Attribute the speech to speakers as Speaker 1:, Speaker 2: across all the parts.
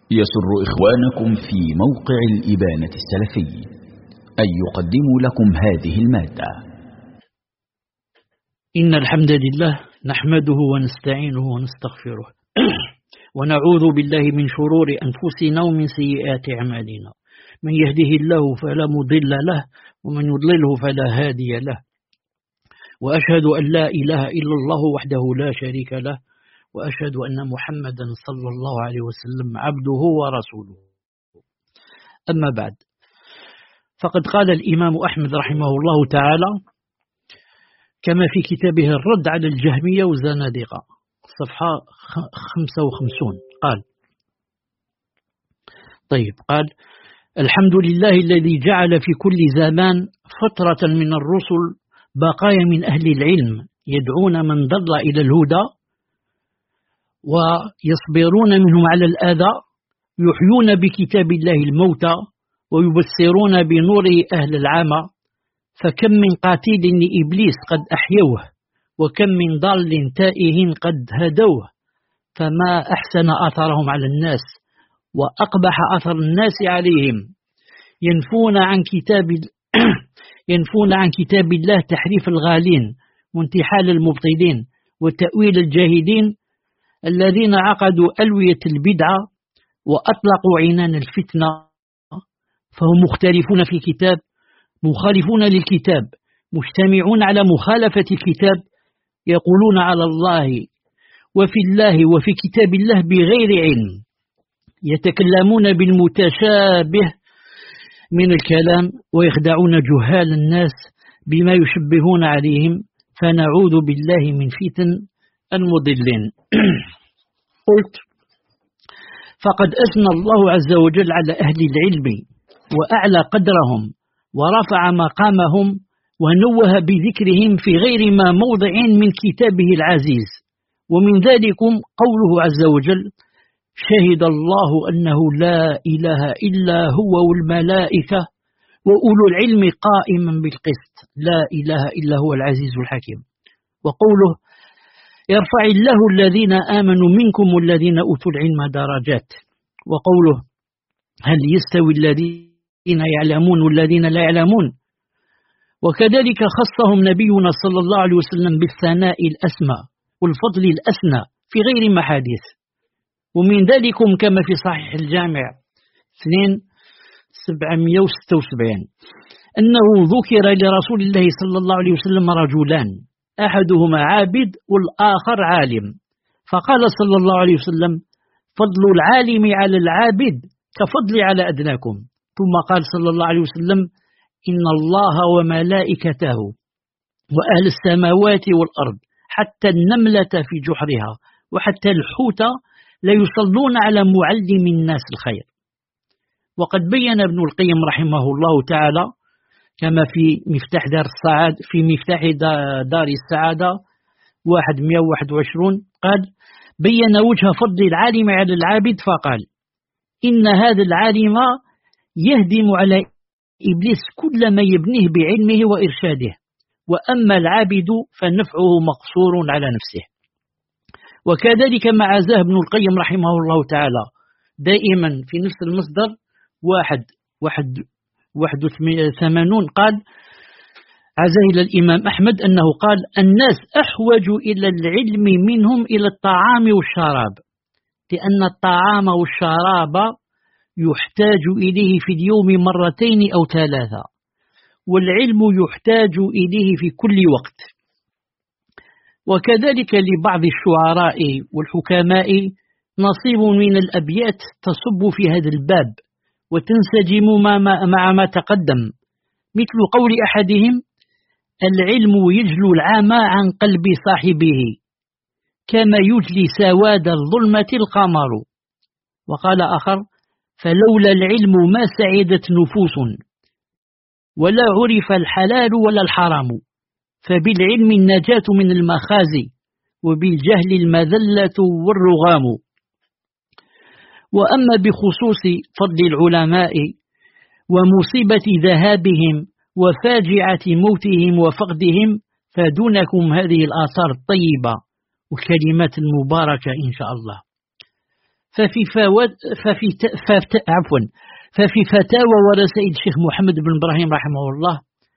Speaker 1: يسر إخوانكم في موقع الإبانة السلفي أن يقدموا لكم هذه المادة.
Speaker 2: إن الحمد لله نحمده ونستعينه ونستغفره ونعوذ بالله من شرور أنفسنا ومن سيئات أعمالنا. من يهده الله فلا مضل له ومن يضلله فلا هادي له، وأشهد أن لا إله إلا الله وحده لا شريك له، وأشهد أن محمدا صلى الله عليه وسلم عبده ورسوله. أما بعد، فقد قال الإمام أحمد رحمه الله تعالى كما في كتابه الرد على الجهمية والزنادقة صفحة 55 قال الحمد لله الذي جعل في كل زمان فترة من الرسل بقايا من أهل العلم يدعون من ضل إلى الهدى ويصبرون منهم على الأذى، يحيون بكتاب الله الموتى ويبصرون بنور أهل العامى. فكم من قاتل لإبليس قد أحيوه، وكم من ضال تائه قد هدوه، فما أحسن أثرهم على الناس وأقبح أثر الناس عليهم. ينفون عن كتاب الله تحريف الغالين وانتحال المبطلين وتأويل الجاهلين الذين عقدوا ألوية البدعة وأطلقوا عنان الفتنة، فهم مختلفون في الكتاب، مخالفون للكتاب، مجتمعون على مخالفة الكتاب، يقولون على الله وفي الله وفي كتاب الله بغير علم، يتكلمون بالمتشابه من الكلام ويخدعون جهال الناس بما يشبهون عليهم، فنعوذ بالله من فتن المضلين. قلت فقد أثنى الله عز وجل على أهل العلم وأعلى قدرهم ورفع مقامهم ونوه بذكرهم في غير ما موضع من كتابه العزيز، ومن ذلكم قوله عز وجل: شهد الله أنه لا إله إلا هو والملائكة وأولو العلم قائما بالقسط لا إله إلا هو العزيز الحكيم. وقوله: يرفع الله الذين آمنوا منكم والذين أوتوا العلم درجات. وقوله: هل يستوي الذين يعلمون والذين لا يعلمون. وكذلك خصهم نبينا صلى الله عليه وسلم بالثناء الأسمى والفضل الأسنى في غير محادث. ومن ذلكم كما في صحيح الجامع 2776 أنه ذكر لرسول الله صلى الله عليه وسلم رجلان، أحدهما عابد والآخر عالم، فقال صلى الله عليه وسلم: فضل العالم على العابد كفضل على أدناكم. ثم قال صلى الله عليه وسلم: إن الله وملائكته وأهل السماوات والأرض حتى النملة في جحرها وحتى الحوت لا يصلون على معلم الناس الخير. وقد بين ابن القيم رحمه الله تعالى كما في مفتاح دار السعادة 121 قال: بين وجه فضل العالم على العابد فقال: إن هذا العالم يهدم على إبليس كل ما يبنيه بعلمه وإرشاده، وأما العابد فنفعه مقصور على نفسه. وكذلك ما عزاه ابن القيم رحمه الله تعالى دائما في نفس المصدر 81 قال: عزاه إلى الإمام أحمد أنه قال: الناس أحوج إلى العلم منهم إلى الطعام والشراب، لأن الطعام والشراب يحتاج إليه في اليوم مرتين أو 3، والعلم يحتاج إليه في كل وقت. وكذلك لبعض الشعراء والحكماء نصيب من الأبيات تصب في هذا الباب وتنسجم مع ما تقدم، مثل قول أحدهم: العلم يجلو العامى عن قلب صاحبه كما يجلي سواد الظلمة القمر. وقال آخر: فلولا العلم ما سعدت نفوس ولا عرف الحلال ولا الحرام، فبالعلم النجاة من المخازي وبالجهل المذلة والرغام. وأما بخصوص فضل العلماء ومصيبة ذهابهم وفاجعة موتهم وفقدهم فدونكم هذه الآثار الطيبة والكلمات المباركة إن شاء الله. ففي فتاوى ورسائل الشيخ محمد بن إبراهيم رحمه الله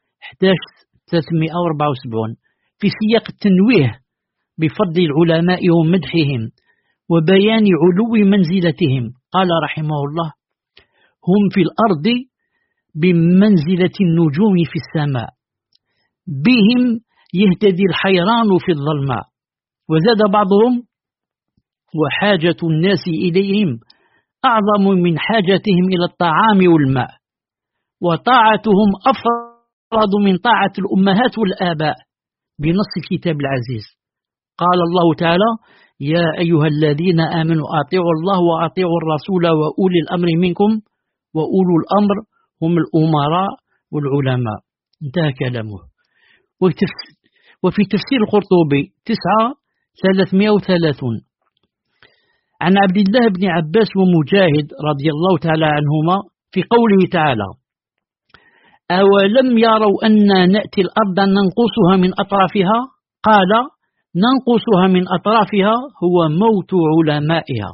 Speaker 2: 11/374 في سياق التنويه بفضل العلماء ومدحهم وبيان علو منزلتهم قال رحمه الله: هم في الأرض بمنزلة النجوم في السماء، بهم يهتدي الحيران في الظلماء. وزاد بعضهم: وحاجة الناس إليهم أعظم من حاجتهم إلى الطعام والماء، وطاعتهم أفرض من طاعة الأمهات والآباء بنص الكتاب العزيز. قال الله تعالى: يا أيها الذين آمنوا أطيعوا الله وأطيعوا الرسول وأولي الأمر منكم، وأولو الأمر هم الأمراء والعلماء. انتهى كلامه. وفي تفسير القرطبي 9/330 عن عبد الله بن عباس ومجاهد رضي الله تعالى عنهما في قوله تعالى: أولم يروا أن نأتي الأرض ننقصها من أطرافها؟ قال: ننقصها من أطرافها هو موت علمائها.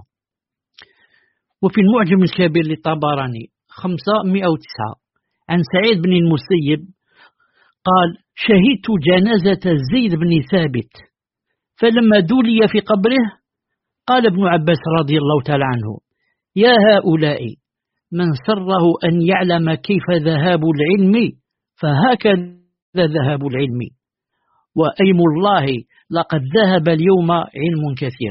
Speaker 2: وفي المعجم الكبير للطبراني 509 عن سعيد بن المسيب قال: شهدت جنازة زيد بن ثابت، فلما دولي في قبره قال ابن عباس رضي الله تعالى عنه: يا هؤلاء من سره أن يعلم كيف ذهاب العلم فهكذا ذهاب العلم، وأيم الله لقد ذهب اليوم علم كثير.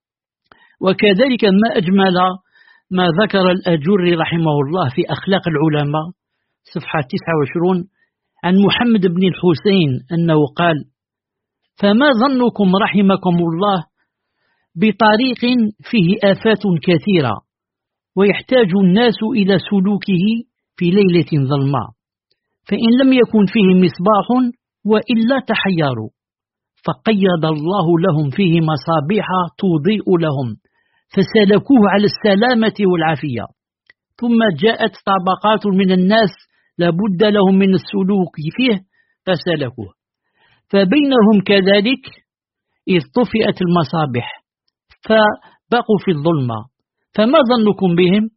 Speaker 2: وكذلك ما أجمل ما ذكر الأجري رحمه الله في أخلاق العلماء صفحة 29 عن محمد بن الحسين أنه قال: فما ظنكم رحمكم الله بطريق فيه آفات كثيرة ويحتاج الناس إلى سلوكه في ليلة ظلماء، فإن لم يكن فيه مصباح وإلا تحيروا، فقيض الله لهم فيه مصابيح تضيء لهم فسلكوه على السلامة والعافية. ثم جاءت طبقات من الناس لابد لهم من السلوك فيه فسلكوه، فبينهم كذلك إذ طفئت المصابيح فبقوا في الظلمة، فما ظنكم بهم؟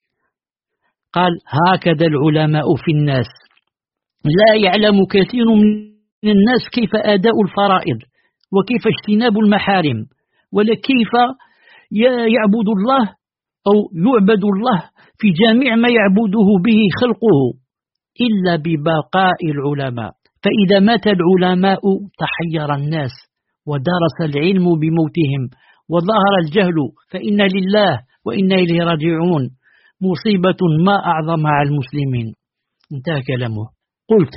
Speaker 2: قال: هكذا العلماء في الناس، لا يعلم كثير من الناس كيف أداء الفرائض وكيف اجتناب المحارم ولا كيف يعبد الله أو يعبد الله في جميع ما يعبده به خلقه إلا ببقاء العلماء، فإذا مات العلماء تحير الناس ودرس العلم بموتهم وظهر الجهل، فإن لله وإنا إليه راجعون، مصيبة ما أعظمها على المسلمين. انتهى كلامه. قلت: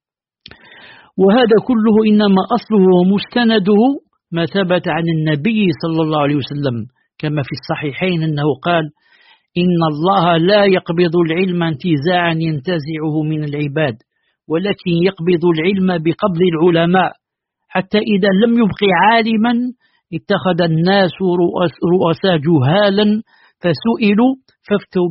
Speaker 2: وهذا كله إنما أصله ومستنده ما ثبت عن النبي صلى الله عليه وسلم كما في الصحيحين أنه قال: إن الله لا يقبض العلم انتزاعا ينتزعه من العباد، ولكن يقبض العلم بقبض العلماء، حتى إذا لم يبق عالما اتخذ الناس رؤساء جهالا فسئلوا فأفتوا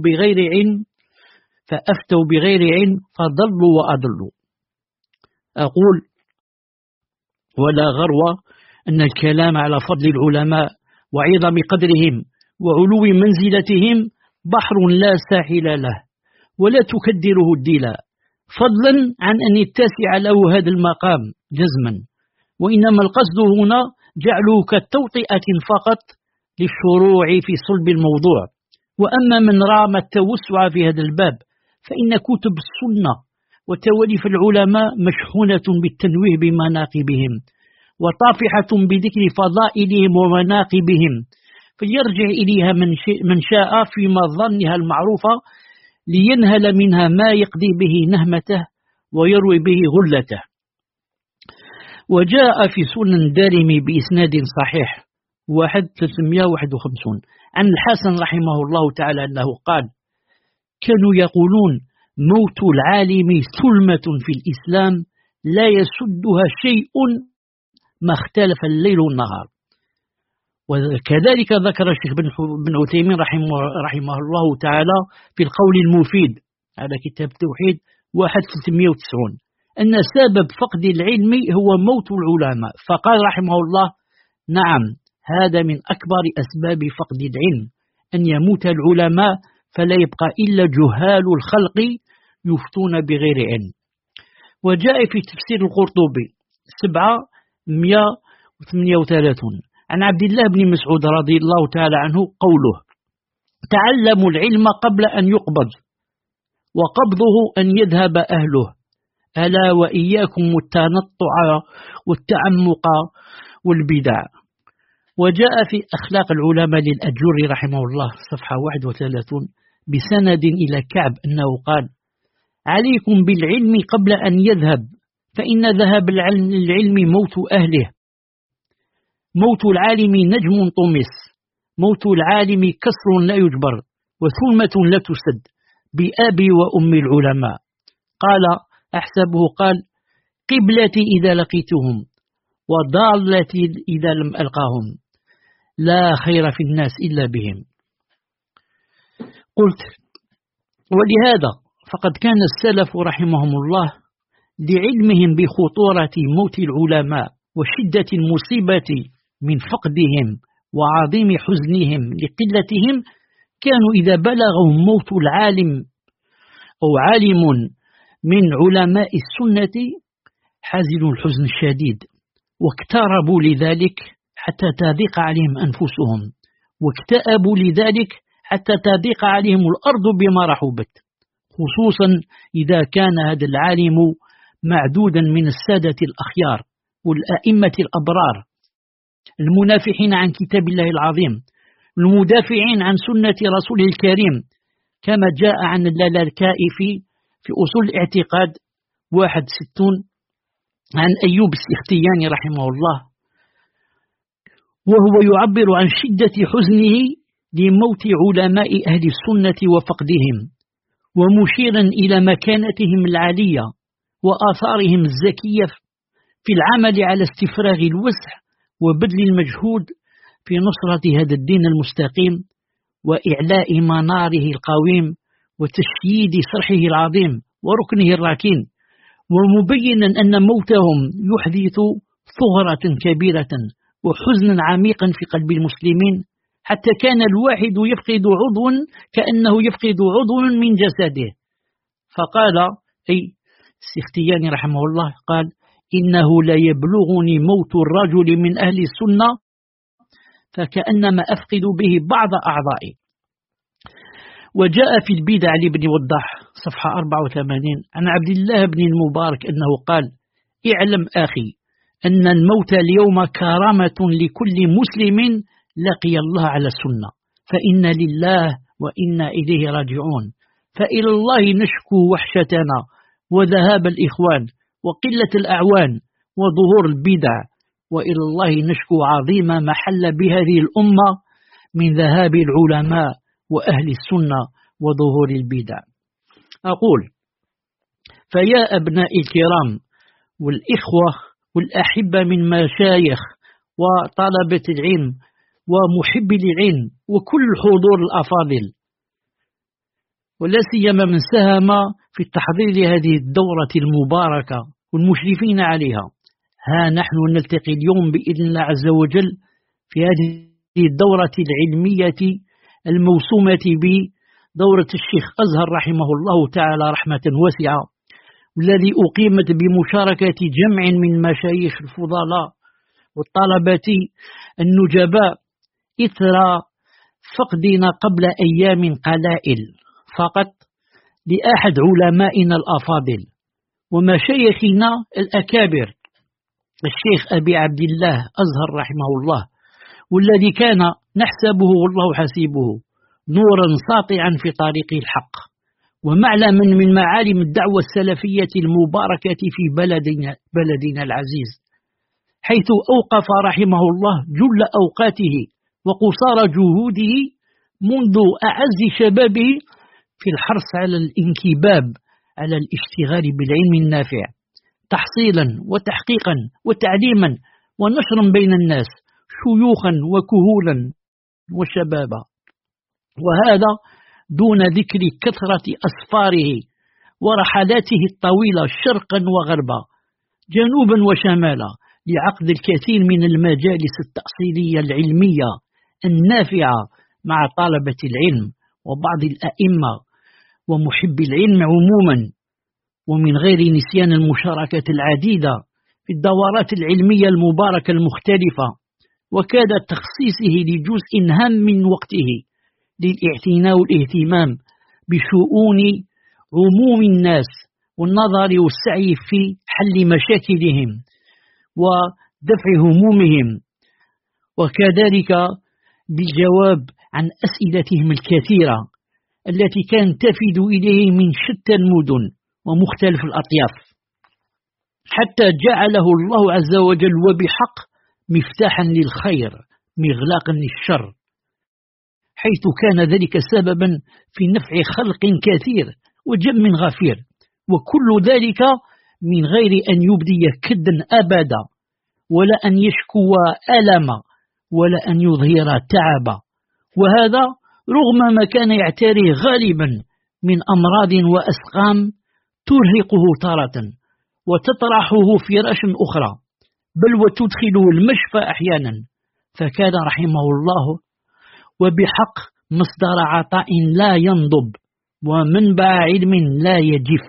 Speaker 2: بغير علم فضلوا وأضلوا. أقول: ولا غرو أن الكلام على فضل العلماء وعظم قدرهم وعلو منزلتهم بحر لا ساحل له ولا تكدره الدلاء، فضلا عن أن يتسع له هذا المقام جزما، وإنما القصد هنا جعله كالتوطئة فقط للشروع في صلب الموضوع. وأما من رام التوسع في هذا الباب فإن كتب السنة وتواليف العلماء مشحونة بالتنويه بمناقبهم وطافحة بذكر فضائلهم ومناقبهم، فيرجع إليها من شاء في مظنها المعروفة لينهل منها ما يقضي به نهمته ويروي به غلته. وجاء في سنن الدارمي بإسناد صحيح 1351 عن الحسن رحمه الله تعالى أنه قال: كانوا يقولون موت العالم ثلمة في الإسلام لا يسدها شيء ما اختلف الليل والنهار. وكذلك ذكر الشيخ بن عثيمين رحمه الله تعالى في القول المفيد على كتاب التوحيد 1390 أن سبب فقد العلم هو موت العلماء، فقال رحمه الله: نعم، هذا من أكبر أسباب فقد العلم، أن يموت العلماء فلا يبقى إلا جهال الخلق يفتون بغير علم. وجاء في تفسير القرطبي 738 عن عبد الله بن مسعود رضي الله تعالى عنه قوله: تعلموا العلم قبل أن يقبض، وقبضه أن يذهب أهله، ألا وإياكم التنطع والتعمق والبدع. وجاء في أخلاق العلماء للأجري رحمه الله صفحة 31 بسند إلى كعب أنه قال: عليكم بالعلم قبل أن يذهب، فإن ذهاب العلم موت أهله. موت العالم نجم طمس، موت العالم كسر لا يجبر، وثلمة لا تسد، بأبي وأم العلماء. قال أحسبه قال: قبلتي إذا لقيتهم، وضالتي إذا لم ألقاهم، لا خير في الناس إلا بهم. قلت: ولهذا فقد كان السلف رحمهم الله لعلمهم بخطورة موت العلماء وشدة المصيبة من فقدهم وعظيم حزنهم لقلتهم، كانوا إذا بلغهم موت العالم أو عالم من علماء السنة حزنوا الحزن الشديد، واقتربوا لذلك حتى تضيق عليهم أنفسهم، واكتئبوا لذلك حتى تضيق عليهم الأرض بما رحبت، خصوصا إذا كان هذا العالم معدودا من السادة الأخيار والأئمة الأبرار المنافحين عن كتاب الله العظيم، المدافعين عن سنة رسوله الكريم، كما جاء عن اللالكائي في أصول الاعتقاد 61 عن أيوب السختياني رحمه الله، وهو يعبر عن شدة حزنه لموت علماء أهل السنة وفقدهم، ومشيرا إلى مكانتهم العالية وآثارهم الزكية في العمل على استفراغ الوسع وبذل المجهود في نصرة هذا الدين المستقيم وإعلاء مناره القويم وتشييد صرحه العظيم وركنه الراكين، ومبينا أن موتهم يحدث ثغرة كبيرة وحزنا عميقا في قلب المسلمين، حتى كان الواحد يفقد عضوا كأنه يفقد عضو من جسده. فقال أي السختياني رحمه الله قال: إنه لا يبلغني موت الرجل من أهل السنة فكأنما أفقد به بعض أعضائي. وجاء في البدع لابن وضاح صفحة 84 عن عبد الله بن المبارك أنه قال: اعلم أخي أن الموت اليوم كرامة لكل مسلم لقي الله على السنة، فإن لله وإنا إليه راجعون، فإلى الله نشكو وحشتنا وذهاب الإخوان وقلة الأعوان وظهور البدع، وإلى الله نشكو عظيم ما حل بهذه الأمة من ذهاب العلماء وأهل السنة وظهور البدع. أقول: فيا أبناء الكرام والإخوة والأحبة من مشايخ وطلبة العلم ومحب العلم وكل حضور الأفاضل، ولا سيما من ساهم في تحضير هذه الدورة المباركة والمشرفين عليها، ها نحن نلتقي اليوم بإذن الله عز وجل في هذه الدورة العلمية الموسومة بدورة الشيخ أزهر رحمه الله تعالى رحمة واسعة، والذي أقيمت بمشاركة جمع من مشايخ الفضلاء والطلبة النجباء إثر فقدنا قبل أيام قلائل فقط لأحد علمائنا الأفاضل ومشايخنا الأكابر، الشيخ أبي عبد الله أزهر رحمه الله، والذي كان نحسبه والله حسيبه نورا ساطعا في طريق الحق، ومعلما من معالم الدعوة السلفية المباركة في بلدنا العزيز، حيث أوقف رحمه الله جل أوقاته وقصار جهوده منذ أعز شبابه في الحرص على الانكباب على الاشتغال بالعلم النافع تحصيلا وتحقيقا وتعليما ونشرا بين الناس شيوخا وكهولا وشبابا، وهذا دون ذكر كثرة أسفاره ورحلاته الطويلة شرقا وغربا جنوبا وشمالا لعقد الكثير من المجالس التأصيلية العلمية النافعة مع طلبة العلم وبعض الأئمة ومحب العلم عموما، ومن غير نسيان المشاركة العديدة في الدورات العلمية المباركة المختلفة، وكاد تخصيصه لجزء هام من وقته للاعتناء والاهتمام بشؤون عموم الناس والنظر والسعي في حل مشاكلهم ودفع همومهم، وكذلك بالجواب عن أسئلتهم الكثيرة التي كانت تفد إليه من شتى المدن ومختلف الأطياف، حتى جعله الله عز وجل وبحق مفتاحا للخير مغلاقا للشر، حيث كان ذلك سببا في نفع خلق كثير وجم غفير، وكل ذلك من غير أن يبدي كدا أبدا، ولا أن يشكو ألما، ولا أن يظهر تعبا، وهذا رغم ما كان يعتريه غالبا من أمراض وأسقام ترهقه تارة وتطرحه فراش أخرى، بل وتدخله المشفى أحيانا، فكان رحمه الله وبحق مصدر عطاء لا ينضب ومنبع علم لا يجف.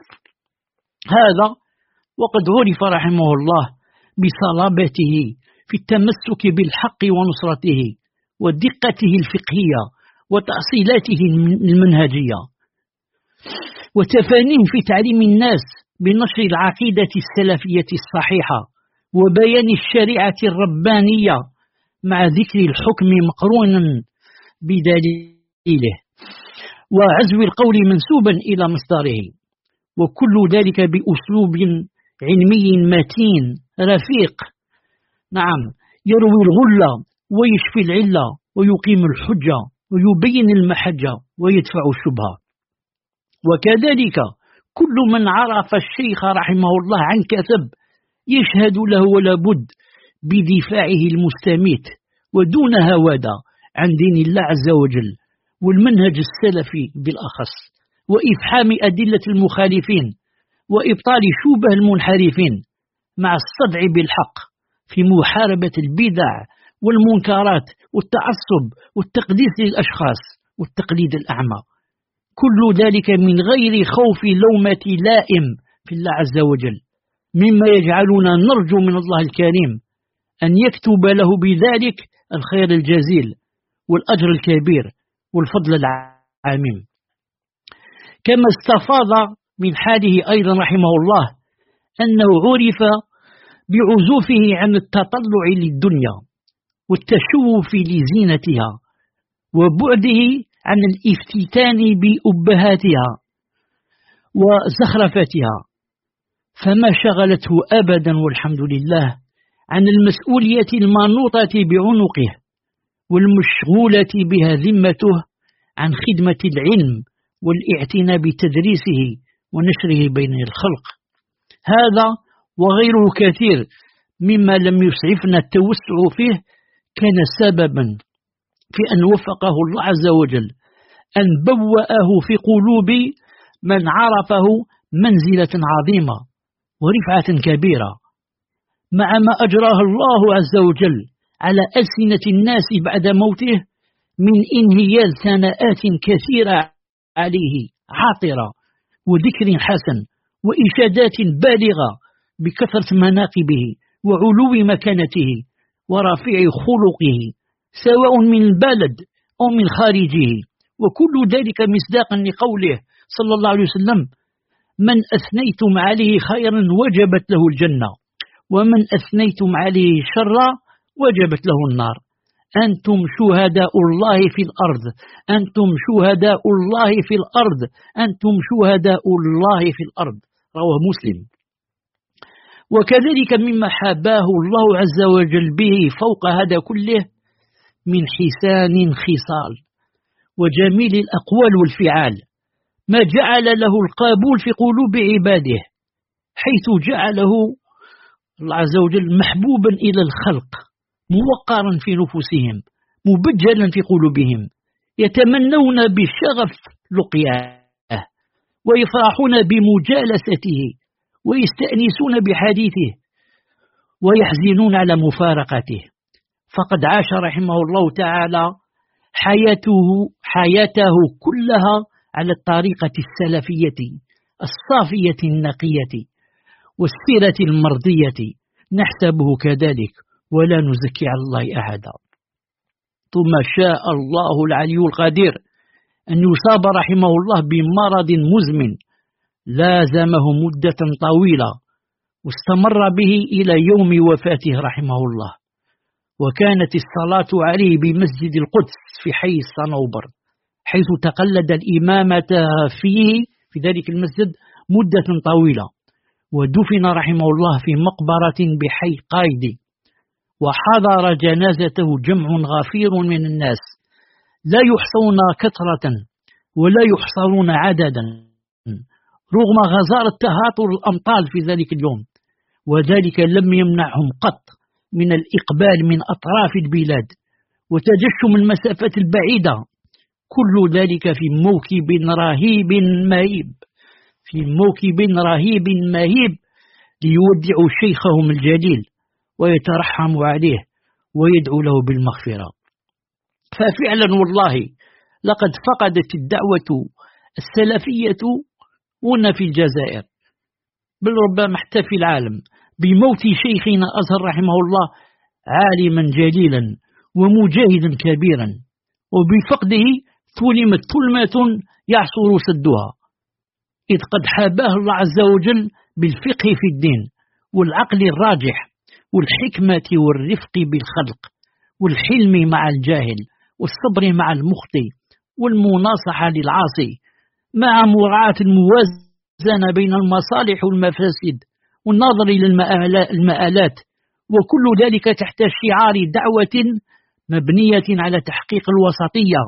Speaker 2: هذا وقد عرف رحمه الله بصلابته في التمسك بالحق ونصرته ودقته الفقهية وتأصيلاته المنهجية، وتفانيه في تعليم الناس بنشر العقيدة السلفية الصحيحة وبيان الشريعة الربانية مع ذكر الحكم مقرونا بدليله وعزو القول منسوبا إلى مصدره، وكل ذلك بأسلوب علمي متين رفيق، نعم، يروي الغلة ويشفي العلة ويقيم الحجة ويبين المحجة ويدفع الشبهة. وكذلك كل من عرف الشيخ رحمه الله عن كثب يشهد له ولا بد بدفاعه المستميت ودون هوادة عن دين الله عز وجل والمنهج السلفي بالأخص، وإفحام أدلة المخالفين وإبطال شبه المنحرفين، مع الصدع بالحق في محاربة البدع والمنكرات والتعصب والتقديس للأشخاص والتقليد الأعمى، كل ذلك من غير خوف لومة لائم في الله عز وجل، مما يجعلنا نرجو من الله الكريم أن يكتب له بذلك الخير الجزيل والأجر الكبير والفضل العميم. كما استفاض من حاله أيضا رحمه الله أنه عرف بعزوفه عن التطلع للدنيا والتشوف لزينتها وبعده عن الافتتان بأبهاتها وزخرفتها، فما شغلته أبدا والحمد لله عن المسؤولية المنوطة بعنقه والمشغولة بها ذمته عن خدمة العلم والاعتناء بتدريسه ونشره بين الخلق. هذا وغيره كثير مما لم يسعفنا التوسع فيه كان سببا في أن وفقه الله عز وجل أن بوأه في قلوب من عرفه منزلة عظيمة ورفعة كبيرة، مع ما أجراه الله عز وجل على ألسنة الناس بعد موته من إنهيال ثناءات كثيرة عليه عاطرة وذكر حسن وإشادات بالغة بكثرة مناقبه وعلو مكانته ورفيع خلقه سواء من البلد أو من خارجه، وكل ذلك مصداقا لقوله صلى الله عليه وسلم: من أثنيتم عليه خيرا وجبت له الجنة، ومن أثنيتم عليه شرا وجبت له النار. أنتم شهداء الله في الأرض، أنتم شهداء الله في الأرض، أنتم شهداء الله في الأرض، رواه مسلم. وكذلك مما حباه الله عز وجل به فوق هذا كله من حسان خصال وجميل الأقوال والفعال ما جعل له القبول في قلوب عباده، حيث جعله الله عز وجل محبوبا إلى الخلق، موقرا في نفوسهم، مبجلا في قلوبهم، يتمنون بشغف لقياه ويفرحون بمجالسته ويستأنسون بحديثه ويحزنون على مفارقته. فقد عاش رحمه الله تعالى حياته كلها على الطريقة السلفية الصافية النقية والسيرة المرضية، نحسبه كذلك ولا نزكي على الله أحدا. ثم شاء الله العلي القدير أن يصاب رحمه الله بمرض مزمن لازمه مدة طويلة واستمر به إلى يوم وفاته رحمه الله، وكانت الصلاة عليه بمسجد القدس في حي الصنوبر، حيث تقلد الإمامة فيه في ذلك المسجد مدة طويلة، ودفن رحمه الله في مقبرة بحي قايدي، وحضر جنازته جمع غفير من الناس لا يحصون كثرة ولا يحصرون عددا، رغم غزارة تهاطر الأمطار في ذلك اليوم، وذلك لم يمنعهم قط من الإقبال من أطراف البلاد وتجشم المسافات البعيدة، كل ذلك في موكب رهيب مهيب ليودعوا شيخهم الجليل ويترحموا عليه ويدعو له بالمغفرة. ففعلا والله لقد فقدت الدعوة السلفية هنا في الجزائر، بل ربما حتى في العالم، بموت شيخنا أزهر رحمه الله عالما جليلا ومجاهدا كبيرا، وبفقده ثلمت ثلمة يعصر سدها، إذ قد حاباه الله عز وجل بالفقه في الدين والعقل الراجح والحكمة والرفق بالخلق والحلم مع الجاهل والصبر مع المخطئ والمناصحة للعاصي، مع مراعاة الموازنة بين المصالح والمفاسد والنظر إلى المآلات، وكل ذلك تحت شعار دعوة مبنية على تحقيق الوسطية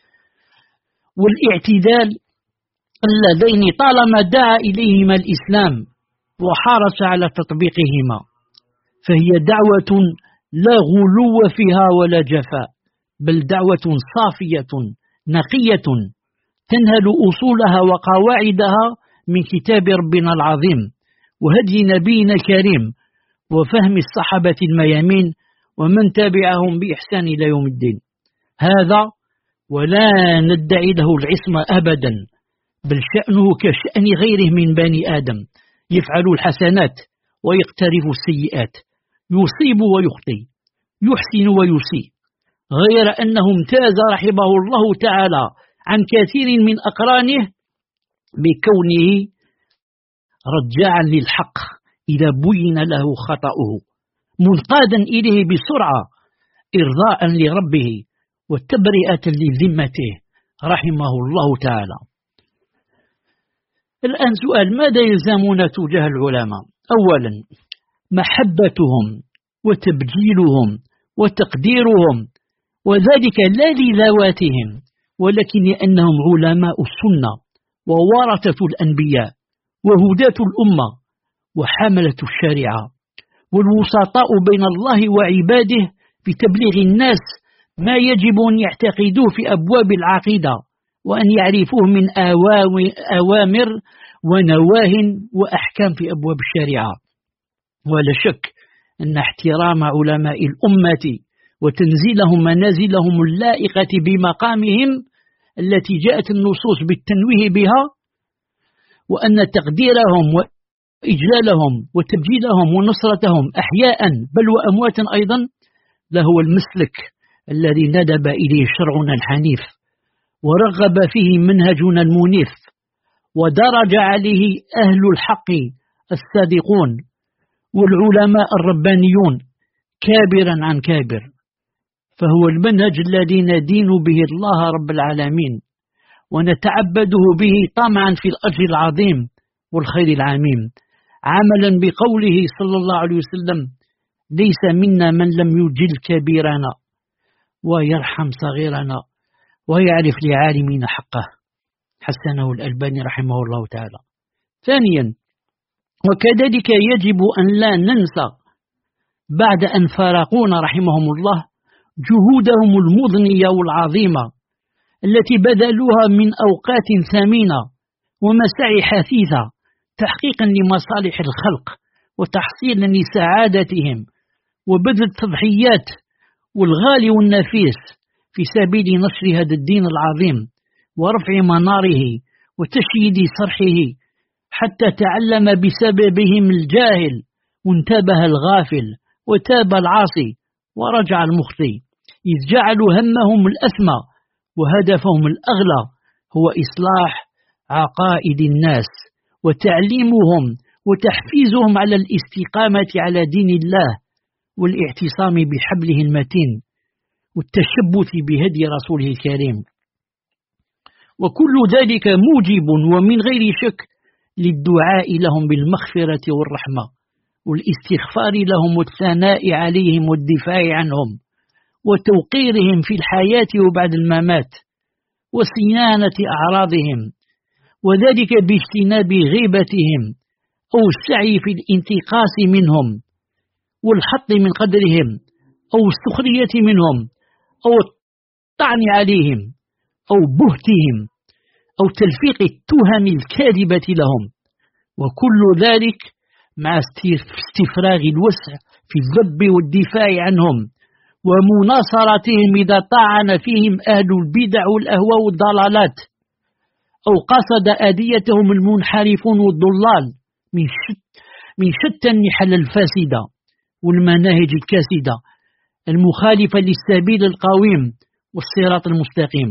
Speaker 2: والاعتدال اللذين طالما دعا إليهما الإسلام وحرص على تطبيقهما، فهي دعوة لا غلو فيها ولا جفاء، بل دعوة صافية نقية تنهل أصولها وقواعدها من كتاب ربنا العظيم وهدي نبينا الكريم وفهم الصحابة الميامين ومن تبعهم بإحسان إلى يوم الدين. هذا ولا ندعي له العصمة أبدا، بل شأنه كشأن غيره من بني آدم، يفعل الحسنات ويقترف السيئات، يصيب ويخطئ، يحسن ويسيء، غير أنه امتاز رحمه الله تعالى عن كثير من أقرانه بكونه رجاعا للحق إذا بين له خطأه، منقادا إليه بسرعة إرضاء لربه وتبرئة لذمته رحمه الله تعالى. الآن سؤال: ماذا يلزمنا تجاه العلماء؟ أولا محبتهم وتبجيلهم وتقديرهم، وذلك لا لذواتهم ولكن لأنهم علماء السنة وورثة الأنبياء وهداة الأمة وحملة الشريعة، والوسطاء بين الله وعباده في تبليغ الناس ما يجب أن يعتقدوه في أبواب العقيدة وأن يعرفوه من أوامر ونواه وأحكام في أبواب الشريعة. ولا شك أن احترام علماء الأمة وتنزيلهم منازلهم اللائقة بمقامهم التي جاءت النصوص بالتنويه بها، وأن تقديرهم وإجلالهم وتبجيلهم ونصرتهم أحياء بل وأمواتا أيضا لهو المسلك الذي ندب إليه شرعنا الحنيف ورغب فيه منهجنا المنيف ودرج عليه أهل الحق الصادقون والعلماء الربانيون كابرا عن كابر، فهو المنهج الذي ندين به الله رب العالمين ونتعبده به طمعا في الأجر العظيم والخير العميم، عملا بقوله صلى الله عليه وسلم: ليس منا من لم يجل كبيرنا ويرحم صغيرنا ويعرف لعالمين حقه، حسنه الألباني رحمه الله تعالى. ثانيا، وكذلك يجب أن لا ننسى بعد أن فارقونا رحمهم الله جهودهم المضنية والعظيمة التي بذلوها من أوقات ثمينة ومساعي حثيثة تحقيقا لمصالح الخلق وتحصيلا لسعادتهم، وبذل التضحيات والغالي والنفيس في سبيل نشر هذا الدين العظيم ورفع مناره وتشييد صرحه، حتى تعلم بسببهم الجاهل وانتبه الغافل وتاب العاصي ورجع المخطئ، إذ جعلوا همهم الأسمى وهدفهم الأغلى هو إصلاح عقائد الناس وتعليمهم وتحفيزهم على الاستقامة على دين الله والاعتصام بحبله المتين والتشبث بهدي رسوله الكريم. وكل ذلك موجب ومن غير شك للدعاء لهم بالمغفرة والرحمة والاستغفار لهم والثناء عليهم والدفاع عنهم وتوقيرهم في الحياة وبعد الممات وصيانة أعراضهم، وذلك باجتناب غيبتهم أو السعي في الانتقاص منهم والحط من قدرهم أو السخرية منهم أو الطعن عليهم أو بهتهم أو تلفيق التهم الكاذبة لهم، وكل ذلك مع استفراغ الوسع في الذب والدفاع عنهم ومناصرتهم إذا طعن فيهم أهل البدع والأهواء والضلالات أو قصد أذيتهم المنحرفون والضلال من شتى النحل الفاسدة والمناهج الكاسدة المخالفة للسبيل القويم والصراط المستقيم.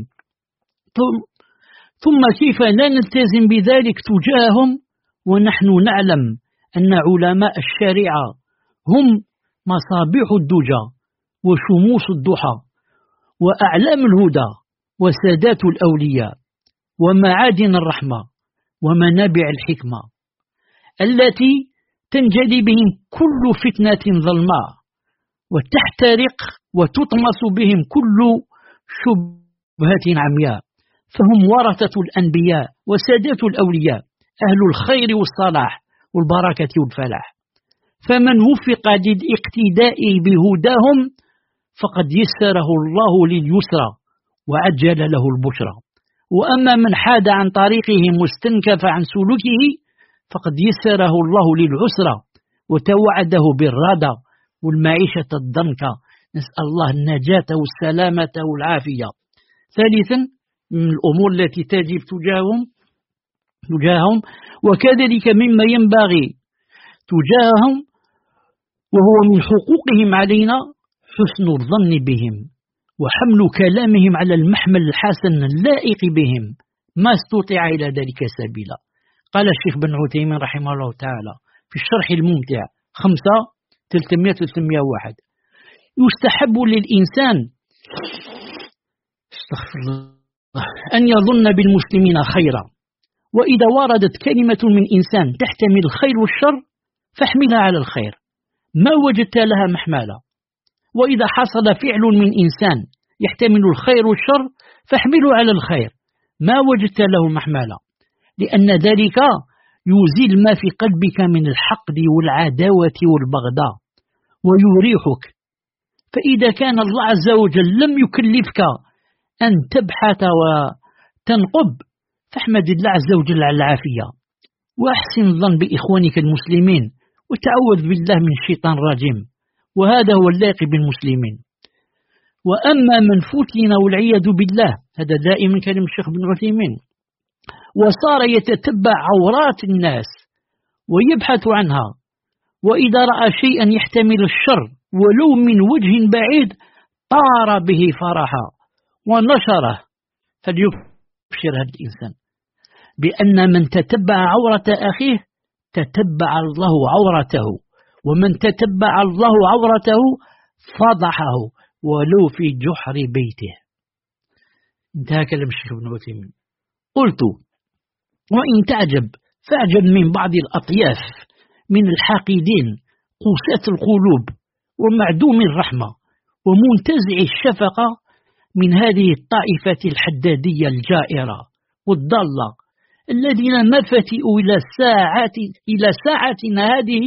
Speaker 2: ثم كيف لا نلتزم بذلك تجاههم ونحن نعلم أن علماء الشريعة هم مصابيح الدجى وشموس الضحى وأعلام الهدى وسادات الأولياء ومعادن الرحمة ومنابع الحكمة التي تنجلي بهم كل فتنة ظلماء وتحترق وتطمس بهم كل شبهة عمياء، فهم ورثة الأنبياء وسادات الأولياء أهل الخير والصلاح والبركة والفلاح، فمن وفق للاقتداء بهداهم فقد يسره الله لليسرى وعجل له البشرى، وأما من حاد عن طريقهم واستنكف عن سلوكه فقد يسره الله للعسرى وتوعده بالردى والمعيشة الضنكة، نسأل الله النجاة والسلامة والعافية. ثالثا من الأمور التي تجب تجاههم وكذلك مما ينبغي تجاههم وهو من حقوقهم علينا حسن الظن بهم وحمل كلامهم على المحمل الحسن اللائق بهم ما استطيع إلى ذلك سبيلا. قال الشيخ بن عثيمين رحمه الله تعالى في الشرح الممتع 5/301 يستحب للإنسان أن يظن بالمسلمين خيرا، وإذا وردت كلمة من إنسان تحتمل الخير والشر فاحملها على الخير ما وجدت لها محملا، وإذا حصل فعل من إنسان يحتمل الخير والشر فاحمله على الخير ما وجدت له محملا، لأن ذلك يزيل ما في قلبك من الحقد والعداوة والبغضاء ويريحك. فإذا كان الله عز وجل لم يكلفك أن تبحث وتنقب فاحمد الله عز وجل على العافية وأحسن الظن بإخوانك المسلمين وتعوذ بالله من الشيطان الرجيم، وهذا هو اللائق بالمسلمين. وأما من فتن والعياذ بالله، هذا دائما كلام الشيخ بن عثيمين، وصار يتتبع عورات الناس ويبحث عنها، وإذا رأى شيئا يحتمل الشر ولو من وجه بعيد طار به فرحا ونشره، فليبشر هذا الإنسان بأن من تتبع عورة أخيه تتبع الله عورته، ومن تتبع الله عورته فضحه ولو في جحر بيته. انتهى كلام الشيخ ابن عثيمين. قلت: وإن تعجب فاعجب من بعض الأطياف من الحاقدين قساة القلوب ومعدوم الرحمة ومنتزع الشفقة من هذه الطائفة الحدادية الجائرة والضالة الذين ما فتئوا إلى ساعتنا هذه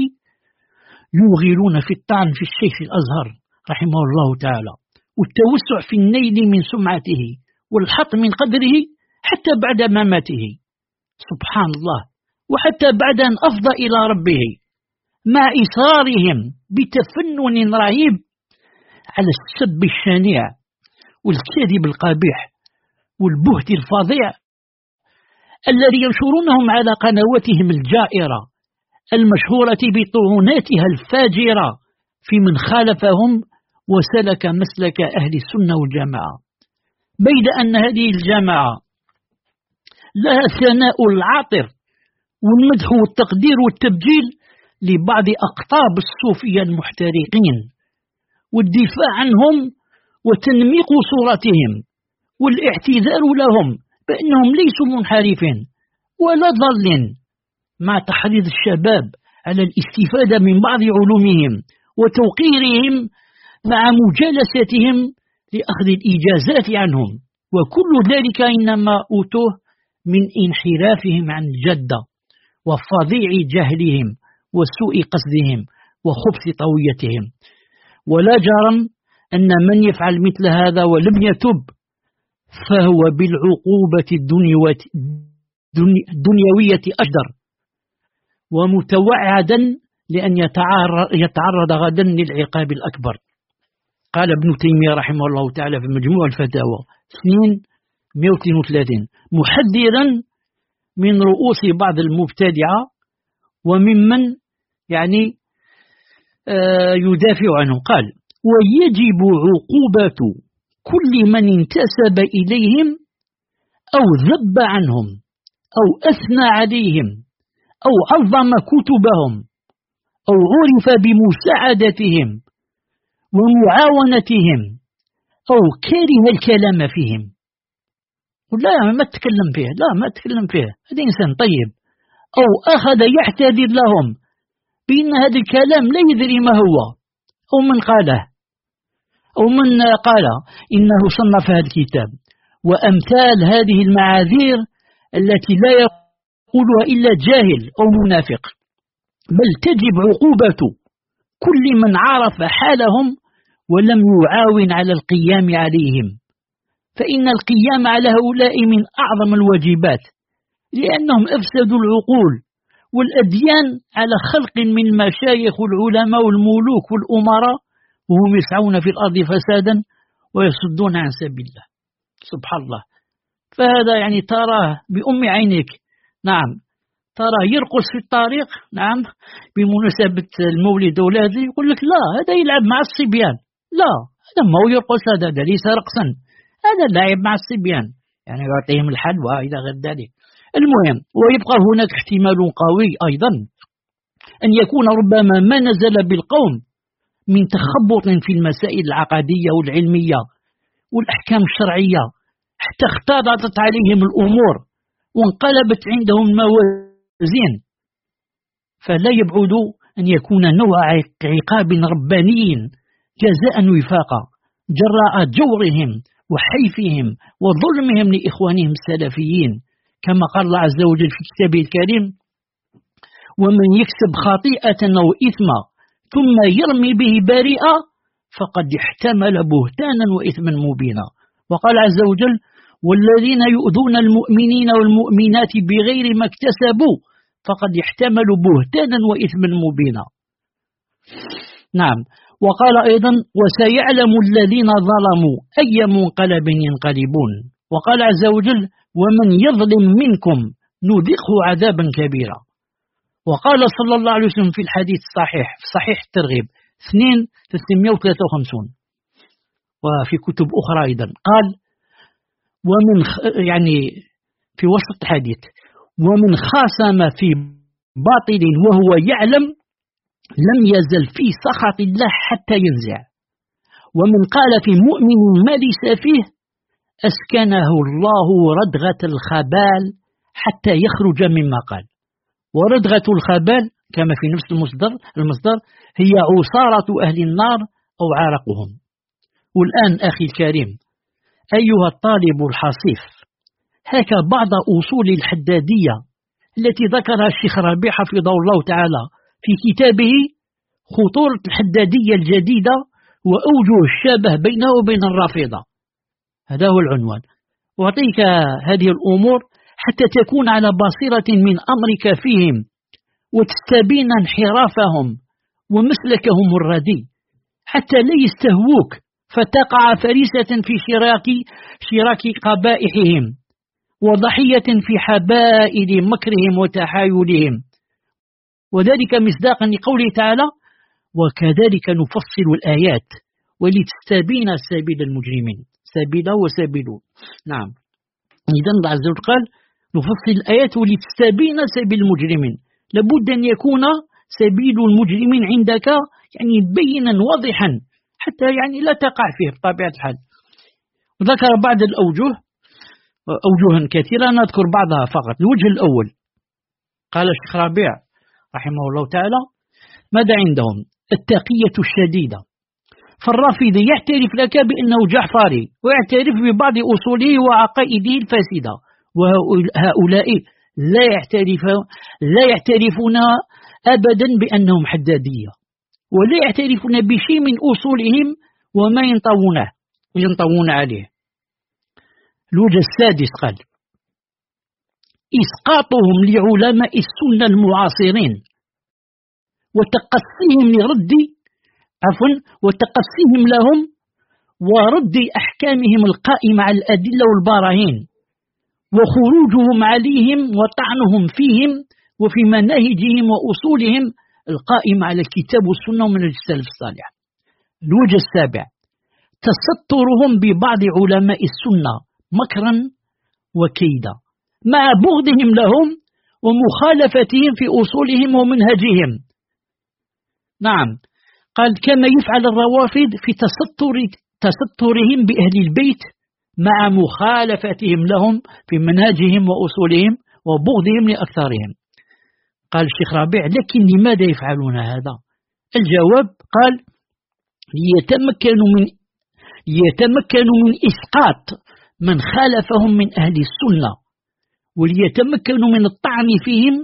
Speaker 2: يوغلون في الطعن في الشيخ الأزهر رحمه الله تعالى والتوسع في النيل من سمعته والحط من قدره حتى بعد مماته، سبحان الله، وحتى بعد أن أفضى إلى ربه، مع إصرارهم بتفنن رهيب على السب الشنيع والكذب القبيح والبهت الفظيع الذي ينشرونهم على قنواتهم الجائرة المشهورة بطعوناتها الفاجرة في من خالفهم وسلك مسلك أهل السنة والجماعة، بيد أن هذه الجماعة لها ثناء العاطر والمدح والتقدير والتبجيل لبعض أقطاب الصوفية المحترقين والدفاع عنهم وتنميق صورتهم والاعتذار لهم بأنهم ليسوا منحرفين ولا ضالين، مع تحريض الشباب على الاستفادة من بعض علومهم وتوقيرهم مع مجالستهم لأخذ الإجازات عنهم، وكل ذلك إنما أوتوه من انحرافهم عن الجدة وفظيع جهلهم وسوء قصدهم وخبث طويتهم. ولا جرم أن من يفعل مثل هذا ولم يتب فهو بالعقوبة الدنيوية أجدر، ومتوعدا لأن يتعرض غدا للعقاب الأكبر. قال ابن تيمية رحمه الله تعالى في مجموع الفتاوى 232 محذرا من رؤوس بعض المبتدعة وممن يدافع عنه، قال: ويجب عقوبة كل من انتسب إليهم أو ذب عنهم أو أثنى عليهم أو عظم كتبهم أو عرف بمساعدتهم ومعاونتهم أو كره الكلام فيهم. لا ما تتكلم فيه، لا ما تتكلم فيه، هذا إنسان طيب. أو أخذ يعتذر لهم بأن هذا الكلام لا يدري ما هو، أو من قاله، أو من قال إنه صنف هذا الكتاب، وأمثال هذه المعاذير التي لا يقولها إلا جاهل أو منافق. بل تجب عقوبة كل من عرف حالهم ولم يعاون على القيام عليهم، فإن القيام على هؤلاء من أعظم الواجبات، لأنهم أفسدوا العقول والأديان على خلق من المشايخ والعلماء والملوك والأمراء، وهم يسعون في الأرض فسادا ويصدون عن سبيل الله. سبحان الله. فهذا تراه بأم عينك، نعم، تراه يرقص في الطريق، نعم، بمناسبة المولد ولاده، يقول لك لا هذا يلعب مع الصبيان، لا هذا ما هو يرقص، هذا ليس رقصا، هذا لاعب مع الصبيان، يعطيهم الحلوى إلى غير ذلك. المهم، ويبقى هناك احتمال قوي أيضا أن يكون ربما ما نزل بالقوم من تخبط في المسائل العقدية والعلمية والأحكام الشرعية حتى اختلطت عليهم الأمور وانقلبت عندهم الموازين، فلا يبعد أن يكون نوع عقاب رباني جزاء وفاقا جراء جورهم وحيفهم وظلمهم لإخوانهم السلفيين، كما قال الله عز وجل في كتابه الكريم: ومن يكسب خطيئة أو إثما ثم يرمي به بريئا فقد احتمل بهتانا وإثما مبينا. وقال عز وجل: والذين يؤذون المؤمنين والمؤمنات بغير ما اكتسبوا فقد احتملوا بهتانا وإثما مبينا. نعم. وقال أيضا: وسيعلم الذين ظلموا أي منقلب ينقلبون. وقال عز وجل: ومن يظلم منكم نذقه عذابا كبيرا. وقال صلى الله عليه وسلم في الحديث الصحيح في صحيح الترغيب 2353 وفي كتب أخرى أيضا، قال: ومن في وسط الحديث: ومن خاصم في باطل وهو يعلم لم يزل في سخط الله حتى ينزع، ومن قال في مؤمن ما ليس فيه أسكنه الله ردغة الخبال حتى يخرج مما قال. وردغة الخبال كما في نفس المصدر هي عصارة أهل النار أو عرقهم. والآن أخي الكريم أيها الطالب الحصيف، هكا بعض أصول الحدادية التي ذكرها الشيخ ربيع حفظه الله تعالى في كتابه خطورة الحدادية الجديدة وأوجه الشبه بينه وبين الرافضة. هذا هو العنوان. وأعطيك هذه الأمور حتى تكون على بصيرة من أمرك فيهم وتستبين انحرافهم ومسلكهم الردي، حتى لا يستهووك فتقع فريسة في شراك قبائحهم وضحية في حبائل مكرهم وتحايلهم، وذلك مصداقا لقوله تعالى: وكذلك نفصل الآيات ولتستبين سبيل المجرمين. سبيل وسبيل، نعم. إذا الله عز وجل قال: نفصل الآيات ولتستبين سبيل المجرمين. لابد أن يكون سبيل المجرمين عندك يعني بينا واضحا حتى يعني لا تقع فيه بطبيعة الحال. وذكر بعض الأوجه، أوجها كثيرة، نذكر بعضها فقط. الوجه الأول قال الشيخ ربيع رحمه الله تعالى: ماذا عندهم؟ التقية الشديدة. فالرافضي يعترف لك بأنه جعفري ويعترف ببعض أصوله وعقائده الفاسدة، وهؤلاء لا يعترفون أبدا بأنهم حدادية، ولا يعترفون بشيء من أصولهم وما ينطوون عليه. الوجه السادس قال: إسقاطهم لعلماء السنة المعاصرين وتقصيهم لهم ورد أحكامهم القائمة على الأدلة والبراهين، وخروجهم عليهم وطعنهم فيهم وفي مناهجهم وأصولهم القائمة على الكتاب والسنة ومنهج السلف الصالح. الوجه السابع: تسترهم ببعض علماء السنة مكرا وكيدا مع بغضهم لهم ومخالفتهم في أصولهم ومنهجهم. نعم، قال: كما يفعل الروافض في تسترهم بأهل البيت مع مخالفتهم لهم في منهجهم وأصولهم وبغضهم لأكثرهم. قال الشيخ ربيع: لكن لماذا يفعلون هذا؟ الجواب قال: ليتمكنوا من إسقاط من خالفهم من أهل السنة، وليتمكنوا من الطعن فيهم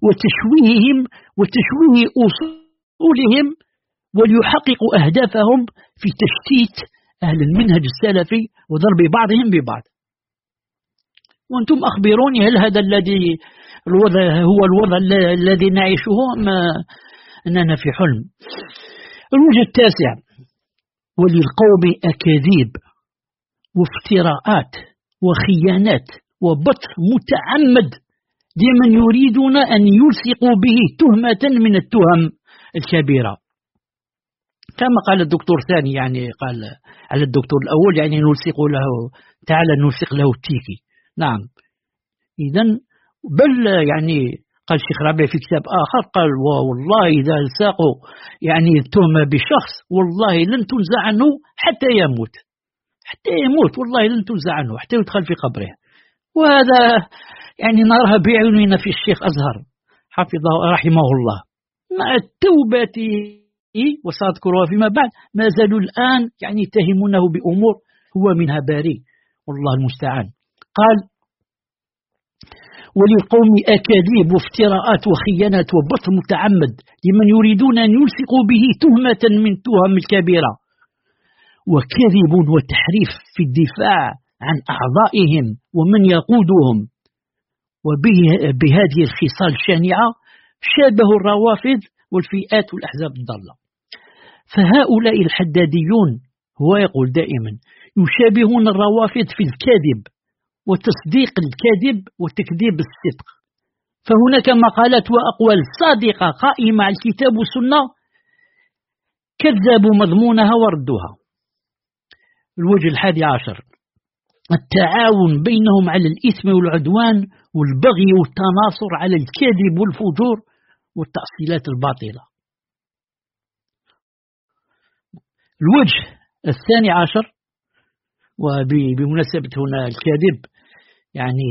Speaker 2: وتشويه أصولهم، وليحققوا أهدافهم في تشتيت أهل المنهج السلفي وضرب بعضهم ببعض. وأنتم أخبروني، هل هذا الوضع هو الوضع الذي نعيشه أم أننا في حلم؟ الوجه التاسع: وللقوم أكاذيب وافتراءات وخيانات وبطر متعمد لمن يريدون أن يلصقوا به تهمة من التهم الكبيرة. كما قال الدكتور ثاني، يعني قال على الدكتور الأول يعني نلصق له، تعالى نلصق له التيكي. نعم، إذن بل يعني قال الشيخ ربيع في كتاب آخر قال: والله إذا الصقوا يعني التهمة بشخص والله لن تنزع عنه حتى يموت، والله لن تنزع عنه حتى يدخل في قبره. وهذا يعني نراها بعيوننا في الشيخ أزهر حفظه رحمه الله، مع التوبة وسأذكرها فيما بعد، ما زالوا الآن يعني يتهمونه بأمور هو منها بريء، والله المستعان. قال: وللقوم أكاذيب وافتراءات وخيانات وبطر متعمد لمن يريدون أن يلصقوا به تهمة من تهم الكبيرة، وكذب وتحريف في الدفاع عن أعضائهم ومن يقودهم. وبهذه الخصال الشانعة شابه الروافض والفئات والأحزاب الضالة. فهؤلاء الحداديون، هو يقول دائما، يشابهون الروافض في الكذب وتصديق الكذب وتكذيب الصدق. فهناك مقالات وأقوال صادقة قائمة على الكتاب والسنة كذبوا مضمونها وردوها. الوجه 11: التعاون بينهم على الإثم والعدوان والبغي والتناصر على الكذب والفجور والتأصيلات الباطلة. الوجه 12، وبمناسبة هنا الكذب، يعني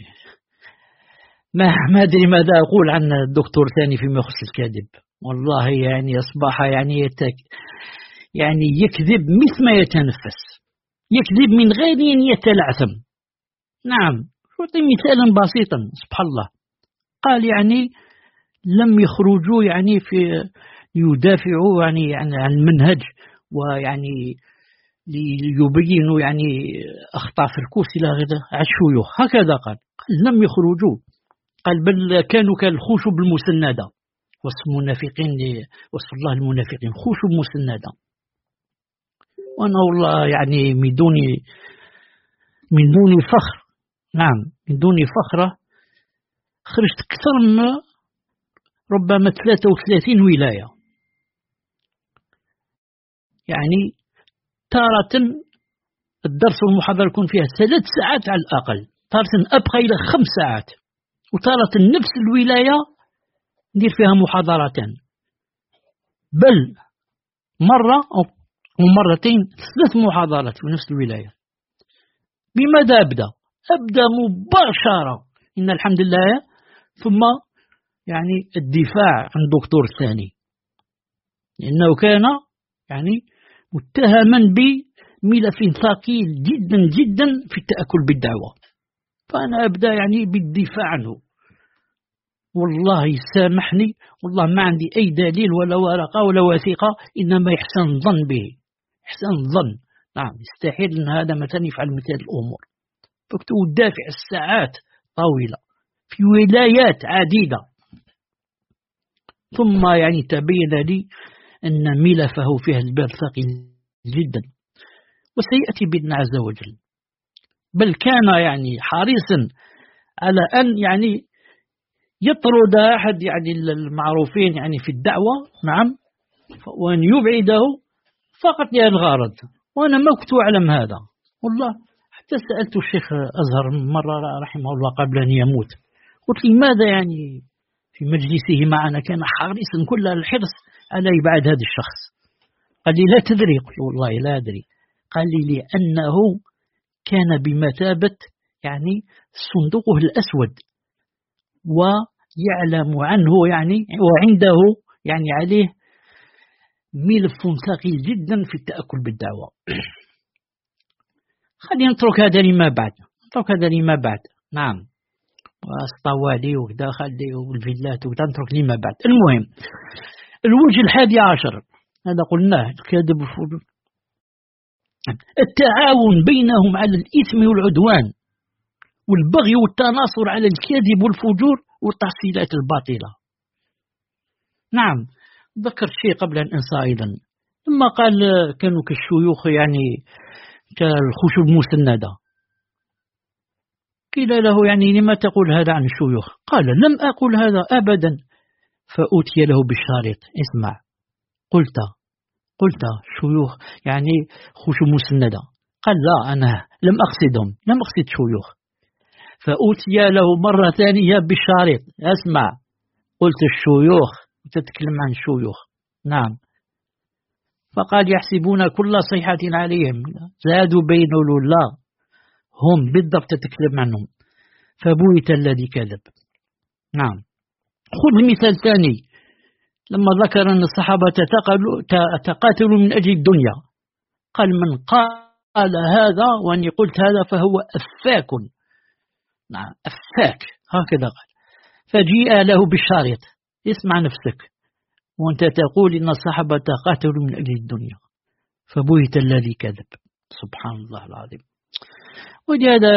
Speaker 2: ما أدري ماذا أقول عن الدكتور ثاني فيما يخص الكذب. والله يعني أصبح يعني يكذب مثل ما يتنفس، يكذب من غير أن يتلعثم. نعم، أعطي مثالا بسيطا. سبحان الله، قال يعني لم يخرجوا يعني في يدافعوا يعني عن المنهج، ويعني ليبينوا يعني أخطاء في الكورس إلى غير عشويه، هكذا قال لم يخرجوا. قال بل كانوا كالخشب المسندة، وصف المنافقين وصف الله المنافقين خشب مسندة. وأنا والله يعني من دون فخر، نعم من دون فخرة، خرجت أكثر من ربما 33 ولاية. يعني تارة الدرس والمحاضرة يكون فيها 3 ساعات على الأقل، تارة أبقى إلى 5 ساعات، وتارة نفس الولاية ندير فيها محاضرتين، بل مرة أو مرتين 3 محاضرات في نفس الولاية. بماذا أبدأ مباشرة إن الحمد لله، ثم يعني الدفاع عن الدكتور الثاني، لأنه كان يعني متهما بملف ثقيل جدا جدا في التأكل بالدعوة، فأنا أبدأ يعني بالدفاع عنه. والله يسامحني، والله ما عندي أي دليل ولا ورقة ولا وثيقة، إنما يحسن الظن به، يحسن الظن. نعم يستحيل أن هذا مثلا يفعل مثل الأمور. فكنت أدافع الساعات طويلة في ولايات عديدة، ثم يعني تبين لي أن ملفه فيه الباب ثقيل جدا، وسيأتي بإذن عز وجل. بل كان يعني حريصا على أن يعني يطرد أحد يعني المعروفين يعني في الدعوة، نعم، وأن يبعده فقط للغرض، وأنا ما كنت أعلم هذا والله. حتى سألت الشيخ أزهر مرة رحمه الله قبل أن يموت، قلت لماذا يعني في مجلسه معنا كان حريصا كل الحرص على إبعاد هذا الشخص؟ قال لي لا تدري. قلت والله لا أدري. قال لي لأنه كان بمثابة يعني صندوقه الأسود، ويعلم عنه يعني، وعنده يعني عليه ملف ثقيل جدا في التأكل بالدعوة. خلينا نترك هذا لما بعد، نعم، والطوالي وكذا خلي والفيلات وكذا نترك لما بعد. المهم الوجه 11 هذا قلناه، الكذب والفجور، التعاون بينهم على الإثم والعدوان والبغي والتناصر على الكذب والفجور والتحصيلات الباطلة. نعم ذكرت شيء قبل أن أنسى أيضا، لما قال كانوا كالشيوخ يعني كالخشب مسندة، قيل له يعني لما تقول هذا عن الشيوخ؟ قال لم أقل هذا أبدا. فأتي له بالشريط، اسمع، قلت شيوخ يعني خشب مسندة. قال لا أنا لم أقصدهم، لم أقصد شيوخ. فأتي له مرة ثانية بالشريط، اسمع، قلت الشيوخ، تتكلم عن الشيوخ، نعم. فقال يحسبون كل صيحة عليهم، زادوا بينوا لا هم بالضبط تتكلم عنهم. فبويت الذي كذب. نعم. خذ مثال ثاني، لما ذكر أن الصحابة تقاتلوا من أجل الدنيا، قال من قال هذا وأني قلت هذا فهو أفاك. نعم أفاك، هكذا قال. فجيء له بالشريط، اسمع نفسك وأنت تقول إن الصحابة تقاتلوا من أجل الدنيا. فبويت الذي كذب. سبحان الله العظيم. ولهذا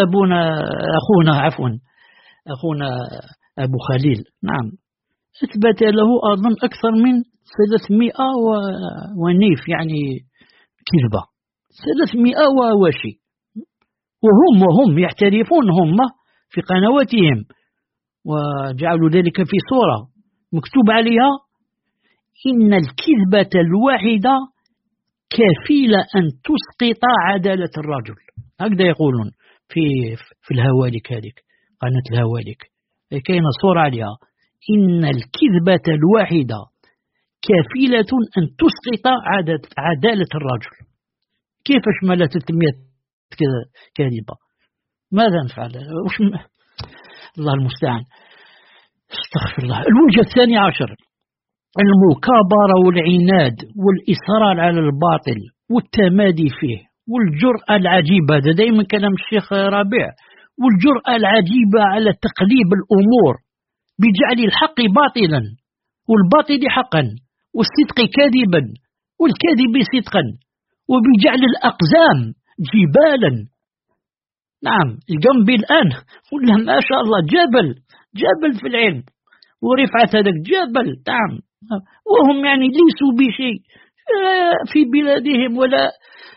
Speaker 2: أخونا أبو خليل، نعم، أثبت له أظن أكثر من 300 ونيف يعني كذبة، 300 وشي، وهم يعترفون هم في قنواتهم، وجعلوا ذلك في صورة مكتوب عليها إن الكذبة الواحدة كفيلة أن تسقط عدالة الرجل. هكذا يقولون في الهوالك، هذه قناة الهوالك كاين صورة عليها إن الكذبة الواحدة كفيلة أن تسقط عدالة الرجل. كيف شملت 300 كذبة؟ ماذا نفعل؟ الله المستعان. استغفر الله. الوجه 12 المكابرة والعناد والإصرار على الباطل والتمادي فيه والجرأة العجيبة، هذا دائما كلام الشيخ ربيع، والجرأة العجيبة على تقليب الأمور بجعل الحق باطلا والباطل حقا والصدق كاذبا والكاذب صدقا، وبجعل الأقزام جبالا. نعم الجنب الآن ولا ما شاء الله جبل في العلم ورفعة هذاك جبل، نعم، وهم يعني ليسوا بشيء في بلادهم ولا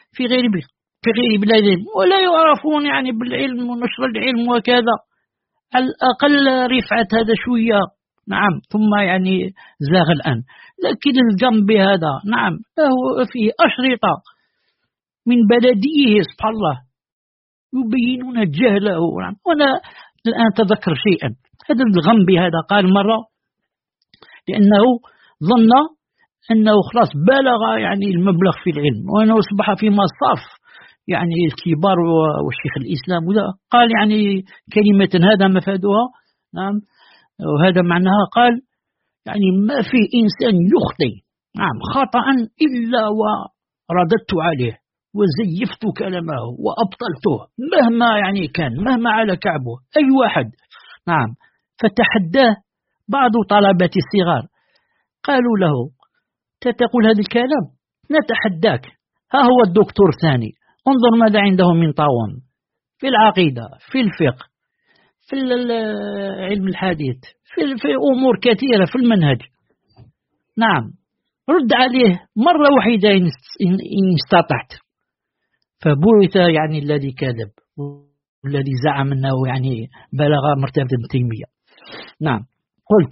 Speaker 2: في غير بلادهم، ولا يعرفون يعني بالعلم ونشر العلم وكذا. على الأقل رفعت هذا شوية، نعم، ثم يعني زاغ الآن. لكن الجنب هذا نعم له فيه أشرطة من بلديه سبحان الله يبينون جهله. نعم. وأنا الآن تذكر شيئا، هذا الغنبي هذا قال مرة لأنه ظن أنه خلاص بلغ يعني المبلغ في العلم، وأنه أصبح في مصاف يعني الكبار والشيخ الإسلام، وذا قال يعني كلمة هذا مفادها نعم وهذا معناها، قال يعني ما في إنسان يخطئ نعم خطأ إلا ورددت عليه وزيفت كلامه وأبطلته مهما يعني كان، مهما على كعبه أي واحد. نعم. فتحداه بعض طلبة الصغار قالوا له تقول هذا الكلام؟ نتحداك، ها هو الدكتور ثاني، انظر ماذا عنده من طاعون في العقيدة، في الفقه، في علم الحديث، في أمور كثيرة، في المنهج. نعم. رد عليه مرة واحدة إن استطعت. فبورث يعني الذي كذب والذي زعم أنه يعني بلغ مرتبة ابن تيمية. نعم. قلت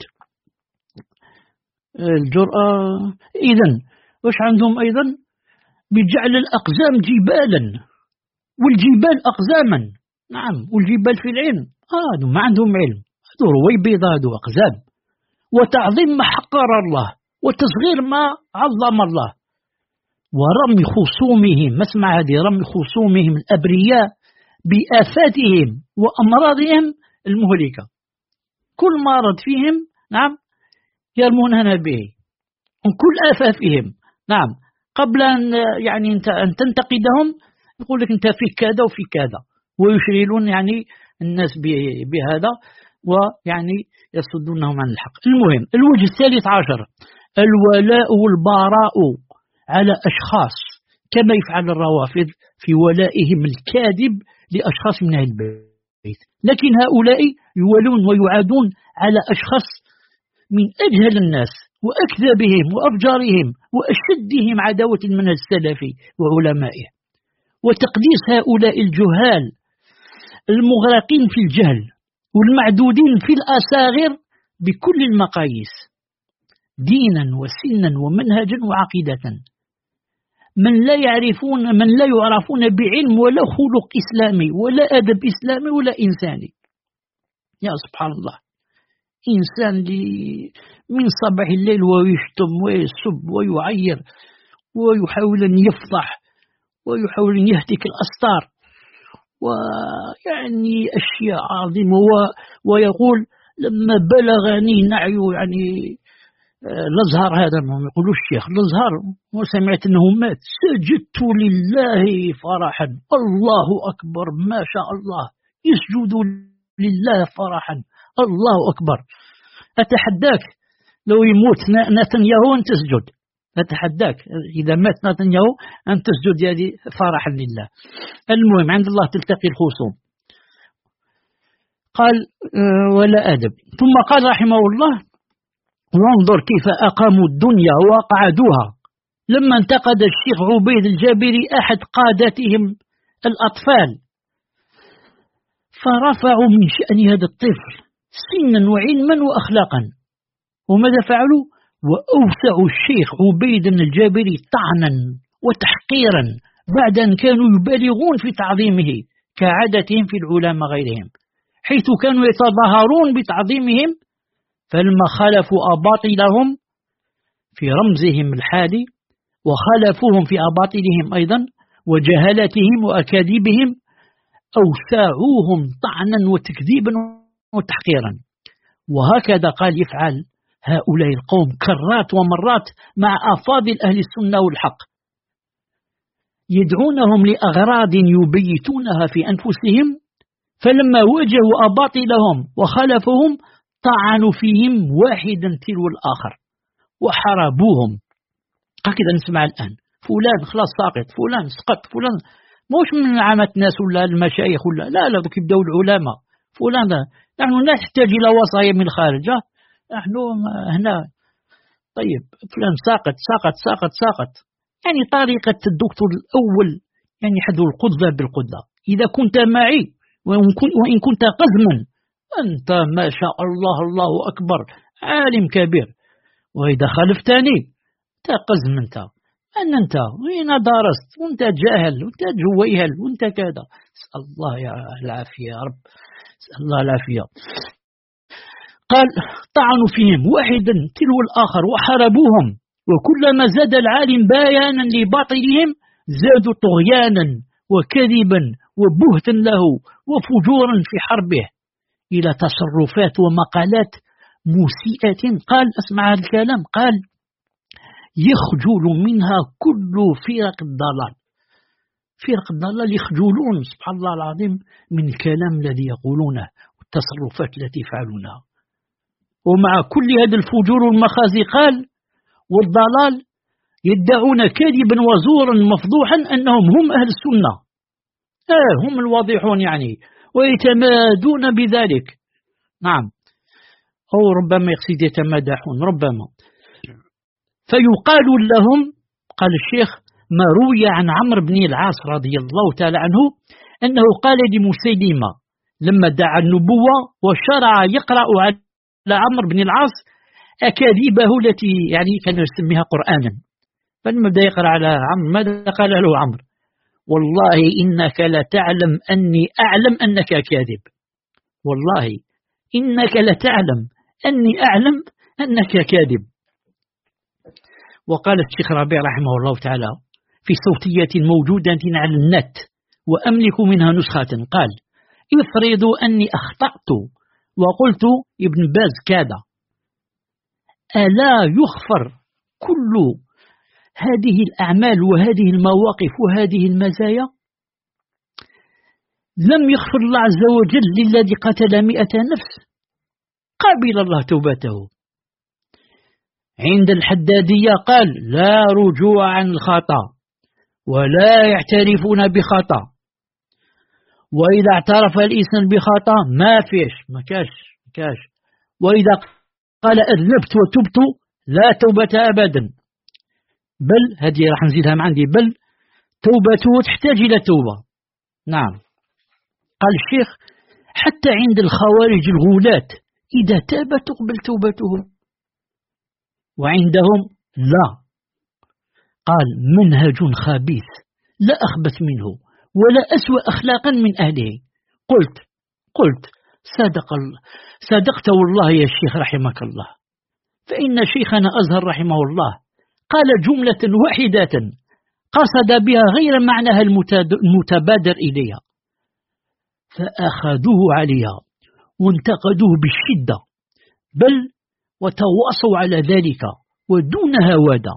Speaker 2: الجرأة إذن وش عندهم أيضا؟ بجعل الأقزام جبالا والجبال أقزاما. نعم. والجبال في العلم هذا ما عندهم علم، هذا رويبيض، هذا أقزام. وتعظيم ما حقر الله وتصغير ما عظم الله، ورمي خصومهم، اسمع هذه، رمي خصومهم الأبرياء بآفاتهم وأمراضهم المهلكة. كل مرض فيهم نعم يرموننا به، وكل آفاتهم. نعم. قبل أن يعني أن تنتقدهم يقول لك أنت فيك كذا وفيك كذا، ويشغلون يعني الناس بهذا ويعني يصدونهم عن الحق. المهم الوجه الثالث عشر الولاء والبراء على أشخاص، كما يفعل الروافض في ولائهم الكاذب لأشخاص من أهل البيت. لكن هؤلاء يولون ويعادون على أشخاص من أجهل الناس وأكذبهم وأفجارهم وأشدهم عداوة من السلفي وعلمائه، وتقديس هؤلاء الجهال المغرقين في الجهل والمعدودين في الأساغر بكل المقاييس دينا وسنا ومنهجا وعقيدة، من لا يعرفون بعلم ولا خلق إسلامي ولا أدب إسلامي ولا إنساني. يا سبحان الله، إنسان من صباح الليل ويشتم ويسب ويعير ويحاول أن يفضح ويحاول أن يهتك الأستار ويعني أشياء عظيمة، ويقول لما بلغني نعي يعني الأزهر، هذا ما يقولوا الشيخ الأزهر، وسمعت أنه مات سجدت لله فرحا، الله أكبر ما شاء الله، يسجد لله فرحا، الله أكبر. أتحداك لو يموت نتنياهو أن تسجد، أتحداك إذا مات نتنياهو أن تسجد هذه فرحا لله. المهم عند الله تلتقي الخصوم. قال ولا أدب. ثم قال رحمه الله وانظر كيف أقاموا الدنيا وقعدوها. لما انتقد الشيخ عبيد الجابري أحد قادتهم الأطفال فرفعوا من شأن هذا الطفل سنا وعلما وأخلاقا، وماذا فعلوا؟ وأوسعوا الشيخ عبيد الجابري طعنا وتحقيرا بعد أن كانوا يبالغون في تعظيمه كعادتهم في العلماء غيرهم، حيث كانوا يتظاهرون بتعظيمهم، فلما خالفوا أباطلهم في رمزهم الحالي وخالفوهم في أباطلهم أيضا وجهالتهم وأكاذيبهم أوسعوهم طعنا وتكذيبا وتحقيرا. وهكذا قال يفعل هؤلاء القوم كرات ومرات مع أفاضل أهل السنة والحق، يدعونهم لأغراض يبيتونها في أنفسهم، فلما وجهوا أباطلهم وخالفوهم طعنوا فيهم واحدا تلو الآخر وحاربوهم. هكذا نسمع الآن فلان خلاص ساقط، فلان سقط، فلان موش من عامة الناس ولا المشايخ ولا لا دوك يبداو العلماء فلان. نحن لا نحتاج إلى وصايا من الخارج، نحن هنا طيب فلان ساقط ساقط ساقط ساقط. يعني طريقة الدكتور الأول يعني حذو القدة بالقدة. إذا كنت معي وإن كنت قزما أنت ما شاء الله الله أكبر عالم كبير، وإذا خالفتني تقزم أنت وين درست وانت جاهل وانت جويهل وانت كذا. اسأل الله العافية يا رب، اسأل الله العافية. قال طعنوا فيهم واحدا تلو الآخر وحاربوهم، وكلما زاد العالم بيانا لباطلهم زادوا طغيانا وكذبا وبهتا له وفجورا في حربه، إلى تصرفات ومقالات مسيئة. قال اسمع الكلام، قال يخجل منها كل فرق الضلال. فرق الضلال يخجلون سبحان الله العظيم من الكلام الذي يقولونه والتصرفات التي يفعلونها. ومع كل هذا الفجور والمخازي قال والضلال يدعون كذبا وزورا مفضوحا أنهم هم أهل السنة، هم الواضحون يعني، ويتمادون بذلك. نعم، أو ربما يقصد يتمادحون ربما. فيقال لهم، قال الشيخ، ما روي عن عمرو بن العاص رضي الله تعالى عنه أنه قال لمسيلمة لما دعا النبوة وشرع يقرأ على عمرو بن العاص أكاذيبه التي يعني كان يسميها قرآنا. فلما بدأ يقرأ على عمرو ماذا قال له عمرو؟ والله إنك لتعلم أني أعلم أنك كاذب، والله إنك لتعلم أني أعلم أنك كاذب. وقال الشيخ ربيع رحمه الله تعالى في صوتية موجودة على النت وأملك منها نسخة، قال افرضوا أني أخطأت وقلت ابن باز كذا، ألا يغفر كل هذه الأعمال وهذه المواقف وهذه المزايا؟ لم يغفر الله عز وجل للذي قتل 100 نفس، قبل الله توبته. عند الحدادية قال لا رجوع عن الخطأ ولا يعترفون بخطأ، وإذا اعترف الإنسان بخطأ ما فيش مكاش، وإذا قال أذنبت وتبت لا توبة أبدا، بل هذه راح نزيدها من عندي، بل توبته تحتاج إلى توبة. نعم، قال الشيخ حتى عند الخوارج الغولاة إذا تاب تقبل توبته، وعندهم لا. قال منهج خبيث لا أخبث منه ولا أسوأ أخلاقا من أهله. قلت صدقت والله يا شيخ رحمك الله، فإن شيخنا أزهر رحمه الله قال جملة واحدة قصد بها غير معناها المتبادر إليها، فأخذوه عليها وانتقدوه بالشدة، بل وتواصوا على ذلك ودون هوادة،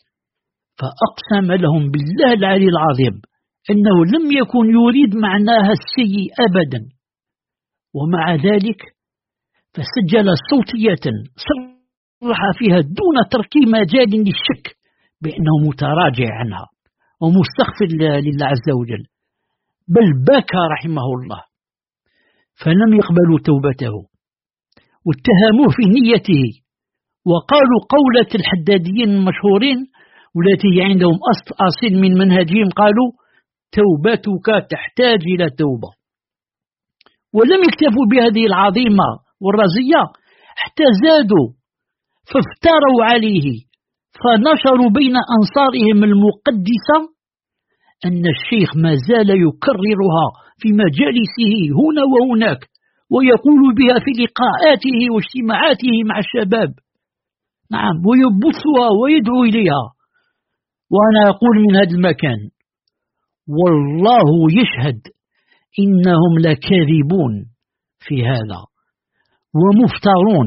Speaker 2: فأقسم لهم بالله العلي العظيم أنه لم يكن يريد معناها السيء أبدا. ومع ذلك فسجل صوتية صرح فيها دون ترك مجال للشك بأنه متراجع عنها ومستغفر لله عز وجل، بل بكى رحمه الله، فلم يقبلوا توبته واتهموه في نيته، وقالوا قولة الحداديين المشهورين والتي عندهم أصل من منهجهم، قالوا توبتك تحتاج إلى توبة. ولم يكتفوا بهذه العظيمة والرزية، حتى زادوا فافتروا عليه، فنشروا بين أنصارهم المقدسة أن الشيخ ما زال يكررها في مجالسه هنا وهناك، ويقول بها في لقاءاته واجتماعاته مع الشباب. نعم، ويبثها ويدعو إليها. وأنا أقول من هذا المكان والله يشهد إنهم لكاذبون في هذا ومفترون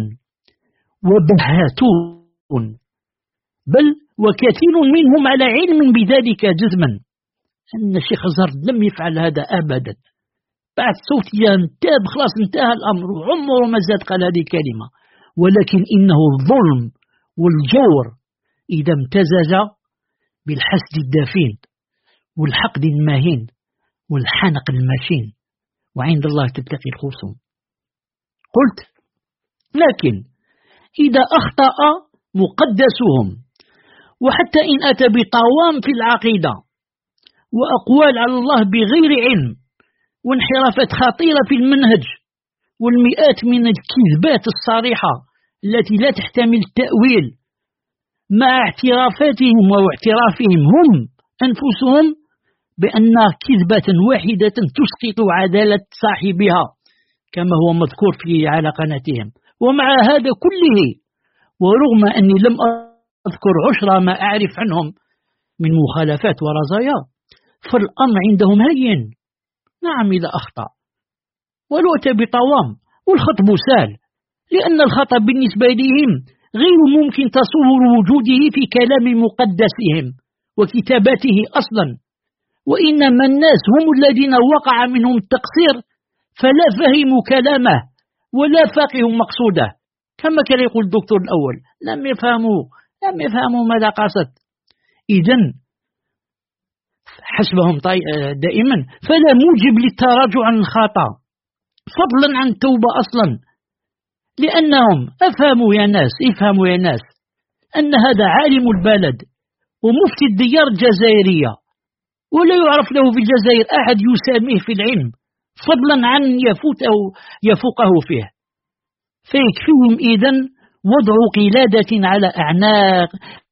Speaker 2: وبهاتون، بل وكثير منهم على علم بذلك جزما أن الشيخ أزهر لم يفعل هذا أبدا. بعد صوتيا تاب خلاص انتهى الأمر، عمره ما زاد قال هذه الكلمة، ولكن إنه الظلم والجور إذا امتزج بالحسد الدفين والحقد المهين والحنق المشين، وعند الله تلتقي الخصوم. قلت لكن إذا أخطأ مقدسهم، وحتى إن أتى بطوام في العقيدة وأقوال على الله بغير علم، وانحرافات خطيرة في المنهج، والمئات من الكذبات الصريحة التي لا تحتمل التأويل، مع اعترافاتهم واعترافهم هم أنفسهم بأن كذبة واحدة تسقط عدالة صاحبها كما هو مذكور على قناتهم. ومع هذا كله، ورغم أني لم أذكر عشر ما أعرف عنهم من مخالفات ورزايا، فالأمر عندهم هين. نعم إذا أخطأ ولو أتى بطوام، والخطب سهل، لأن الخطأ بالنسبة لهم غير ممكن تصور وجوده في كلام مقدسهم وكتاباته أصلا، وإنما الناس هم الذين وقع منهم التقصير، فلا فهموا كلامه ولا فقهوا مقصوده، كما كان يقول الدكتور الأول، لم يفهموا ماذا قصد. إذن حسبهم دائما فلا موجب للتراجع عن الخطأ فضلا عن التوبة أصلا، لأنهم افهموا يا ناس أن هذا عالم البلد ومفتي الديار الجزائرية، ولا يعرف له في الجزائر أحد يساميه في العلم فضلا عن يفوقه فيه. فيكفيهم إذن وضع قلادة على أعناق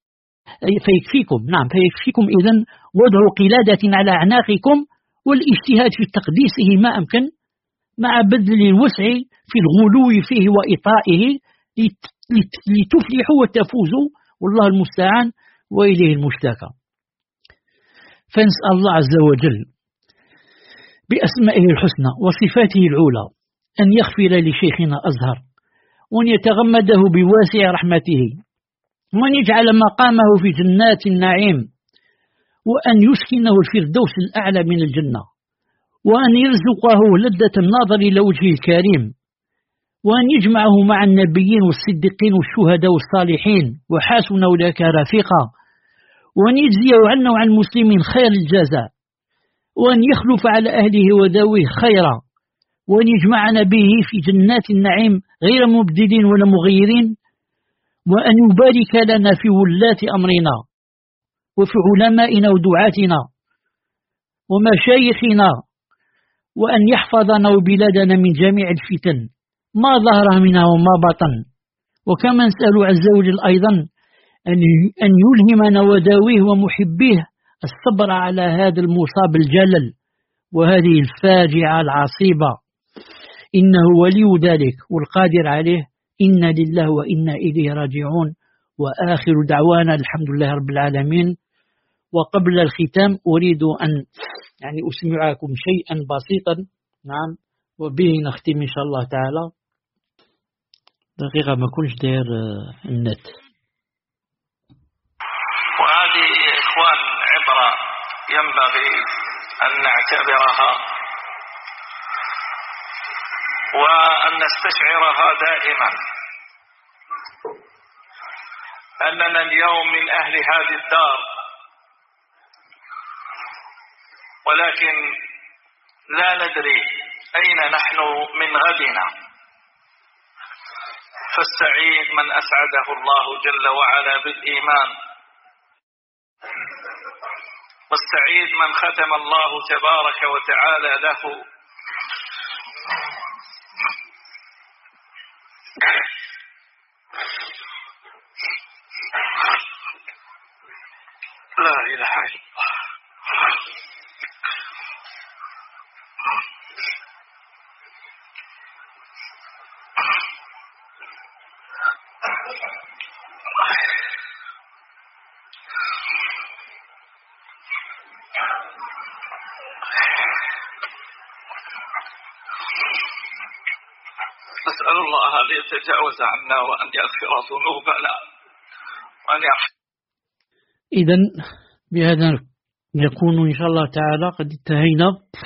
Speaker 2: فيكفيكم إذن وضع قلادة على أعناقكم والاجتهاد في تقديسه ما أمكن، مع بذل الوسع في الغلو فيه وإطائه لتفلحوا وتفوزوا، والله المستعان وإليه المشتكى. فنسأل الله عز وجل بأسمائه الحسنى وصفاته العلى أن يغفر لشيخنا أزهر، وأن يتغمده بواسع رحمته، وأن يجعل مقامه في جنات النعيم، وأن يسكنه الفردوس الأعلى من الجنة، وأن يرزقه لذة النظر إلى وجهه الكريم، وأن يجمعه مع النبيين والصديقين والشهداء والصالحين وحسن أولئك رفيقا، وأن يجزيه عنا وعن المسلمين خير الجزاء، وأن يخلف على أهله وذويه خيرا، وأن يجمعنا به في جنات النعيم غير مبدلين ولا مغيرين، وأن يبارك لنا في ولاة أمرنا وفي علمائنا ودعاتنا ومشايخنا، وأن يحفظنا وبلادنا من جميع الفتن ما ظهر منها وما بطن. وكما نسأل عز وجل أيضا أن يلهمنا وداويه ومحبيه الصبر على هذا المصاب الجلل وهذه الفاجعة العصيبة، إنه ولي ذلك والقادر عليه. إنا لله وإنا إليه راجعون، وآخر دعوانا الحمد لله رب العالمين. وقبل الختام أريد أن أسمعكم شيئا بسيطا، نعم، وبه نختم إن شاء الله تعالى. دقيقة ما كنش داير النت.
Speaker 3: وهذه إخوان عبرة ينبغي أن نعتبرها وأن نستشعرها دائما، أننا اليوم من أهل هذه الدار، ولكن لا ندري أين نحن من غدنا. فالسعيد من أسعده الله جل وعلا بالإيمان، والسعيد من ختم الله تبارك وتعالى له لا إله إلا الله. نسأل الله أن يتجاوز عنا وأن يغفر ذنوبنا وأن يرحم.
Speaker 2: إذن بهذا يكون إن شاء الله تعالى قد انتهينا،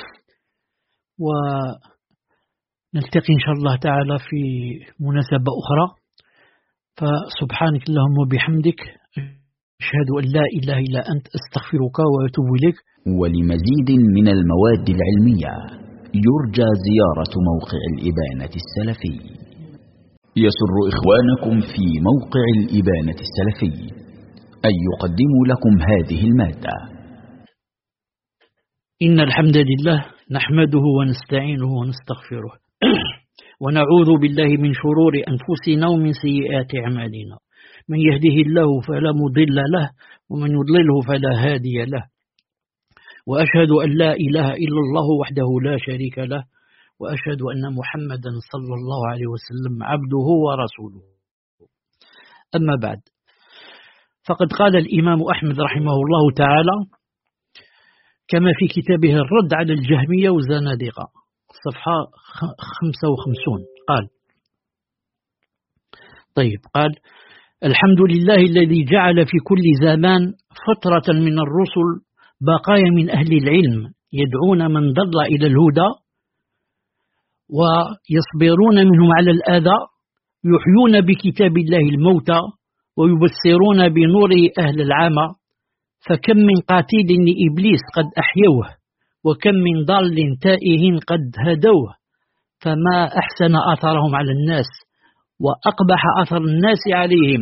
Speaker 2: ونلتقي إن شاء الله تعالى في مناسبة أخرى. فسبحانك اللهم وبحمدك، أشهد أن لا إله إلا أنت، أستغفرك وأتوب إليك.
Speaker 1: ولمزيد من المواد العلمية يرجى زيارة موقع الإبانة السلفي. يسر إخوانكم في موقع الإبانة السلفي أن يقدموا لكم هذه المادة.
Speaker 2: إن الحمد لله نحمده ونستعينه ونستغفره ونعوذ بالله من شرور أنفسنا ومن سيئات أعمالنا. من يهده الله فلا مضل له ومن يضلله فلا هادي له، وأشهد أن لا إله إلا الله وحده لا شريك له، وأشهد أن محمدا صلى الله عليه وسلم عبده ورسوله. أما بعد، فقد قال الإمام أحمد رحمه الله تعالى كما في كتابه الرد على الجهمية والزنادقة صفحة 55 قال الحمد لله الذي جعل في كل زمان فترة من الرسل بقايا من أهل العلم يدعون من ضل إلى الهدى ويصبرون منهم على الأذى، يحيون بكتاب الله الموتى ويبصرون بنور أهل العامة. فكم من قاتل لإبليس قد أحيوه، وكم من ضال تائه قد هدوه، فما أحسن أثرهم على الناس وأقبح أثر الناس عليهم.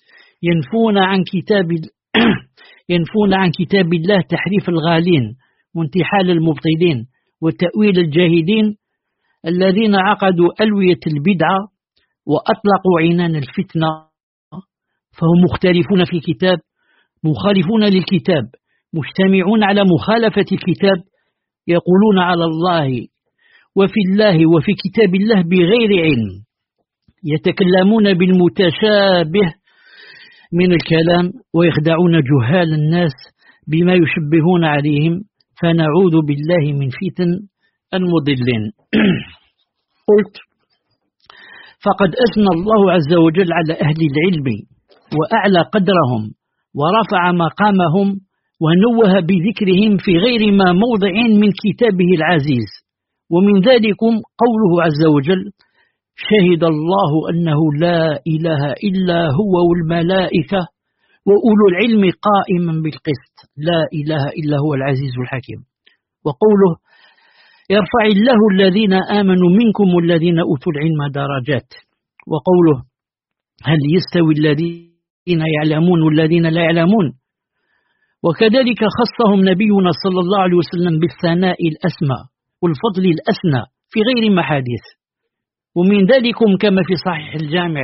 Speaker 2: ينفون عن كتاب الله تحريف الغالين وانتحال المبطلين وتأويل الجاهدين الذين عقدوا ألوية البدعة وأطلقوا عنان الفتنة، فهم مختلفون في الكتاب، مخالفون للكتاب، مجتمعون على مخالفة الكتاب، يقولون على الله وفي الله وفي كتاب الله بغير علم، يتكلمون بالمتشابه من الكلام ويخدعون جهال الناس بما يشبهون عليهم، فنعوذ بالله من فتن المضلين. قلت فقد أثنى الله عز وجل على أهل العلم وأعلى قدرهم ورفع مقامهم ونوه بذكرهم في غير ما موضع من كتابه العزيز، ومن ذلكم قوله عز وجل: شهد الله أنه لا إله إلا هو والملائكة وأولو العلم قائما بالقسط لا إله إلا هو العزيز الحكيم. وقوله: يرفع الله الذين آمنوا منكم والذين أوتوا العلم درجات. وقوله: هل يستوي الذين يعلمون والذين لا يعلمون. وكذلك خصهم نبينا صلى الله عليه وسلم بالثناء الأسمى والفضل الأسنى في غير محادث. ومن ذلكم كما في صحيح الجامع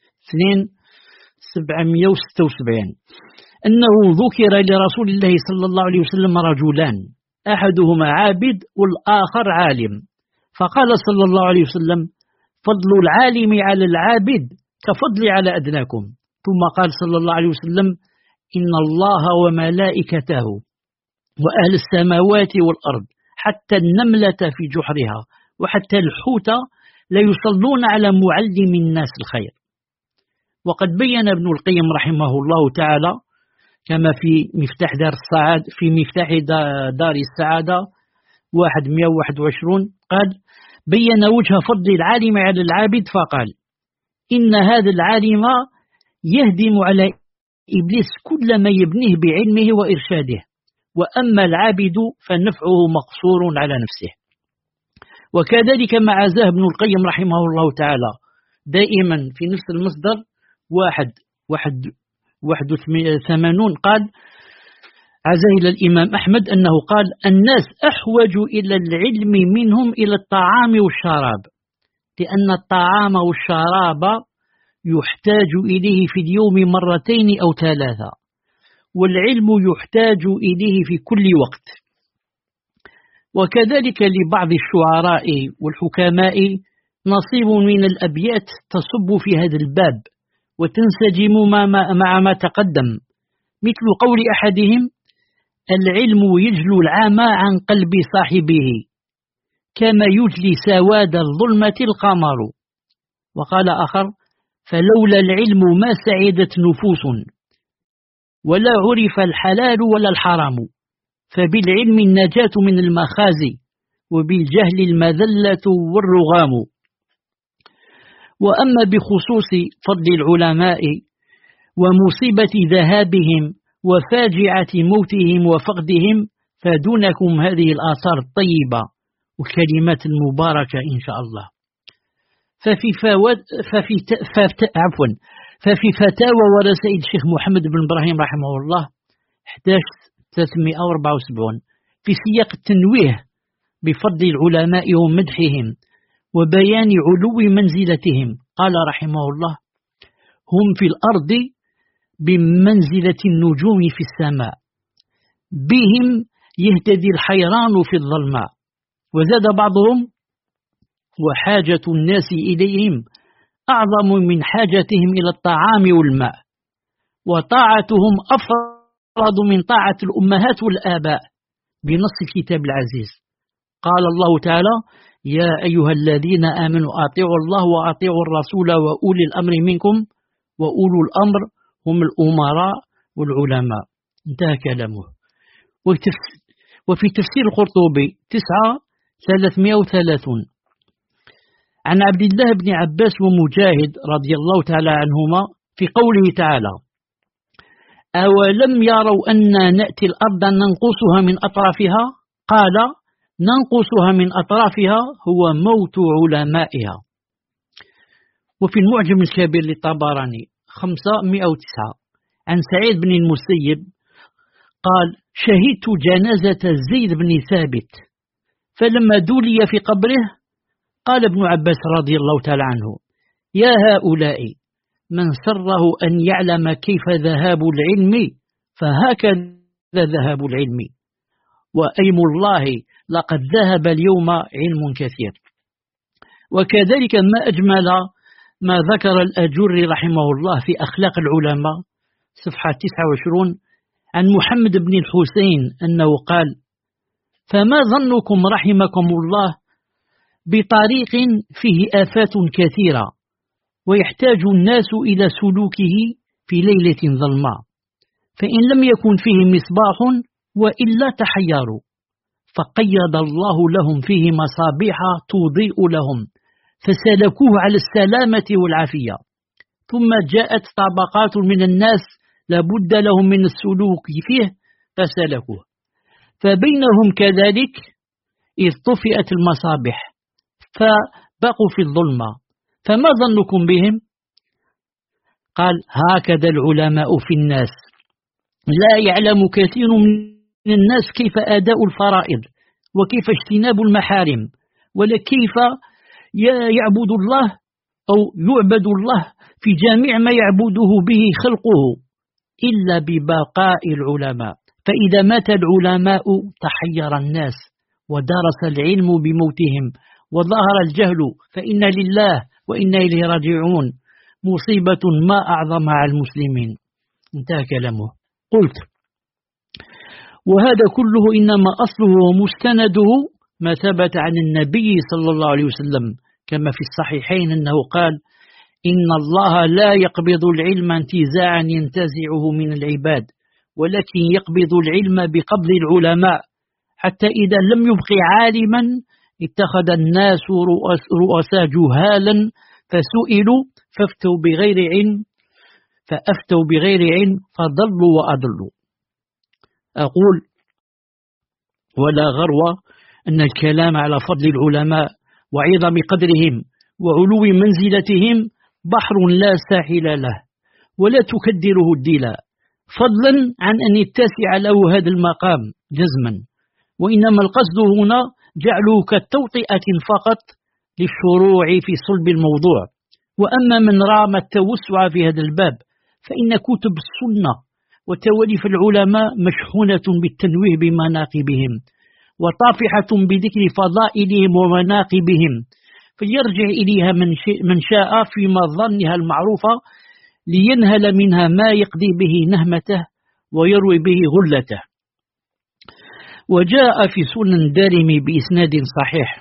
Speaker 2: 2776 أنه ذكر لرسول الله صلى الله عليه وسلم رجلان، أحدهما عابد والآخر عالم، فقال صلى الله عليه وسلم: فضل العالم على العابد كفضل على أدناكم. ثم قال صلى الله عليه وسلم: إن الله وملائكته وأهل السماوات والأرض حتى النملة في جحرها وحتى الحوت لا يصلون على معلم الناس الخير. وقد بين ابن القيم رحمه الله تعالى كما في مفتاح دار السعادة 121 قال: بين وجه فضل العالم على العابد فقال: إن هذا العالم يهدم على إبليس كل ما يبنيه بعلمه وإرشاده، وأما العابد فنفعه مقصور على نفسه. وكذلك ما عزاه ابن القيم رحمه الله تعالى دائما في نفس المصدر 81 قال: عزاه إلى الإمام أحمد أنه قال: الناس أحوج إلى العلم منهم إلى الطعام والشراب، لأن الطعام والشراب يحتاج إليه في اليوم 2 أو 3، والعلم يحتاج إليه في كل وقت. وكذلك لبعض الشعراء والحكماء نصيب من الأبيات تصب في هذا الباب وتنسجم مع ما تقدم، مثل قول أحدهم: العلم يجلو العامى عن قلب صاحبه كما يجلي سواد الظلمة القمر. وقال آخر: فلولا العلم ما سعدت نفوس ولا عرف الحلال ولا الحرام، فبالعلم النجاة من المخازي وبالجهل المذلة والرغام. وأما بخصوص فضل العلماء ومصيبة ذهابهم وفاجعة موتهم وفقدهم فدونكم هذه الآثار الطيبة والكلمات المباركة إن شاء الله. ففي فتاوى ورسائل الشيخ محمد بن إبراهيم رحمه الله 11/374 في سياق التنويه بفضل العلماء ومدحهم وبيان علو منزلتهم. قال رحمه الله: هم في الأرض بمنزلة النجوم في السماء، بهم يهتدي الحيران في الظلماء. وزاد بعضهم: وحاجة الناس إليهم أعظم من حاجتهم إلى الطعام والماء، وطاعتهم أفرض من طاعة الأمهات والآباء بنص الكتاب العزيز. قال الله تعالى: يا أيها الذين آمنوا أطيعوا الله وأطيعوا الرسول وأولي الأمر منكم، وأولو الأمر هم الأمراء والعلماء. انتهى كلامه. وفي تفسير القرطبي 9:330 عن عبد الله بن عباس ومجاهد رضي الله تعالى عنهما في قوله تعالى: أولم يروا أن نأتي الأرض ننقصها من أطرافها؟ قال: ننقصها من أطرافها هو موت علمائها. وفي المعجم الكبير للطبراني 509 عن سعيد بن المسيب قال: شهدت جنازة زيد بن ثابت، فلما دولي في قبره قال ابن عباس رضي الله تعالى عنه: يا هؤلاء من سره أن يعلم كيف ذهاب العلم فهكذا ذهاب العلم، وأيم الله لقد ذهب اليوم علم كثير. وكذلك ما أجمل ما ذكر الأجري رحمه الله في أخلاق العلماء صفحة 29 عن محمد بن الحسين أنه قال: فما ظنكم رحمكم الله بطريق فيه آفات كثيرة ويحتاج الناس إلى سلوكه في ليلة ظلماء، فإن لم يكن فيه مصباح وإلا تحيروا، فقيض الله لهم فيه مصابيح تضيء لهم فسلكوه على السلامة والعافية. ثم جاءت طبقات من الناس لابد لهم من السلوك فيه فسلكوه، فبينهم كذلك إذ طفئت المصابيح فبقوا في الظلمة، فما ظنكم بهم؟ قال: هكذا العلماء في الناس، لا يعلم كثير من الناس كيف أداء الفرائض وكيف اجتناب المحارم، ولا كيف يعبد الله أو يعبد الله في جميع ما يعبده به خلقه إلا ببقاء العلماء. فإذا مات العلماء تحير الناس ودرس العلم بموتهم وظهر الجهل، فإن لله وإنا إليه راجعون، مصيبة ما أعظمها على المسلمين. انتهى كلامه. قلت: وهذا كله إنما أصله ومستنده ما ثبت عن النبي صلى الله عليه وسلم كما في الصحيحين أنه قال: إن الله لا يقبض العلم انتزاعا ينتزعه من العباد، ولكن يقبض العلم بقبض العلماء، حتى إذا لم يبق عالما اتخذ الناس رؤساء جهالا فسئلوا فأفتوا بغير علم فضلوا وأضلوا. أقول: ولا غرو أن الكلام على فضل العلماء وعظم قدرهم وعلو منزلتهم بحر لا ساحل له ولا تكدره الدلاء، فضلا عن أن يتسع له هذا المقام جزما، وإنما القصد هنا جعله كالتوطئة فقط للشروع في صلب الموضوع. وأما من رام التوسع في هذا الباب فإن كتب السنة وتواليف العلماء مشحونة بالتنويه بمناقبهم وطافحة بذكر فضائلهم ومناقبهم، فيرجع إليها من شاء في مظنها المعروفة لينهل منها ما يقضي به نهمته ويروي به غلته. وجاء في سنن الدارمي بإسناد صحيح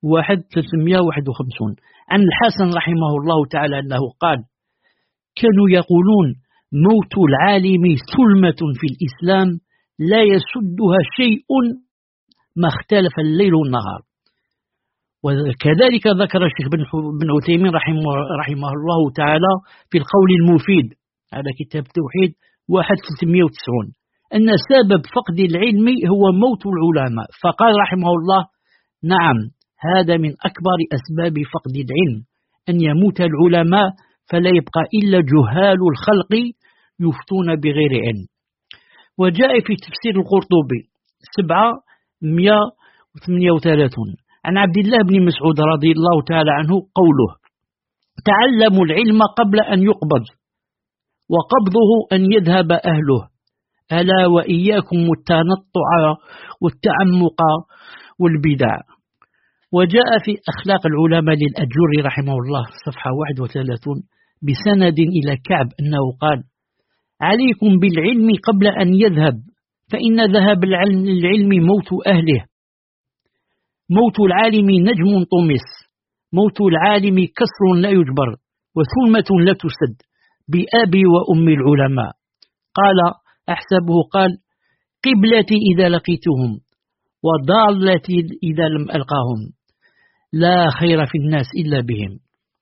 Speaker 2: 1351 عن الحسن رحمه الله تعالى أنه قال: كانوا يقولون موت العالم ثلمة في الإسلام لا يسدها شيء ما اختلف الليل والنهار. وكذلك ذكر الشيخ بن عثيمين رحمه الله تعالى في القول المفيد على كتاب التوحيد 1390 أن سبب فقد العلم هو موت العلماء، فقال رحمه الله: نعم، هذا من أكبر أسباب فقد العلم، أن يموت العلماء فلا يبقى إلا جهال الخلق يفتون بغير علم. وجاء في تفسير القرطبي 7 138. عن عبد الله بن مسعود رضي الله تعالى عنه قوله: تعلموا العلم قبل أن يقبض، وقبضه أن يذهب أهله، ألا وإياكم التنطع والتعمق والبدع. وجاء في أخلاق العلماء للأجري رحمه الله صفحة 31 بسند إلى كعب أنه قال: عليكم بالعلم قبل أن يذهب، فإن ذهب العلم موت أهله. موت العالم نجم طمس، موت العالم كسر لا يجبر، وثلمة لا تسد، بأبي وأم العلماء. قال أحسبه قال: قبلتي إذا لقيتهم، وضالتي إذا لم ألقاهم، لا خير في الناس إلا بهم.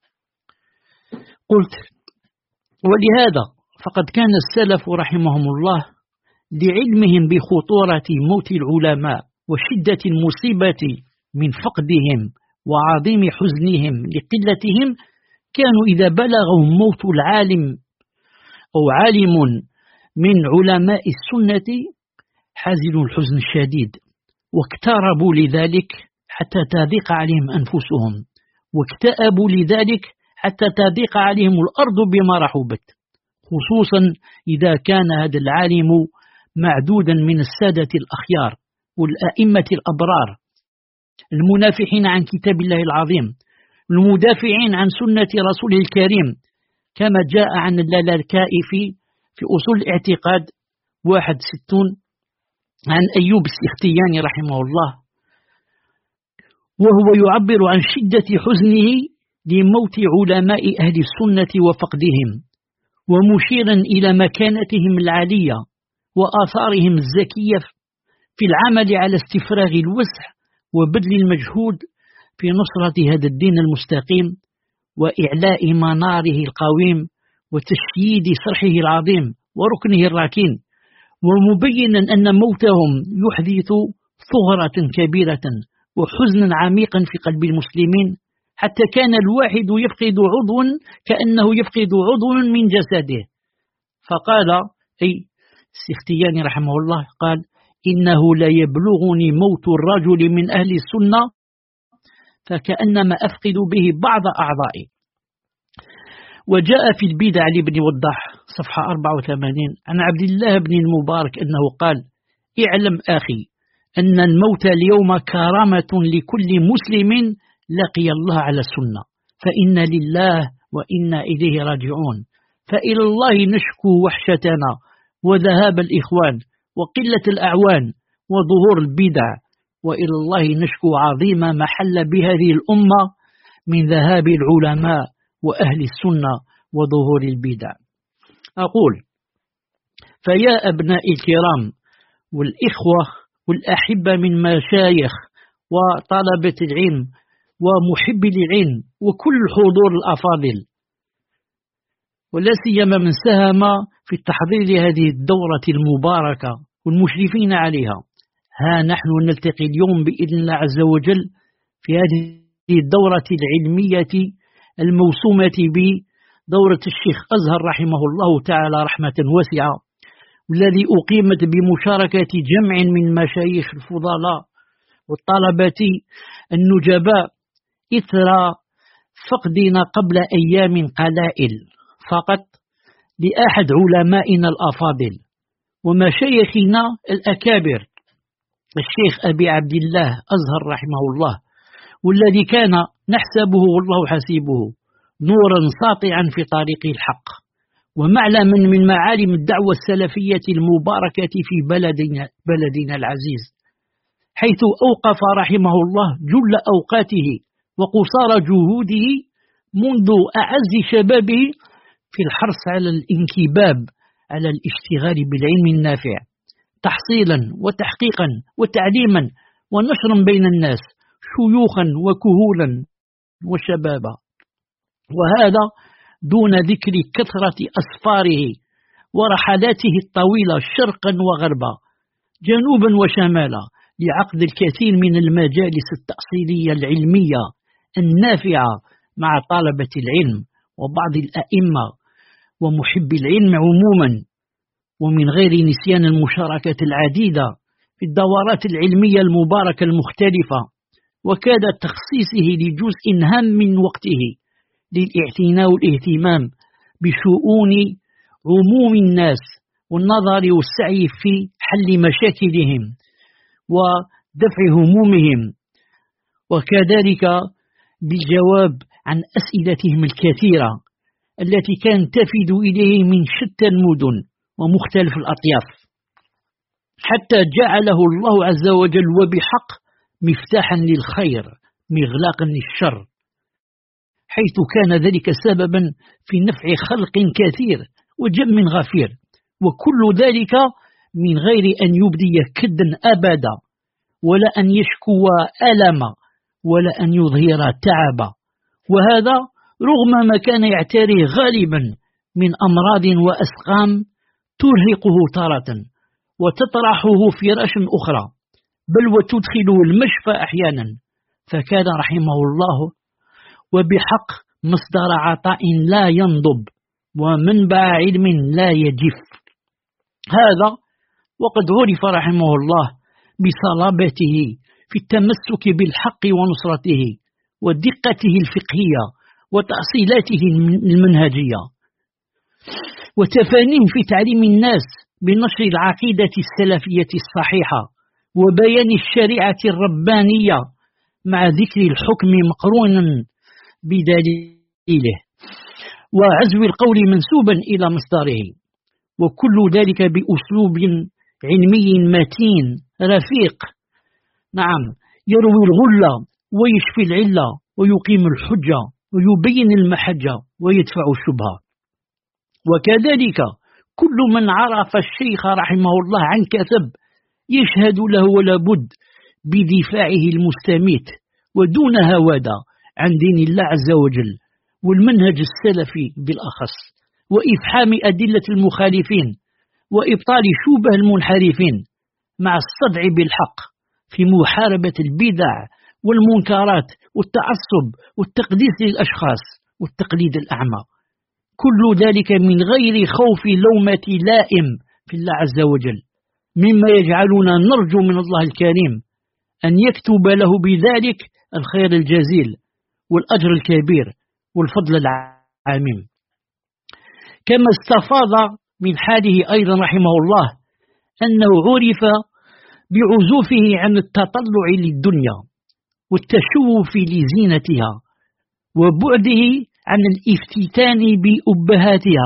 Speaker 2: قلت: ولهذا فقد كان السلف رحمهم الله لعلمهم بخطورة موت العلماء وشدة المصيبة من فقدهم وعظيم حزنهم لقلتهم، كانوا إذا بلغهم موت العالم أو عالم من علماء السنة حزنوا الحزن الشديد، واقتربوا لذلك حتى تضيق عليهم أنفسهم، واكتئبوا لذلك حتى تضيق عليهم الأرض بما رحبت، خصوصا إذا كان هذا العالم معدودا من السادة الأخيار والأئمة الأبرار المنافحين عن كتاب الله العظيم، المدافعين عن سنة رسوله الكريم، كما جاء عن اللالكائي في أصول الاعتقاد 61 عن أيوب السختياني رحمه الله، وهو يعبر عن شدة حزنه لموت علماء أهل السنة وفقدهم، ومشيرا إلى مكانتهم العالية وآثارهم الزكية في العمل على استفراغ الوسع وبذل المجهود في نصرة هذا الدين المستقيم وإعلاء مناره القويم وتشييد صرحه العظيم وركنه الراكين، ومبينا أن موتهم يحدث ثغرة كبيرة وحزنا عميقا في قلب المسلمين، حتى كان الواحد يفقد عضوا كأنه يفقد عضوا من جسده. فقال أي السختياني رحمه الله قال: إنه لا يبلغني موت الرجل من أهل السنة فكأنما أفقد به بعض أعضائي. وجاء في البدع لابن وضاح صفحة 84 عن عبد الله بن المبارك أنه قال: اعلم أخي أن الموت اليوم كرامة لكل مسلم لقي الله على السنة، فإن لله وإنا إليه راجعون، فإلى الله نشكو وحشتنا وذهاب الإخوان وقلة الأعوان وظهور البدع، وإلى الله نشكو عظيم ما حل بهذه الأمة من ذهاب العلماء وأهل السنة وظهور البدع. أقول: فيا أبناء الكرام والإخوة والأحبة من مشايخ وطلبة العلم ومحبي العلم وكل حضور الأفاضل، ولا سيما من ساهم في التحضير لهذه الدورة المباركة والمشرفين عليها، ها نحن نلتقي اليوم بإذن الله عز وجل في هذه الدورة العلمية الموسومة بدورة الشيخ أزهر رحمه الله تعالى رحمة واسعة، والذي أقيمت بمشاركة جمع من مشايخ الفضلاء والطلبة النجباء إثر فقدنا قبل أيام قلائل فقط لأحد علمائنا الأفاضل ومشايخنا الأكابر، الشيخ أبي عبد الله أزهر رحمه الله، والذي كان نحسبه والله حسيبه نورا ساطعا في طريق الحق، ومعلما من معالم الدعوة السلفية المباركة في بلدنا العزيز، حيث أوقف رحمه الله جل أوقاته وقصار جهوده منذ أعز شبابه في الحرص على الانكباب على الاشتغال بالعلم النافع تحصيلا وتحقيقا وتعليما ونشرا بين الناس شيوخا وكهولا وشبابا، وهذا دون ذكر كثرة أسفاره ورحلاته الطويلة شرقا وغربا جنوبا وشمالا لعقد الكثير من المجالس التأصيلية العلمية النافعة مع طلبة العلم وبعض الأئمة ومحب العلم عموما، ومن غير نسيان المشاركة العديدة في الدورات العلمية المباركة المختلفة، وكاد تخصيصه لجزء هام من وقته للاعتناء والاهتمام بشؤون عموم الناس والنظر والسعي في حل مشاكلهم ودفع همومهم، وكذلك بالجواب عن أسئلتهم الكثيرة التي كانت تفد إليه من شتى المدن ومختلف الأطياف، حتى جعله الله عز وجل وبحق مفتاحا للخير مغلاقا للشر، حيث كان ذلك سببا في نفع خلق كثير وجم غفير، وكل ذلك من غير أن يبدي كدا أبدا، ولا أن يشكو ألما، ولا أن يظهر تعبا، وهذا رغم ما كان يعتريه غالبا من أمراض وأسقام ترهقه تارة وتطرحه فراش أخرى، بل وتدخله المشفى أحيانا، فكان رحمه الله وبحق مصدر عطاء لا ينضب ومنبع علم لا يجف. هذا وقد عرف رحمه الله بصلابته في التمسك بالحق ونصرته ودقته الفقهية وتأصيلاته المنهجية، وتفانيه في تعليم الناس بنشر العقيدة السلفية الصحيحة وبيان الشريعة الربانية مع ذكر الحكم مقرونا بدليله وعزو القول منسوبا إلى مصدره، وكل ذلك بأسلوب علمي متين رفيق، نعم، يروي الغلة ويشفي العلة ويقيم الحجة ويبين المحجة ويدفع الشبهة. وكذلك كل من عرف الشيخ رحمه الله عن كثب يشهد له ولا بد بدفاعه المستميت ودون هوادة عن دين الله عز وجل والمنهج السلفي بالأخص، وإفحام أدلة المخالفين وإبطال شبه المنحرفين، مع الصدع بالحق في محاربة البدع والمنكرات والتعصب والتقديس للأشخاص والتقليد الأعمى، كل ذلك من غير خوف لومة لائم في الله عز وجل، مما يجعلنا نرجو من الله الكريم أن يكتب له بذلك الخير الجزيل والأجر الكبير والفضل العميم. كما استفاض من حاله أيضا رحمه الله أنه عرف بعزوفه عن التطلع للدنيا والتشوف لزينتها وبعده عن الافتتان بأبهاتها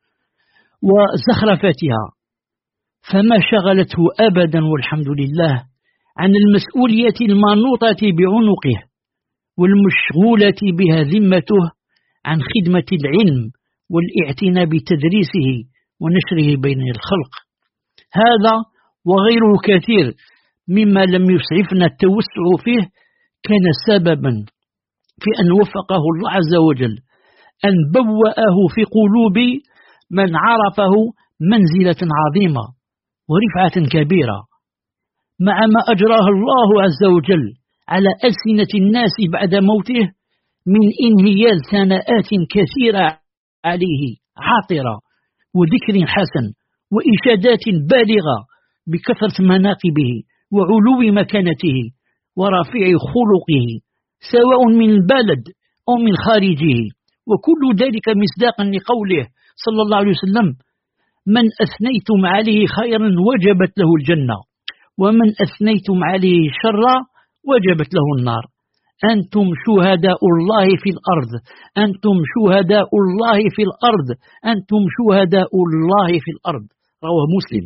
Speaker 2: وزخرفتها، فما شغلته أبدا والحمد لله عن المسؤولية المنوطة بعنقه والمشغولة بها ذمته عن خدمة العلم والاعتناء بتدريسه ونشره بين الخلق. هذا وغيره كثير مما لم يسعفنا التوسع فيه كان سببا في أن وفقه الله عز وجل أن بوأه في قلوب من عرفه منزلة عظيمة ورفعة كبيرة، مع ما أجراه الله عز وجل على ألسنة الناس بعد موته من انهيال ثناءات كثيرة عليه عاطرة وذكر حسن وإشادات بالغة بكثرة مناقبه وعلو مكانته ورفيع خلقه سواء من البلد أو من خارجه، وكل ذلك مصداقا لقوله صلى الله عليه وسلم: من أثنيتم عليه خيرا وجبت له الجنة، ومن أثنيتم عليه شرا وجبت له النار. أنتم شهداء الله في الأرض، أنتم شهداء الله في الأرض، أنتم شهداء الله في الأرض، رواه مسلم.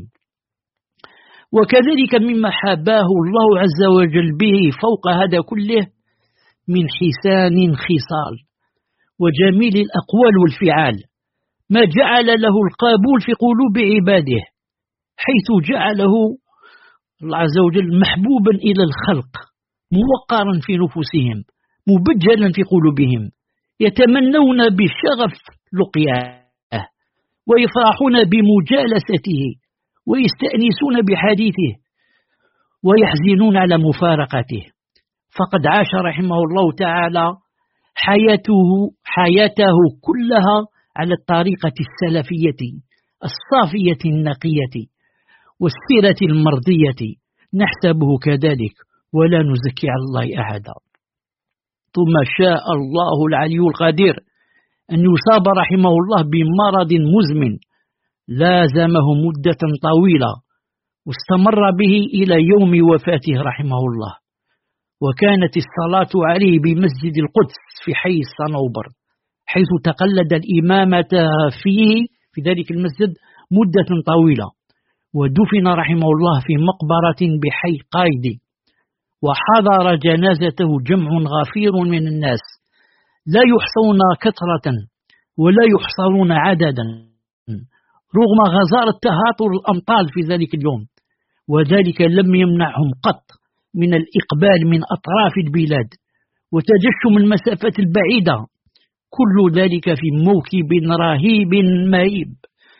Speaker 2: وكذلك مما حباه الله عز وجل به فوق هذا كله من حسان خصال وجميل الأقوال والفعال ما جعل له القبول في قلوب عباده، حيث جعله الله عز وجل محبوبا إلى الخلق، موقرا في نفوسهم، مبجلا في قلوبهم، يتمنون بشغف لقياه ويفرحون بمجالسته ويستأنسون بحديثه ويحزنون على مفارقته، فقد عاش رحمه الله تعالى حياته كلها على الطريقة السلفية الصافية النقية والسيرة المرضية، نحسبه كذلك ولا نزكي على الله أحدا. ثم شاء الله العلي القدير أن يصاب رحمه الله بمرض مزمن لازمه مدة طويلة واستمر به إلى يوم وفاته رحمه الله، وكانت الصلاة عليه بمسجد القدس في حي الصنوبر، حيث تقلد الإمامة فيه في ذلك المسجد مدة طويلة، ودفن رحمه الله في مقبرة بحي قايدي، وحضر جنازته جمع غفير من الناس لا يحصون كثرة ولا يحصرون عددا، رغم غزارة تهاطر الأمطار في ذلك اليوم، وذلك لم يمنعهم قط من الإقبال من أطراف البلاد وتجشم المسافات البعيدة، كل ذلك في موكب رهيب مهيب،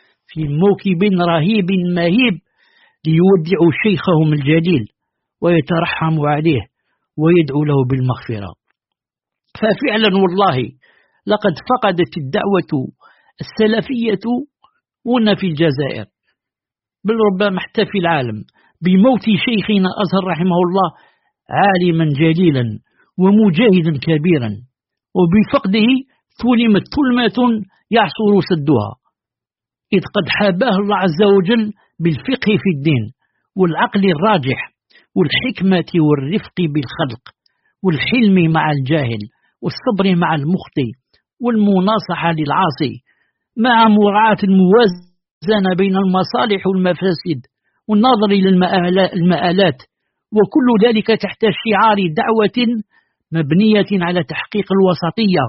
Speaker 2: ليودعوا شيخهم الجليل ويترحموا عليه ويدعو له بالمغفرة. ففعلا والله لقد فقدت الدعوة السلفية هنا في الجزائر، بل ربما حتى في العالم، بموت شيخنا أزهر رحمه الله عالما جليلا ومجاهدا كبيرا، وبفقده ثلمت ثلمة يعصر سدها، إذ قد حاباه الله عز وجل بالفقه في الدين والعقل الراجح والحكمة والرفق بالخلق والحلم مع الجاهل والصبر مع المخطئ والمناصحة للعاصي، مع مراعاة الموازنة بين المصالح والمفاسد والنظر إلى المآلات، وكل ذلك تحت شعار دعوة مبنية على تحقيق الوسطية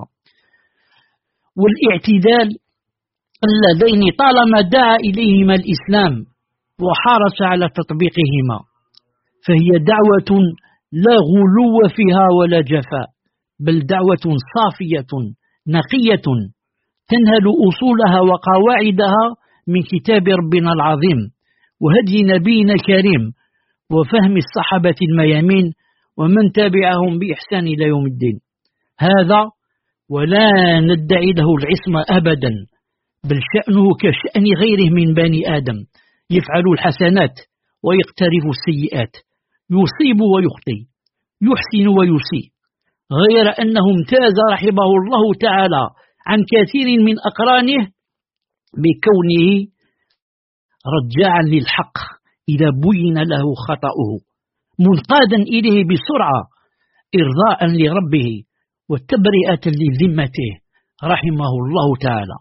Speaker 2: والاعتدال اللذين طالما دعا إليهما الإسلام وحرص على تطبيقهما، فهي دعوة لا غلو فيها ولا جفاء، بل دعوة صافية نقية تنهل أصولها وقواعدها من كتاب ربنا العظيم وهدي نبينا الكريم وفهم الصحابة الميامين ومن تبعهم بإحسان إلى يوم الدين. هذا ولا ندعي له العصمة أبدا، بل شأنه كشأن غيره من بني آدم، يفعل الحسنات ويقترف السيئات، يصيب ويخطئ، يحسن ويسيء، غير أنه امتاز رحمه الله تعالى عن كثير من أقرانه بكونه رجاعا للحق إذا بين له خطأه، منقادا إليه بسرعة إرضاء لربه وتبرئة لذمته رحمه الله تعالى.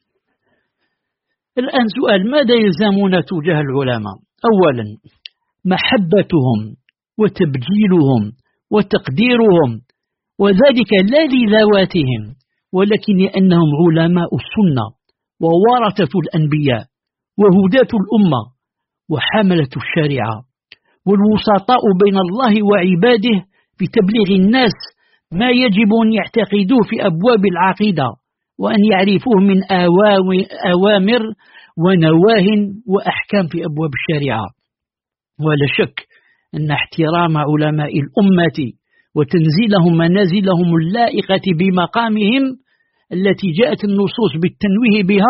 Speaker 2: الآن سؤال: ماذا يلزمنا تجاه العلماء؟ أولا محبتهم وتبجيلهم وتقديرهم، وذلك لا لذواتهم ولكن لأنهم علماء السنة وورثة الأنبياء وهداة الأمة وحملة الشريعة، والوسطاء بين الله وعباده بتبليغ الناس ما يجب أن يعتقدوه في أبواب العقيدة وأن يعرفوه من أوامر ونواه وأحكام في أبواب الشريعة. ولا شك أن احترام علماء الأمة وتنزيلهم منازلهم اللائقة بمقامهم التي جاءت النصوص بالتنويه بها،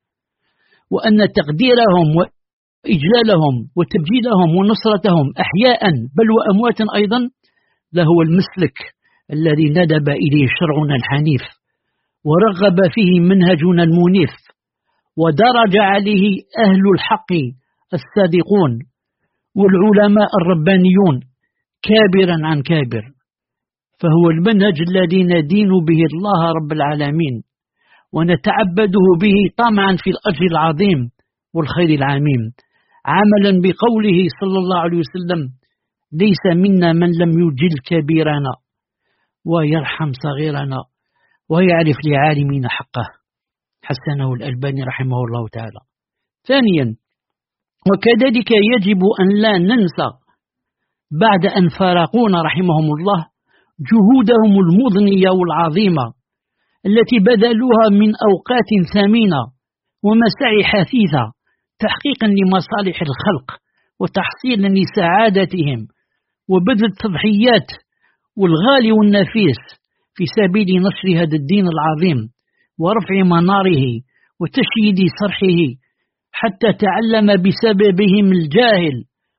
Speaker 2: وأن تقديرهم وإجلالهم وتبجيلهم ونصرتهم أحياء بل وأمواتا أيضا لهو المسلك الذي ندب إليه شرعنا الحنيف ورغب فيه منهجنا المنيف ودرج عليه أهل الحق الصادقون والعلماء الربانيون كابرا عن كابر، فهو المنهج الذي ندين به الله رب العالمين ونتعبده به طمعا في الأجر العظيم والخير العميم، عملا بقوله صلى الله عليه وسلم: ليس منا من لم يجل كبيرنا ويرحم صغيرنا ويعرف لعالمين حقه، حسنه الألباني رحمه الله تعالى. ثانيا، وكذلك يجب أن لا ننسى بعد أن فارقونا رحمهم الله جهودهم المضنية والعظيمة التي بذلوها من أوقات ثمينة ومساعي حثيثة تحقيقا لمصالح الخلق وتحصيلا لسعادتهم، وبذل التضحيات والغالي والنفيس في سبيل نشر هذا الدين العظيم ورفع مناره وتشييد صرحه، حتى تعلم بسببهم الجاهل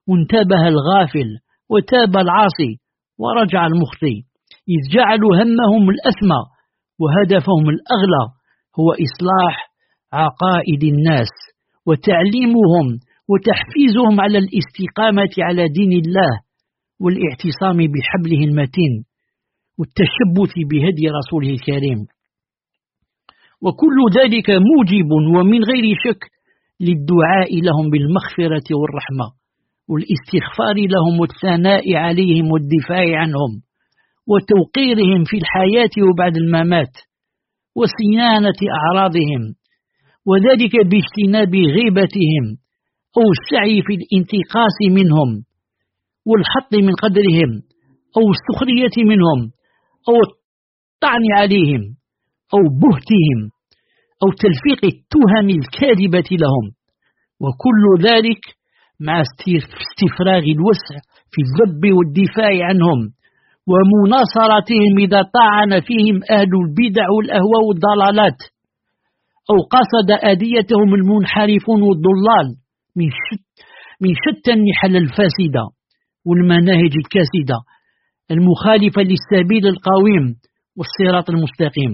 Speaker 2: وانتبه الغافل وتاب العاصي ورجع المخطي، إذ جعلوا همهم الأسمى وهدفهم الأغلى هو إصلاح عقائد الناس وتعليمهم وتحفيزهم على الاستقامة على دين الله والاعتصام بحبله المتين والتشبث بهدي رسوله الكريم. وكل ذلك موجب ومن غير شك للدعاء لهم بالمغفرة والرحمة والاستغفار لهم والثناء عليهم والدفاع عنهم وتوقيرهم في الحياة وبعد الممات وصيانة أعراضهم، وذلك باجتناب غيبتهم أو السعي في الانتقاص منهم والحط من قدرهم أو السخرية منهم أو الطعن عليهم أو بهتهم أو تلفيق التهم الكاذبة لهم، وكل ذلك مع استفراغ الوسع في الذب والدفاع عنهم ومناصرتهم إذا طعن فيهم أهل البدع والأهواء والضلالات أو قصد أذيتهم المنحرفون والضلال من شتى النحل الفاسدة والمناهج الكاسدة المخالفة للسبيل القويم والصراط المستقيم.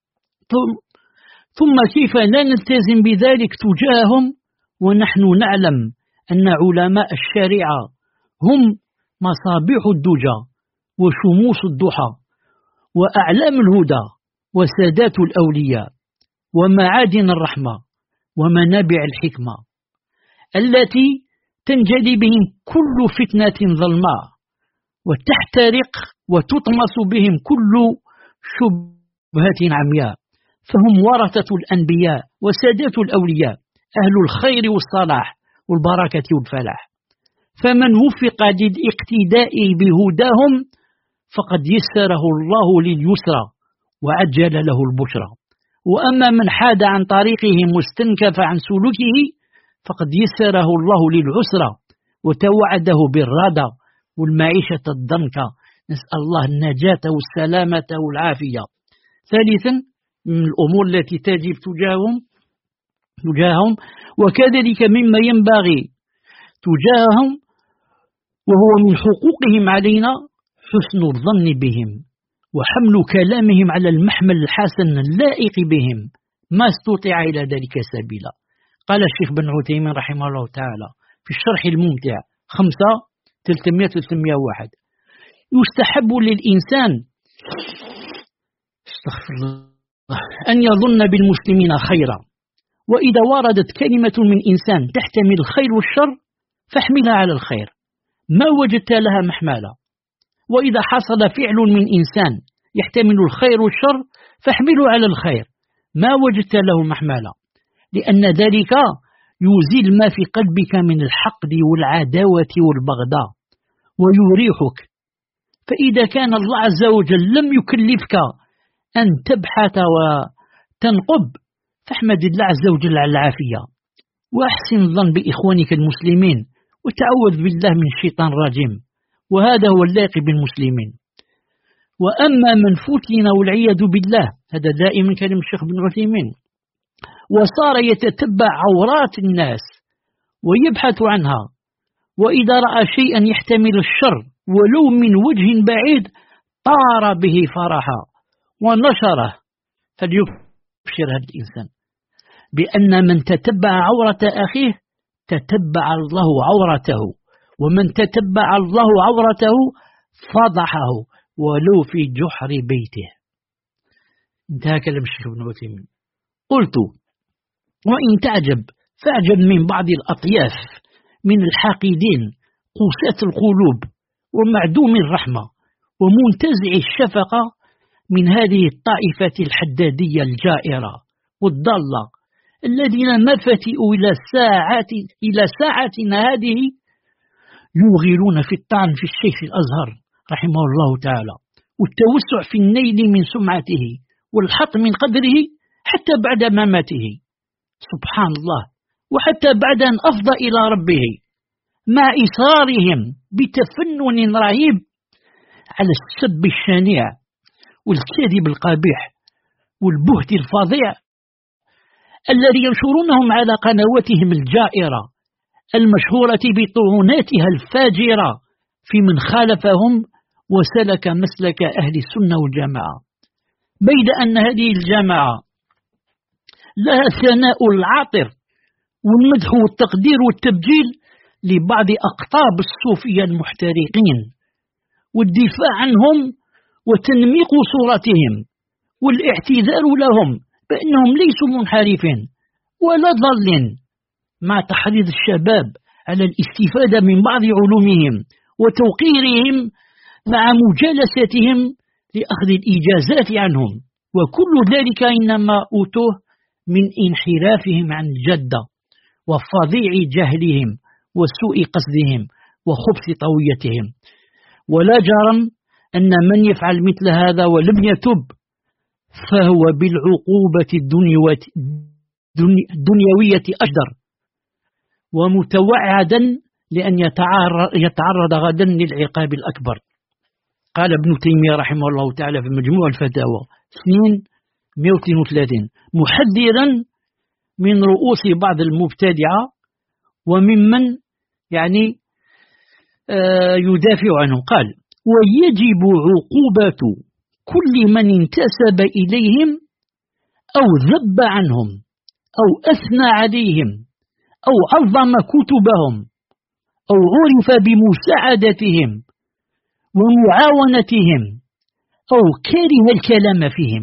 Speaker 2: ثم كيف لا نلتزم بذلك تجاههم ونحن نعلم أن علماء الشريعة هم مصابيح الدجى وشموس الضحى وأعلام الهدى وسادات الأولياء ومعادن الرحمة ومنابع الحكمة التي تنجلي بهم كل فتنة ظلماء وتحترق وتطمس بهم كل شبهة عمياء، فهم ورثة الأنبياء وسادات الأولياء أهل الخير والصلاح والبركة والفلاح، فمن وفق للاقتداء بهداهم فقد يسره الله لليسرى وعجل له البشرى، وأما من حاد عن طريقهم واستنكف عن سلوكه فقد يسره الله للعسرى وتوعده بالردى والمعيشة الضنكة، نسأل الله النجاة والسلامة والعافية. ثالثا من الأمور التي تجب تجاههم وكذلك مما ينبغي تجاههم وهو من حقوقهم علينا حسن الظن بهم وحمل كلامهم على المحمل الحسن اللائق بهم ما استطاع إلى ذلك سبيلا. قال الشيخ بن عثيمين رحمه الله تعالى في الشرح الممتع 5/301 يستحب للإنسان أن يظن بالمسلمين خيرا، وإذا وردت كلمة من إنسان تحتمل الخير والشر فاحملها على الخير ما وجدت لها محمالا، وإذا حصل فعل من إنسان يحتمل الخير والشر فاحمله على الخير ما وجدت له محمالا، لأن ذلك يزيل ما في قلبك من الحقد والعداوة والبغضاء ويريحك. فإذا كان الله عز وجل لم يكلفك أن تبحث وتنقب فاحمد الله عز وجل على العافية وأحسن الظن بإخوانك المسلمين وتعوذ بالله من الشيطان الرجيم، وهذا هو اللائق بالمسلمين. وأما من فتن والعياذ بالله، هذا دائما كلام الشيخ بن عثيمين، وصار يتتبع عورات الناس ويبحث عنها، وإذا رأى شيئا يحتمل الشر ولو من وجه بعيد طار به فرحا ونشره، فليبشر هذا الإنسان بأن من تتبع عورة أخيه تتبع الله عورته، ومن تتبع الله عورته فضحه ولو في جحر بيته. انتهى كلام الشيخ ابن عثيمين. قلت: وإن تعجب فاعجب من بعض الأطياف من الحاقدين قساة القلوب ومعدوم الرحمة ومنتزع الشفقة من هذه الطائفة الحدادية الجائرة والضالة الذين ما فتئوا إلى ساعتنا هذه يوغلون في الطعن في الشيخ الأزهر رحمه الله تعالى والتوسع في النيل من سمعته والحط من قدره حتى بعد مماته، سبحان الله، وحتى بعد أن أفضى إلى ربه، مع إصرارهم بتفنن رهيب على السب الشنيع والكذب القبيح والبهت الفظيع الذي ينشرونهم على قنواتهم الجائرة المشهورة بطعوناتها الفاجرة في من خالفهم وسلك مسلك أهل السنة والجماعة، بيد أن هذه الجماعة لها ثناء العاطر والمدح والتقدير والتبجيل لبعض أقطاب الصوفية المحترقين، والدفاع عنهم وتنميق صورتهم والاعتذار لهم بأنهم ليسوا منحرفين ولا ضالين، مع تحريض الشباب على الاستفادة من بعض علومهم وتوقيرهم مع مجالستهم لأخذ الإجازات عنهم، وكل ذلك إنما أوتوه من انحرافهم عن الجدة وفظيع جهلهم وسوء قصدهم وخبث طويتهم. ولا جرم أن من يفعل مثل هذا ولم يتب فهو بالعقوبة الدنيوية أجدر، ومتوعدا لأن يتعرض غدا للعقاب الأكبر. قال ابن تيمية رحمه الله تعالى في مجموع الفتاوى 232 محذرا من رؤوس بعض المبتدعة وممن يدافع عنه، قال: ويجب عقوبة كل من انتسب إليهم أو ذب عنهم أو أثنى عليهم أو عظم كتبهم أو عرف بمساعدتهم ومعاونتهم أو كره الكلام فيهم.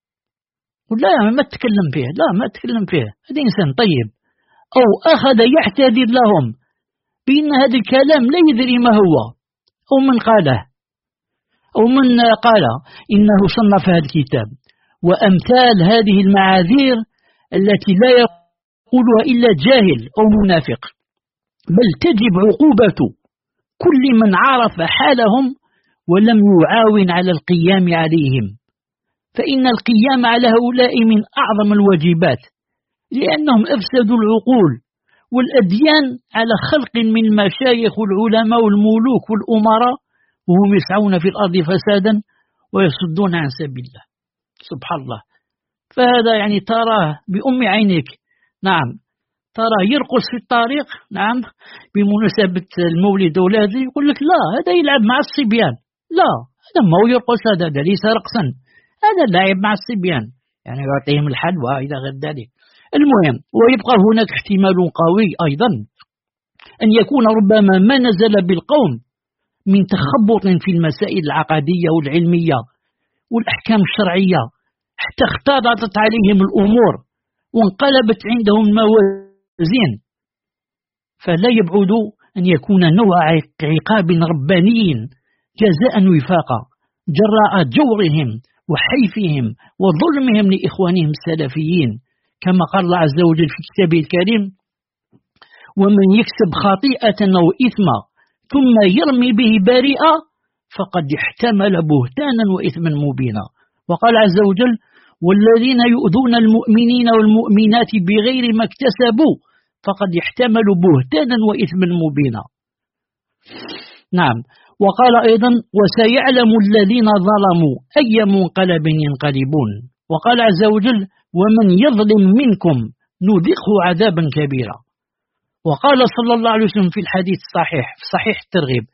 Speaker 2: لا ما تتكلم فيه، لا ما تتكلم فيه، هذا إنسان طيب. أو أخذ يعتذر لهم بأن هذا الكلام لا يدري ما هو، أو من قاله، أو من قال إنه صنف هذا الكتاب، وأمثال هذه المعاذير التي لا يقولها إلا جاهل أو منافق. بل تجب عقوبة كل من عرف حالهم ولم يعاون على القيام عليهم، فإن القيام على هؤلاء من أعظم الواجبات، لأنهم أفسدوا العقول والأديان على خلق من المشايخ والعلماء والملوك والأمراء، وهم يسعون في الأرض فسادا ويصدون عن سبيل الله. سبحان الله. فهذا تراه بأم عينك، نعم، تراه يرقص في الطريق، نعم، بمناسبة المولد ولاده، يقول لك لا هذا يلعب مع الصبيان، لا هذا ما هو يرقص، هذا ليس رقصا، هذا لعب مع الصبيان، يعطيهم الحلوى إلى غير ذلك. المهم، ويبقى هناك احتمال قوي أيضا أن يكون ربما ما نزل بالقوم من تخبط في المسائل العقدية والعلمية والأحكام الشرعية حتى اختلطت عليهم الأمور وانقلبت عندهم الموازين، فلا يبعد أن يكون نوع عقاب رباني جزاء وفاقا جراء جورهم وحيفهم وظلمهم لإخوانهم السلفيين، كما قال الله عز وجل في كتابه الكريم: ومن يكسب خطيئة أو إثما ثم يرمي به بريئا فقد احتمل بهتانا وإثما مبينا. وقال عز وجل: والذين يؤذون المؤمنين والمؤمنات بغير ما اكتسبوا فقد احتملوا بهتانا وإثما مبينا. نعم. وقال أيضا: وسيعلم الذين ظلموا أي منقلب ينقلبون. وقال عز وجل: ومن يظلم منكم نذقه عذابا كبيرا. وقال صلى الله عليه وسلم في الحديث الصحيح في صحيح الترغيب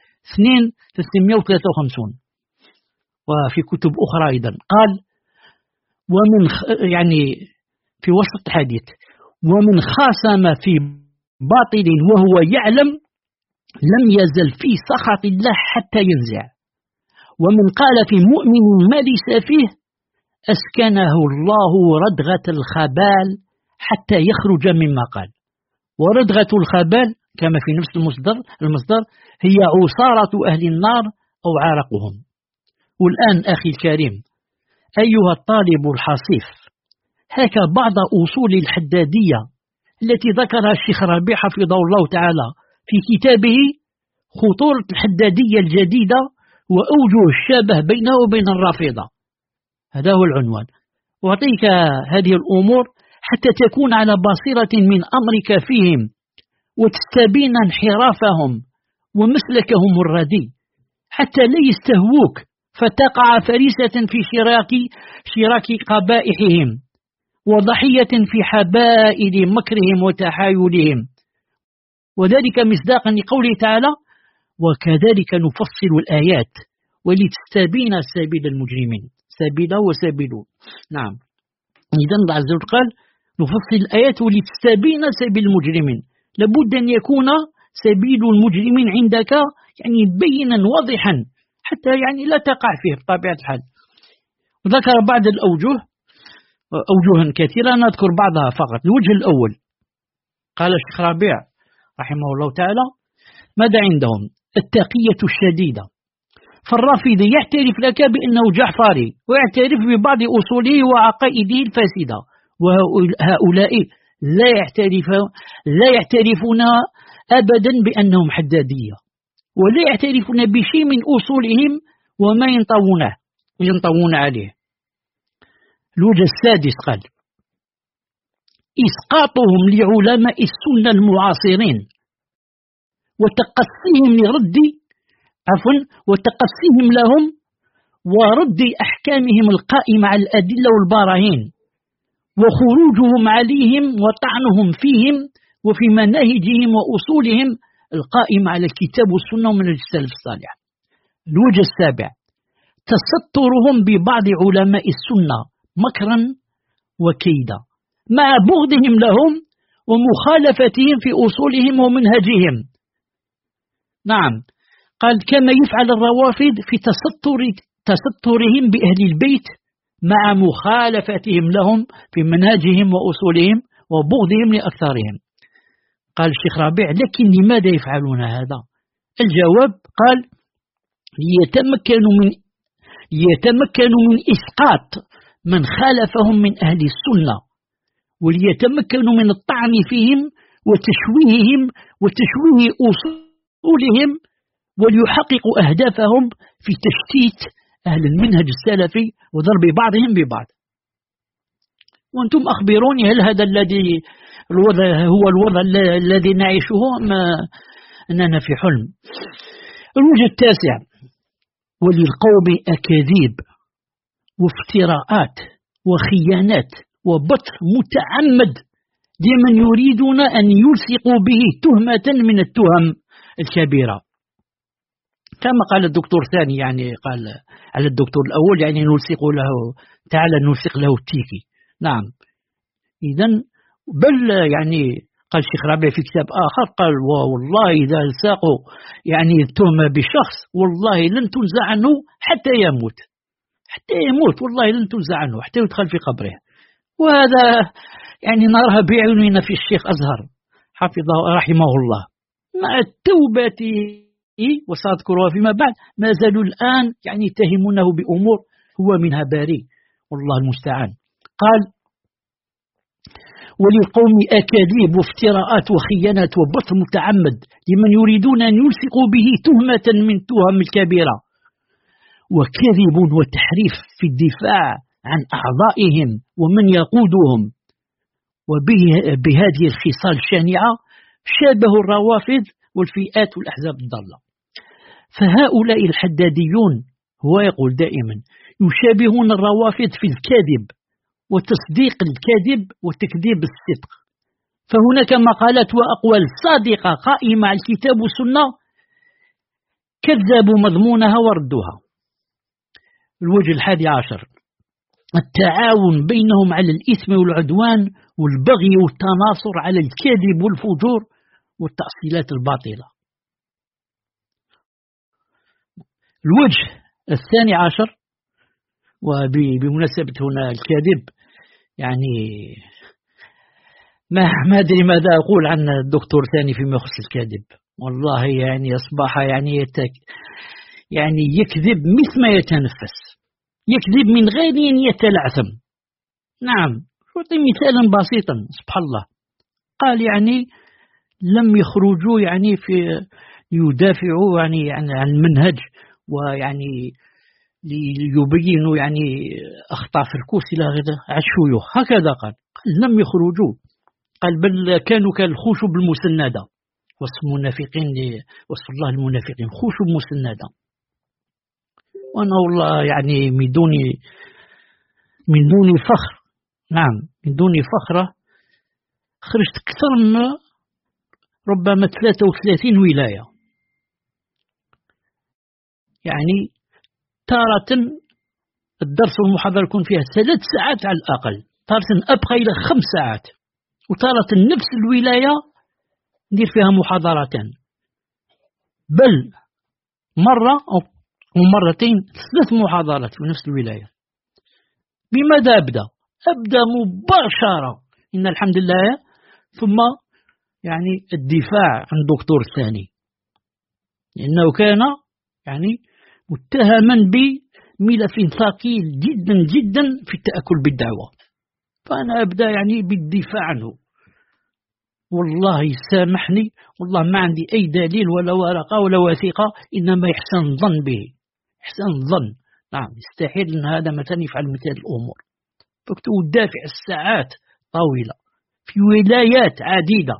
Speaker 2: 2353 وفي كتب أخرى أيضا، قال ومن في وسط الحديث: ومن خاصم في باطل وهو يعلم لم يزل في سخط الله حتى ينزع، ومن قال في مؤمن ما ليس فيه أسكنه الله ردغة الخبال حتى يخرج مما قال. وردغة الخبال كما في نفس المصدر هي عصارة أهل النار أو عرقهم. والآن أخي الكريم أيها الطالب الحصيف، هكا بعض أصول الحدادية التي ذكرها الشيخ ربيع حفظه الله تعالى في كتابه خطورة الحدادية الجديدة وأوجه الشبه بينه وبين الرافضة. هذا هو العنوان. وأعطيك هذه الأمور حتى تكون على بصيرة من أمرك فيهم وتستبين انحرافهم ومسلكهم الردي، حتى لا يستهووك فتقع فريسة في شراك قبائحهم وضحية في حبائل مكرهم وتحايلهم وذلك مصداقا لقوله تعالى: وكذلك نفصل الآيات ولتستبين سبيل المجرمين. سبيل وسبيل. نعم. إذن الله عز وجل قال: نفصل الآيات ولتستبين سبيل المجرمين. لابد أن يكون سبيل المجرمين عندك يعني بينا واضحا حتى يعني لا تقع فيه بطبيعة الحال. وذكر بعض الأوجه، أوجها كثيرة، نذكر بعضها فقط. الوجه الأول قال الشيخ ربيع رحمه الله تعالى: ماذا عندهم؟ التقية الشديدة. فالرافضي يعترف لك بأنه جعفري ويعترف ببعض أصوله وعقائده الفاسدة، وهؤلاء لا يعترفون أبدا بأنهم حدادية، ولا يعترفون بشيء من أصولهم وما ينطوون عليه. الوجه السادس قال: إسقاطهم لعلماء السنة المعاصرين وتقصيهم لهم ورد أحكامهم القائمة على الأدلة والبراهين، وخروجهم عليهم وطعنهم فيهم وفي مناهجهم وأصولهم القائمة على الكتاب والسنة ومنهج السلف الصالح. الوجه السابع: تسترهم ببعض علماء السنة مكرا وكيدا مع بغضهم لهم ومخالفتهم في أصولهم ومنهجهم. نعم. قال: كما يفعل الروافض في تسترهم بأهل البيت مع مخالفتهم لهم في منهجهم وأصولهم وبغضهم لأكثرهم. قال الشيخ ربيع: لكن لماذا يفعلون هذا؟ الجواب قال: ليتمكنوا من إسقاط من خالفهم من أهل السنة، وليتمكنوا من الطعن فيهم وتشويه أصولهم، وليحققوا أهدافهم في تشتيت أهل المنهج السلفي وضرب بعضهم ببعض. وأنتم أخبروني، هل هذا الوضع هو الوضع الذي نعيشه أم أننا في حلم؟ الوجه التاسع: وللقوم أكاذيب وافتراءات وخيانات وبطر متعمد لمن يريدون أن يلصقوا به تهمة من التهم الكبيرة. كما قال الدكتور ثاني، يعني قال على الدكتور الأول يعني نلصق له، تعالى نلصق له التيكي. نعم. إذن بل يعني قال الشيخ ربيع في كتاب آخر قال: والله إذا الصقوا يعني التهمة بشخص والله لن تنزع عنه حتى يموت، والله لن تنزع عنه حتى يدخل في قبره. وهذا يعني نراها بعيوننا في الشيخ أزهر حفظه رحمه الله، مع التوبة وسأذكرها فيما بعد، ما زالوا الآن يعني يتهمونه بأمور هو منها بريء، والله المستعان. قال: وللقوم أكاذيب وافتراءات وخيانات وبطر متعمد لمن يريدون أن يلصقوا به تهمة من تهم الكبيرة، وكذب وتحريف في الدفاع عن أعضائهم ومن يقودهم. وبهذه الخصال الشانعة شابه الروافض والفئات والأحزاب الضالة. فهؤلاء الحداديون، هو يقول دائما، يشابهون الروافض في الكذب وتصديق الكذب وتكذيب الصدق. فهناك مقالات وأقوال صادقة قائمة على الكتاب والسنة كذبوا مضمونها وردوها. الوجه 11: التعاون بينهم على الإثم والعدوان والبغي والتناصر على الكذب والفجور والتأصيلات الباطلة. الوجه 12، وبمناسبة هنا الكذب، يعني ما أدري ماذا أقول عن الدكتور ثاني فيما يخص الكذب. والله يعني أصبح يعني يكذب مثل ما يتنفس، يكذب من غير أن يتلعثم. نعم. أعطي مثالا بسيطا. سبحان الله. قال يعني لم يخرجوا يعني في يدافعوا يعني عن المنهج، ويعني ليبينوا يعني أخطاء في الكوس إلى غير الشيوخ، هكذا قال لم يخرجوا. قال بل كانوا كالخشب المسندة. وصف المنافقين وصف الله المنافقين خشب مسندة. وأنا والله يعني من دون فخر، نعم من دون فخرة، خرجت أكثر من ربما 33 ولاية. يعني تارة الدرس والمحاضرة يكون فيها 3 ساعات على الأقل، تارة أبقى إلى 5 ساعات، وتارة نفس الولاية ندير فيها محاضرتان، بل مرة أو مرتين 3 محاضرات في نفس الولاية. بماذا أبدأ مباشرة إن الحمد لله، ثم يعني الدفاع عن الدكتور الثاني، لأنه كان يعني متهما بملف ثقيل جدا جدا في التأكل بالدعوة، فأنا أبدأ يعني بالدفاع عنه. والله يسامحني، والله ما عندي أي دليل ولا ورقة ولا وثيقة، إنما يحسن الظن به، يحسن الظن. نعم، يستحيل أن هذا مثلا يفعل مثل الأمور. فكنت أدافع الساعات طويلة في ولايات عديدة،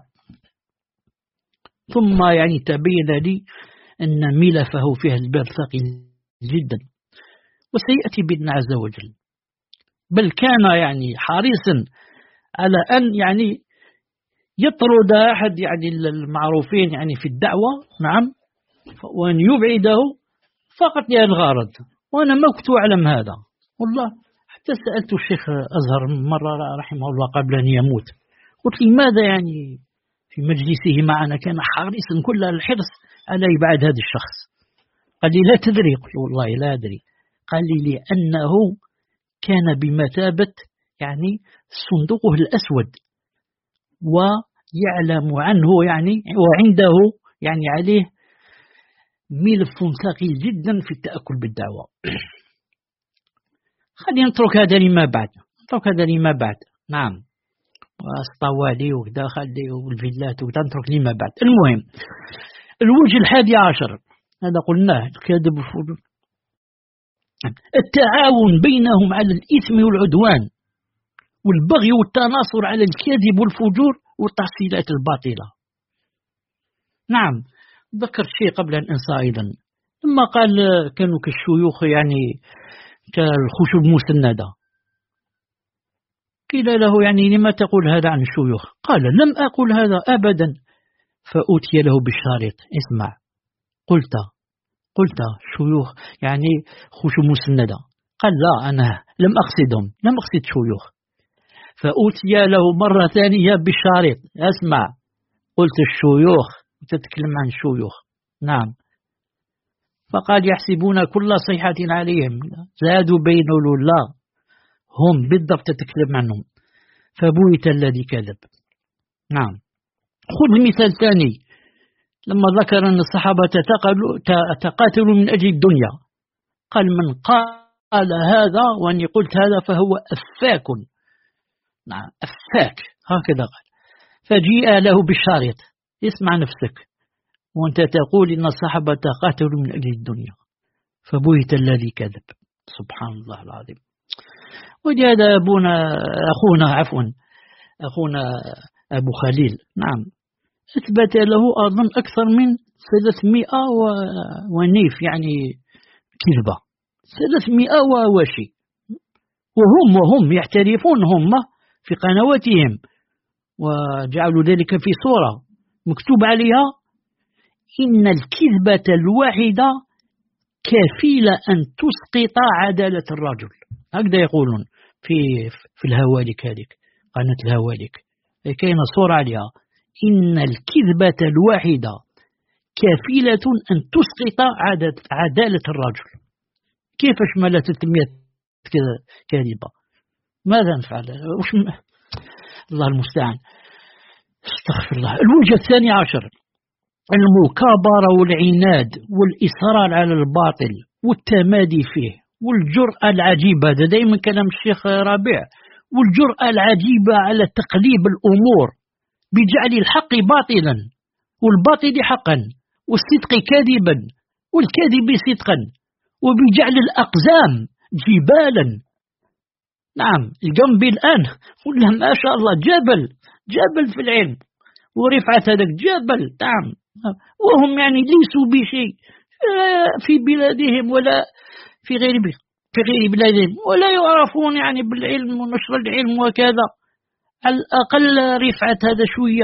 Speaker 2: ثم يعني تبين لي أن ملفه فيه الباب ثقيل جدا، وسيأتي بإذن عز وجل. بل كان يعني حريصا على أن يعني يطرد أحد يعني المعروفين يعني في الدعوة، نعم، وأن يبعده فقط للغرض، وأنا ما كنت أعلم هذا والله. حتى سألت الشيخ أزهر مرة رحمه الله قبل أن يموت، قلت لماذا يعني في مجلسه معنا كان حريصا كل الحرص على إبعاد هذا الشخص؟ قال لي لا تدري. قلت والله لا أدري. قال لي لأنه كان بمثابة يعني صندوقه الأسود، ويعلم عنه يعني، وعنده يعني عليه ملف ثقيل جدا في التأكل بالدعوة. خلينا نترك هذا لما بعد، نعم، والطوالي وكذا خلي والفيلات وكذا نترك لما بعد. المهم الوجه 11 هذا قلناه، الكذب والفجور، التعاون بينهم على الإثم والعدوان والبغي والتناصر على الكذب والفجور والتحصيلات الباطلة. نعم، ذكرت شيء قبل أن أنسى أيضا، لما قال كانوا كالشيوخ يعني كالخشب مسندة، قيل له يعني لما تقول هذا عن الشيوخ؟ قال لم أقل هذا أبدا. فأتي له بالشريط، اسمع، قلت شيوخ يعني خشب مسندة. قال لا، أنا لم أقصدهم، لم أقصد شيوخ. فأتي له مرة ثانية بالشريط، اسمع، قلت الشيوخ، تتكلم عن الشيوخ، نعم. فقال يحسبون كل صيحة عليهم، زادوا بينوا لا، هم بالضبط تتكلم عنهم. فبويت الذي كذب. نعم. خذ مثال ثاني، لما ذكر أن الصحابة تقاتلوا من أجل الدنيا، قال من قال هذا وأني قلت هذا فهو أفاك. نعم، أفاك، هكذا قال. فجيء له بالشريط، اسمع نفسك وأنت تقول إن الصحابة تقاتلوا من أجل الدنيا. فبويت الذي كذب. سبحان الله العظيم. ولهذا أخونا أبو خليل، نعم، أثبت له أظن أكثر من 300 ونيف يعني كذبة، 300 وشي، وهم يعترفون هم في قنواتهم، وجعلوا ذلك في صورة مكتوب عليها إن الكذبة الواحدة كفيلة أن تسقط عدالة الرجل. هكذا يقولون في الهوالك، هذيك قناة الهوالك كاين صورة عليها، إن الكذبة الواحدة كفيلة أن تسقط عدالة الرجل. كيف شملت 300 كذبة؟ ماذا نفعل؟ الله المستعان. استغفر الله. الوجه 12 المكابرة والعناد والإصرار على الباطل والتمادي فيه والجرأة العجيبة، هذا دائما كلام الشيخ ربيع، والجرأة العجيبة على تقليب الأمور بجعل الحق باطلا والباطل حقا والصدق كاذبا والكاذب صدقا وبجعل الأقزام جبالا. نعم، الجنب الآن ولا ما شاء الله جبل في العلم، ورفعت هذاك جبل، نعم، وهم يعني ليسوا بشيء في بلادهم ولا في غير بلادهم، ولا يعرفون يعني بالعلم ونشر العلم وكذا. على الأقل رفعت هذا شوية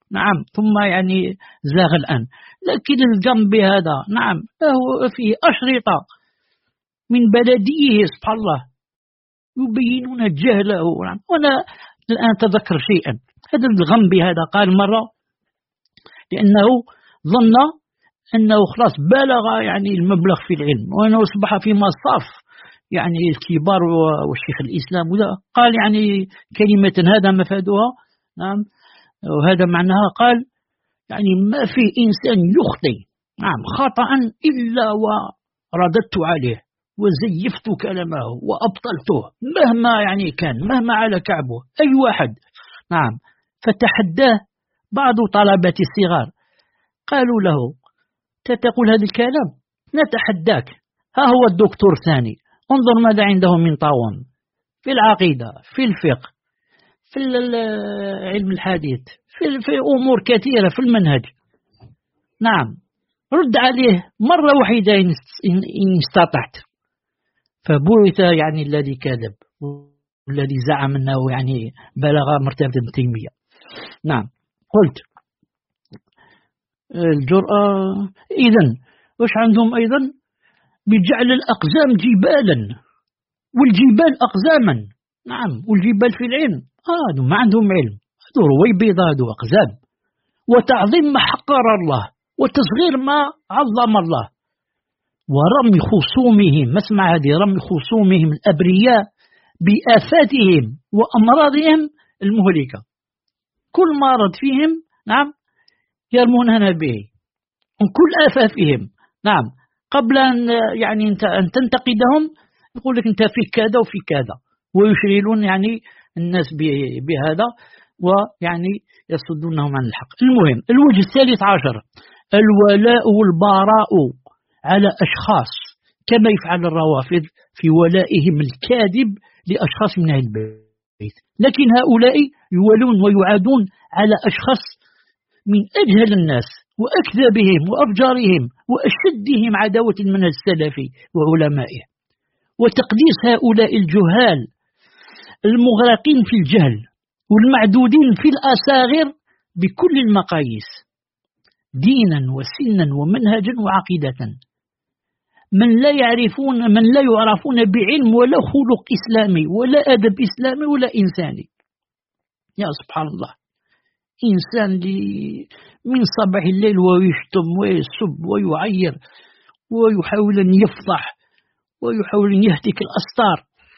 Speaker 2: نعم، ثم يعني زاغ الآن. لكن الجنب هذا نعم له فيه أشرطة من بلديه سبحان الله يبينون جهله. نعم. وأنا الآن تذكر شيئا، هذا الغنبي هذا قال مرة لأنه ظن أنه خلاص بلغ يعني المبلغ في العلم، وأنه أصبح في مصاف يعني الكبار والشيخ الإسلام وذا، قال يعني كلمة هذا مفادها نعم وهذا معناها، قال يعني ما في إنسان يخطئ نعم خطأ إلا ورددت عليه وزيفت كلامه وأبطلته مهما يعني كان، مهما على كعبه أي واحد نعم. فتحداه بعض طلبة الصغار قالوا له تقول هذا الكلام؟ نتحداك، ها هو الدكتور ثاني، انظر ماذا عنده من طاعون في العقيدة، في الفقه، في علم الحديث، في أمور كثيرة، في المنهج. نعم رد عليه مرة واحدة إن استطعت. فبورث يعني الذي كذب والذي زعم أنه يعني بلغ مرتبة ابن تيمية. نعم قلت الجرأة. إذن وش عندهم أيضا؟ بجعل الأقزام جبالا والجبال أقزاما. نعم والجبال في العلم هذا ما عندهم علم، هذا رويبيض، هذا أقزام. وتعظيم ما حقر الله وتصغير ما عظم الله، ورمي خصومهم، ما اسمع هذه، رمي خصومهم الأبرياء بآفاتهم وأمراضهم المهلكة، كل مرض فيهم نعم يرموننا به كل آفاتهم. نعم قبل أن يعني أن تنتقدهم يقول لك أنت فيك كذا وفيك كذا، ويشغلون يعني الناس بهذا ويعني يصدونهم عن الحق. المهم الوجه الثالث عشر الولاء والبراء على أشخاص، كما يفعل الروافض في ولائهم الكاذب لأشخاص من أهل البيت، لكن هؤلاء يولون ويعادون على أشخاص من أجهل الناس وأكذبهم وأفجارهم وأشدهم عداوة من السلفي وعلمائه، وتقديس هؤلاء الجهال المغرقين في الجهل والمعدودين في الأساغر بكل المقاييس دينا وسنا ومنهجا وعقيدة، من لا يعرفون بعلم ولا خلق إسلامي ولا أدب إسلامي ولا إنساني. يا سبحان الله، إنسان من صباح الليل ويشتم ويسب ويعير ويحاول أن يفضح ويحاول أن يهتك الأستار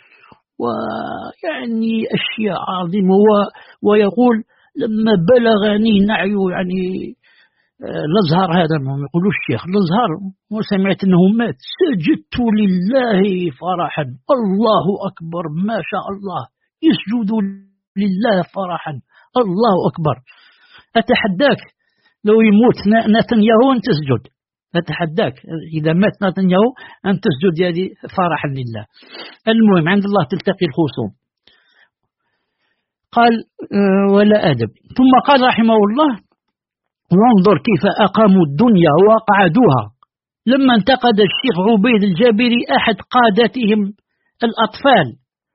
Speaker 2: ويعني أشياء عظيمة، ويقول لما بلغني نعي يعني الأزهر، هذا ما يقولوا الشيخ الأزهر، وسمعت أنه مات سجدت لله فرحا، الله أكبر ما شاء الله، يسجد لله فرحا الله أكبر. أتحداك لو يموت نتنياهو أن تسجد، أتحداك إذا مات نتنياهو أن تسجد هذه فرحا لله. المهم عند الله تلتقي الخصوم. قال ولا أدب. ثم قال رحمه الله وانظر كيف أقاموا الدنيا وقعدوها لما انتقد الشيخ عبيد الجابري أحد قادتهم الأطفال،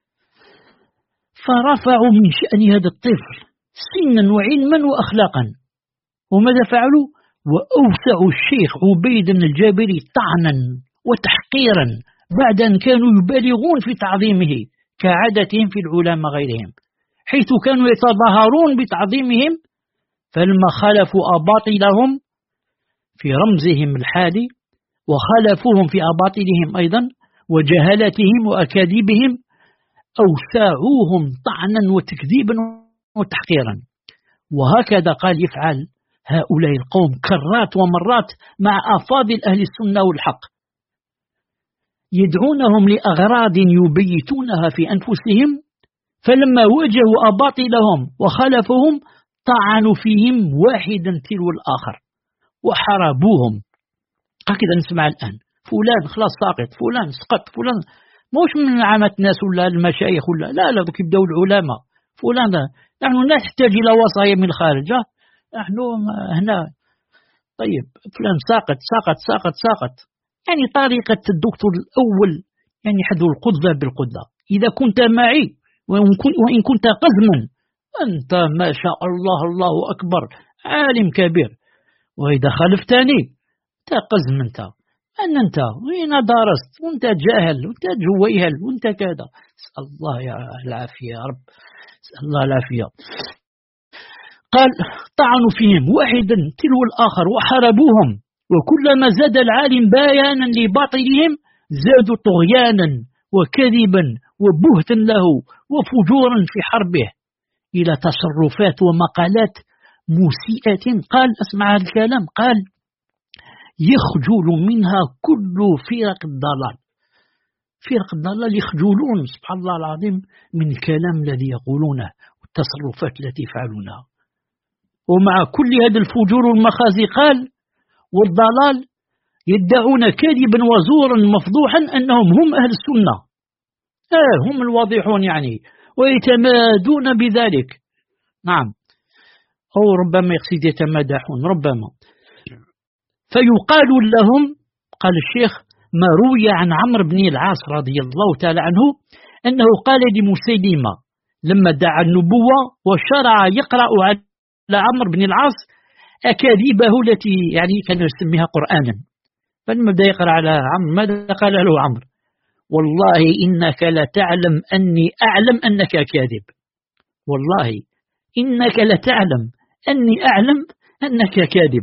Speaker 2: فرفعوا من شأن هذا الطفل سنا وعلما وأخلاقا. وماذا فعلوا؟ وأوسعوا الشيخ عبيد الجابري طعنا وتحقيرا بعد أن كانوا يبالغون في تعظيمه كعادتهم في العلماء غيرهم، حيث كانوا يتظاهرون بتعظيمهم، فلما خالفوا أباطلهم في رمزهم الحالي وخالفوهم في أباطلهم أيضا وجهالتهم وأكاذيبهم أوسعوهم طعنا وتكذيبا وتحقيرا. وهكذا قال يفعل هؤلاء القوم كرات ومرات مع أفاضل أهل السنة والحق، يدعونهم لأغراض يبيتونها في أنفسهم، فلما وجهوا أباطلهم وخالفوهم طعنوا فيهم واحدا تلو الآخر وحاربوهم. هكذا نسمع الآن فلان خلاص ساقط، فلان سقط، فلان موش من عامة الناس ولا المشايخ ولا لا ذوك يبدأوا العلماء فلان. نحن لا نحتاج إلى وصايا من الخارج، نحن هنا طيب فلان ساقط ساقط ساقط ساقط. يعني طريقة الدكتور الأول يعني حذو القذة بالقذة، إذا كنت معي وإن كنت قزما أنت ما شاء الله الله أكبر عالم كبير. وإذا خالفتني تقزم أنت وين درست وأنت جاهل وأنت جويهل وأنت كذا. اسأل الله العافية يا رب، اسأل الله العافية. قال طعنوا فيهم واحدا تلو الآخر وحاربوهم، وكلما زاد العالم بيانا لباطلهم زادوا طغيانا وكذبا وبهتا له وفجورا في حربه، إلى تصرفات ومقالات مسيئة. قال اسمع الكلام، قال يخجل منها كل فرق الضلال. فرق الضلال يخجلون سبحان الله العظيم من الكلام الذي يقولونه والتصرفات التي يفعلونها. ومع كل هذا الفجور والمخازي قال والضلال يدعون كذبا وزورا مفضوحا أنهم هم أهل السنة، هم الواضحون يعني، ويتمادون بذلك. نعم، أو ربما يقصد يتمادحون ربما. فيقال لهم، قال الشيخ، ما روي عن عمرو بن العاص رضي الله تعالى عنه أنه قال لمسيلمة لما دعا النبوة وشرع يقرأ على عمرو بن العاص أكاذيبه التي يعني كان يسميها قرآنا. فلما بدأ يقرأ على عمرو ماذا قال له عمرو؟ والله إنك لتعلم أني أعلم أنك كاذب، والله إنك لتعلم أني أعلم أنك كاذب.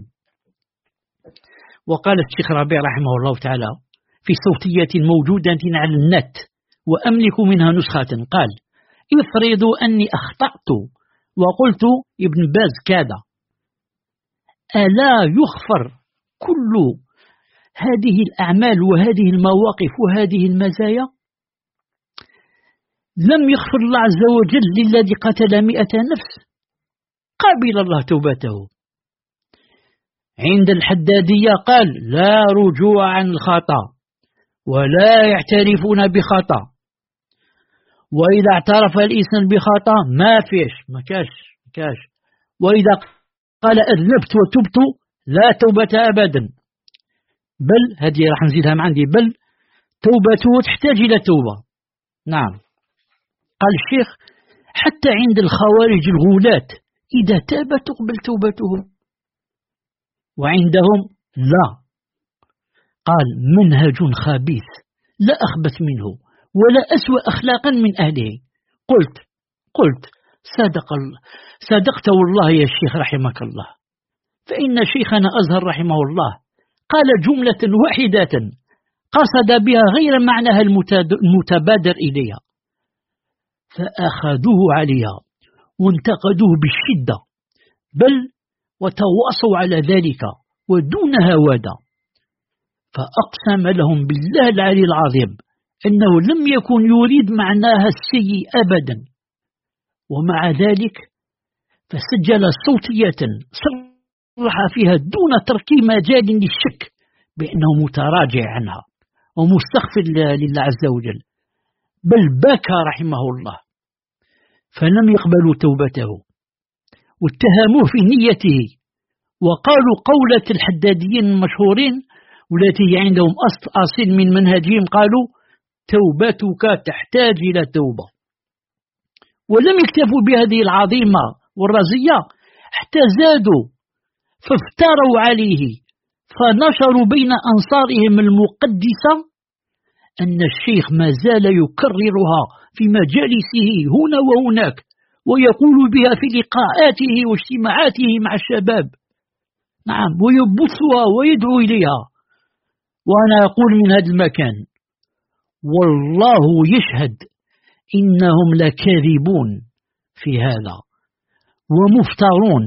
Speaker 2: وقال الشيخ ربيع رحمه الله تعالى في صوتية موجودة على النت وأملك منها نسخة، قال افرضوا أني أخطأت وقلت ابن باز كذا، ألا يغفر كل هذه الأعمال وهذه المواقف وهذه المزايا؟ لم يغفر الله عز وجل للذي قتل 100 نفس، قبل الله توبته. عند الحدادية قال لا رجوع عن الخطأ ولا يعترفون بخطأ، وإذا اعترف الإنسان بخطأ ما فيش ما كاش، وإذا قال أذنبت وتبت لا توبة أبدا، بل هذه راح نزيدها من عندي، بل توبته تحتاج إلى توبة. نعم، قال الشيخ حتى عند الخوارج الغولاة إذا تاب تقبل توبته، وعندهم لا. قال منهج خبيث لا أخبث منه ولا أسوأ أخلاقا من أهله. قلت صدقت والله يا شيخ رحمك الله، فإن شيخنا أزهر رحمه الله قال جملة واحدة قصد بها غير معناها المتبادر إليها، فأخذوه عليها وانتقدوه بالشدة، بل وتواصوا على ذلك ودون هوادة، فأقسم لهم بالله العلي العظيم أنه لم يكن يريد معناها السيء أبدا. ومع ذلك فسجل صوتية صرح فيها دون ترك مجال للشك بأنه متراجع عنها ومستغفر لله عز وجل، بل بكى رحمه الله، فلم يقبلوا توبته واتهموه في نيته، وقالوا قولة الحداديين المشهورين والتي عندهم أصل من منهجهم، قالوا توبتك تحتاج إلى توبة. ولم يكتفوا بهذه العظيمة والرزية، حتى زادوا فافتروا عليه، فنشروا بين أنصارهم المقدسة أن الشيخ ما زال يكررها في مجالسه هنا وهناك، ويقول بها في لقاءاته واجتماعاته مع الشباب. نعم، ويبثها ويدعو إليها. وأنا أقول من هذا المكان والله يشهد إنهم لكاذبون في هذا ومفترون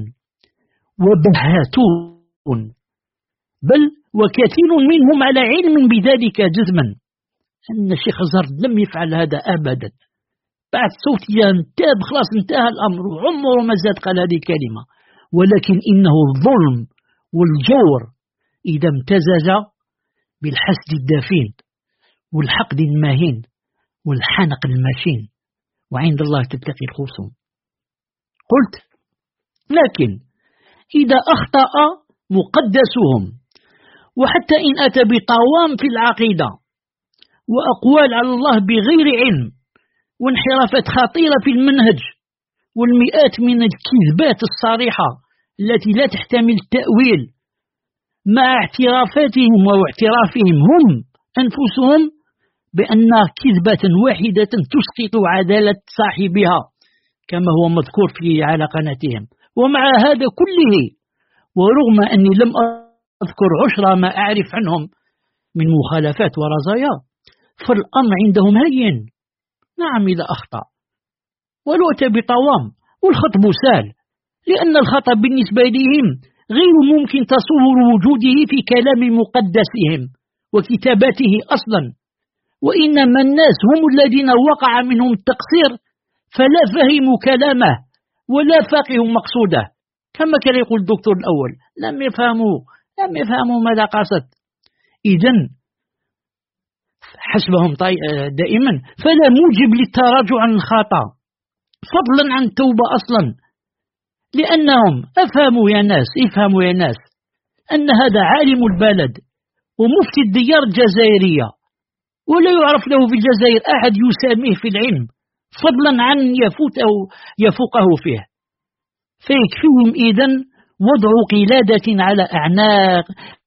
Speaker 2: وبهاتون، بل وكثير منهم على علم بذلك جزما أن الشيخ زرد لم يفعل هذا أبدا. بعد صوتي تاب خلاص انتهى الأمر، عمره ما زاد قال هذه الكلمة، ولكن إنه الظلم والجور إذا امتزج بالحسد الدفين والحقد الماهين والحنق المشين، وعند الله تتقي الخصوم. قلت لكن إذا أخطأ مقدسهم، وحتى إن أتى بطوام في العقيدة وأقوال على الله بغير علم وانحرافات خطيرة في المنهج والمئات من الكذبات الصريحة التي لا تحتمل التأويل، مع اعترافاتهم واعترافهم هم أنفسهم بأن كذبة واحدة تسقط عدالة صاحبها كما هو مذكور على قناتهم. ومع هذا كله، ورغم أني لم أذكر عشر ما أعرف عنهم من مخالفات ورزايا، فالأمر عندهم هين. نعم إذا أخطأ ولو أتى بطوام، والخطب سهل، لأن الخطأ بالنسبة لهم غير ممكن تصور وجوده في كلام مقدسهم وكتاباته أصلا، وإنما الناس هم الذين وقع منهم التقصير فلا فهموا كلامه ولا فقهوا مقصوده، كما كان يقول الدكتور الأول، لم يفهموا ماذا قصد. إذن حسبهم دائما فلا موجب للتراجع عن الخطأ فضلا عن التوبة أصلا، لأنهم افهموا يا ناس أن هذا عالم البلد ومفتي الديار الجزائرية، ولا يعرف له في الجزائر أحد يساميه في العلم فضلا عن يفوقه فيه. فيكفيهم إذن وضع قلادة على أعناق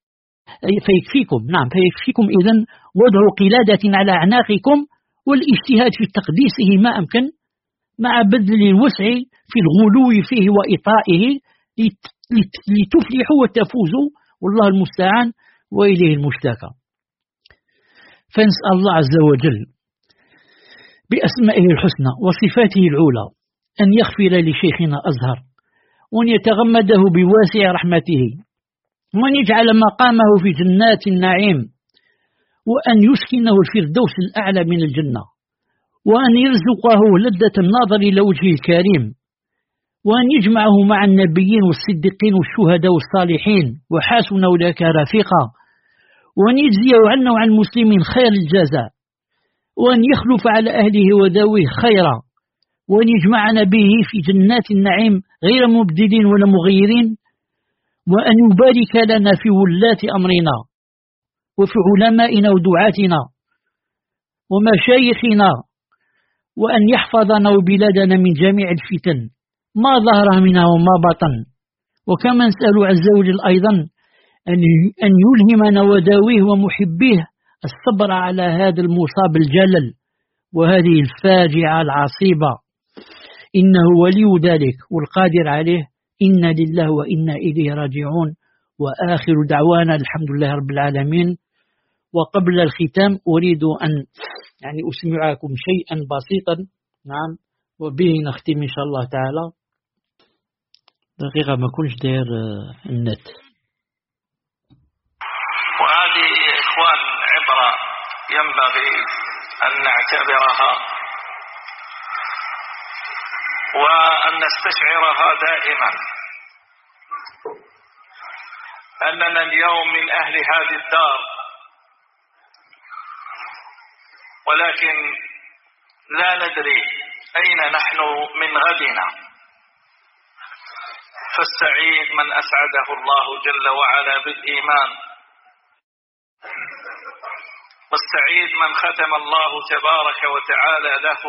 Speaker 2: فيكفيكم إذن وضع قلادة على أعناقكم والاجتهاد في تقديسه ما أمكن، مع بذل الوسع في الغلو فيه وإطائه لتفلحوا وتفوزوا، والله المستعان وإليه المشتكى. فنسأل الله عز وجل بأسمائه الحسنى وصفاته العلى أن يغفر لشيخنا أزهر، وأن يتغمده بواسع رحمته، وأن يجعل مقامه في جنات النعيم، وأن يسكنه الفردوس الأعلى من الجنة، وأن يرزقه لذة النظر إلى وجهه الكريم، وأن يجمعه مع النبيين والصديقين والشهداء والصالحين وحسن أولئك رفيقا، وأن يجزيه عنا وعن المسلمين خير الجزاء، وأن يخلف على أهله وذويه خيرا، وأن يجمعنا به في جنات النعيم غير مبدلين ولا مغيرين، وأن يبارك لنا في ولاة أمرنا وفي علمائنا ودعاتنا ومشايخنا، وأن يحفظنا وبلادنا من جميع الفتن ما ظهر منها وما بطن. وكما نسأل عز وجل أيضا أن يلهمنا وداويه ومحبيه الصبر على هذا المصاب الجلل وهذه الفاجعة العصيبة، إنه ولي ذلك والقادر عليه. إنا لله وإنا إليه راجعون، وآخر دعوانا الحمد لله رب العالمين. وقبل الختام أريد أن أسمعكم شيئا بسيطا، نعم، وبه نختم إن شاء الله تعالى. دقيقة ما كنش داير النت.
Speaker 3: وهذه إخوان عبرة ينبغي أن نعتبرها وأن نستشعرها دائما، أننا اليوم من أهل هذه الدار، ولكن لا ندري أين نحن من غدنا. فالسعيد من أسعده الله جل وعلا بالإيمان، والسعيد من ختم الله تبارك وتعالى له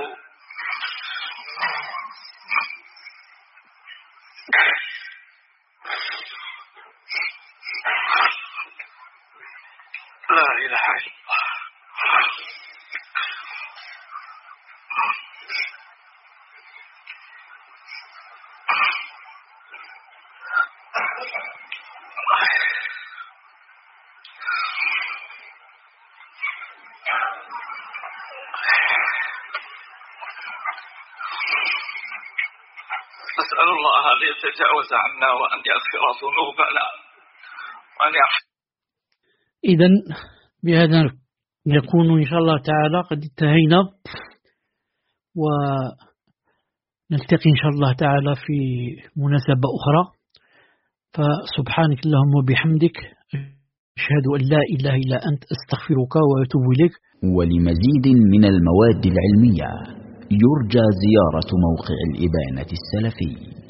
Speaker 3: لا إله إلا الله. نسأل الله أن يتجاوز عنا وأن يغفر ذنوبنا وأن يرحم.
Speaker 2: إذن بهذا يكون إن شاء الله تعالى قد انتهينا، ونلتقي إن شاء الله تعالى في مناسبة أخرى. فسبحانك اللهم وبحمدك، أشهد أن لا إله إلا أنت، أستغفرك وأتوب إليك.
Speaker 1: ولمزيد من المواد العلمية يرجى زيارة موقع الإبانة السلفي.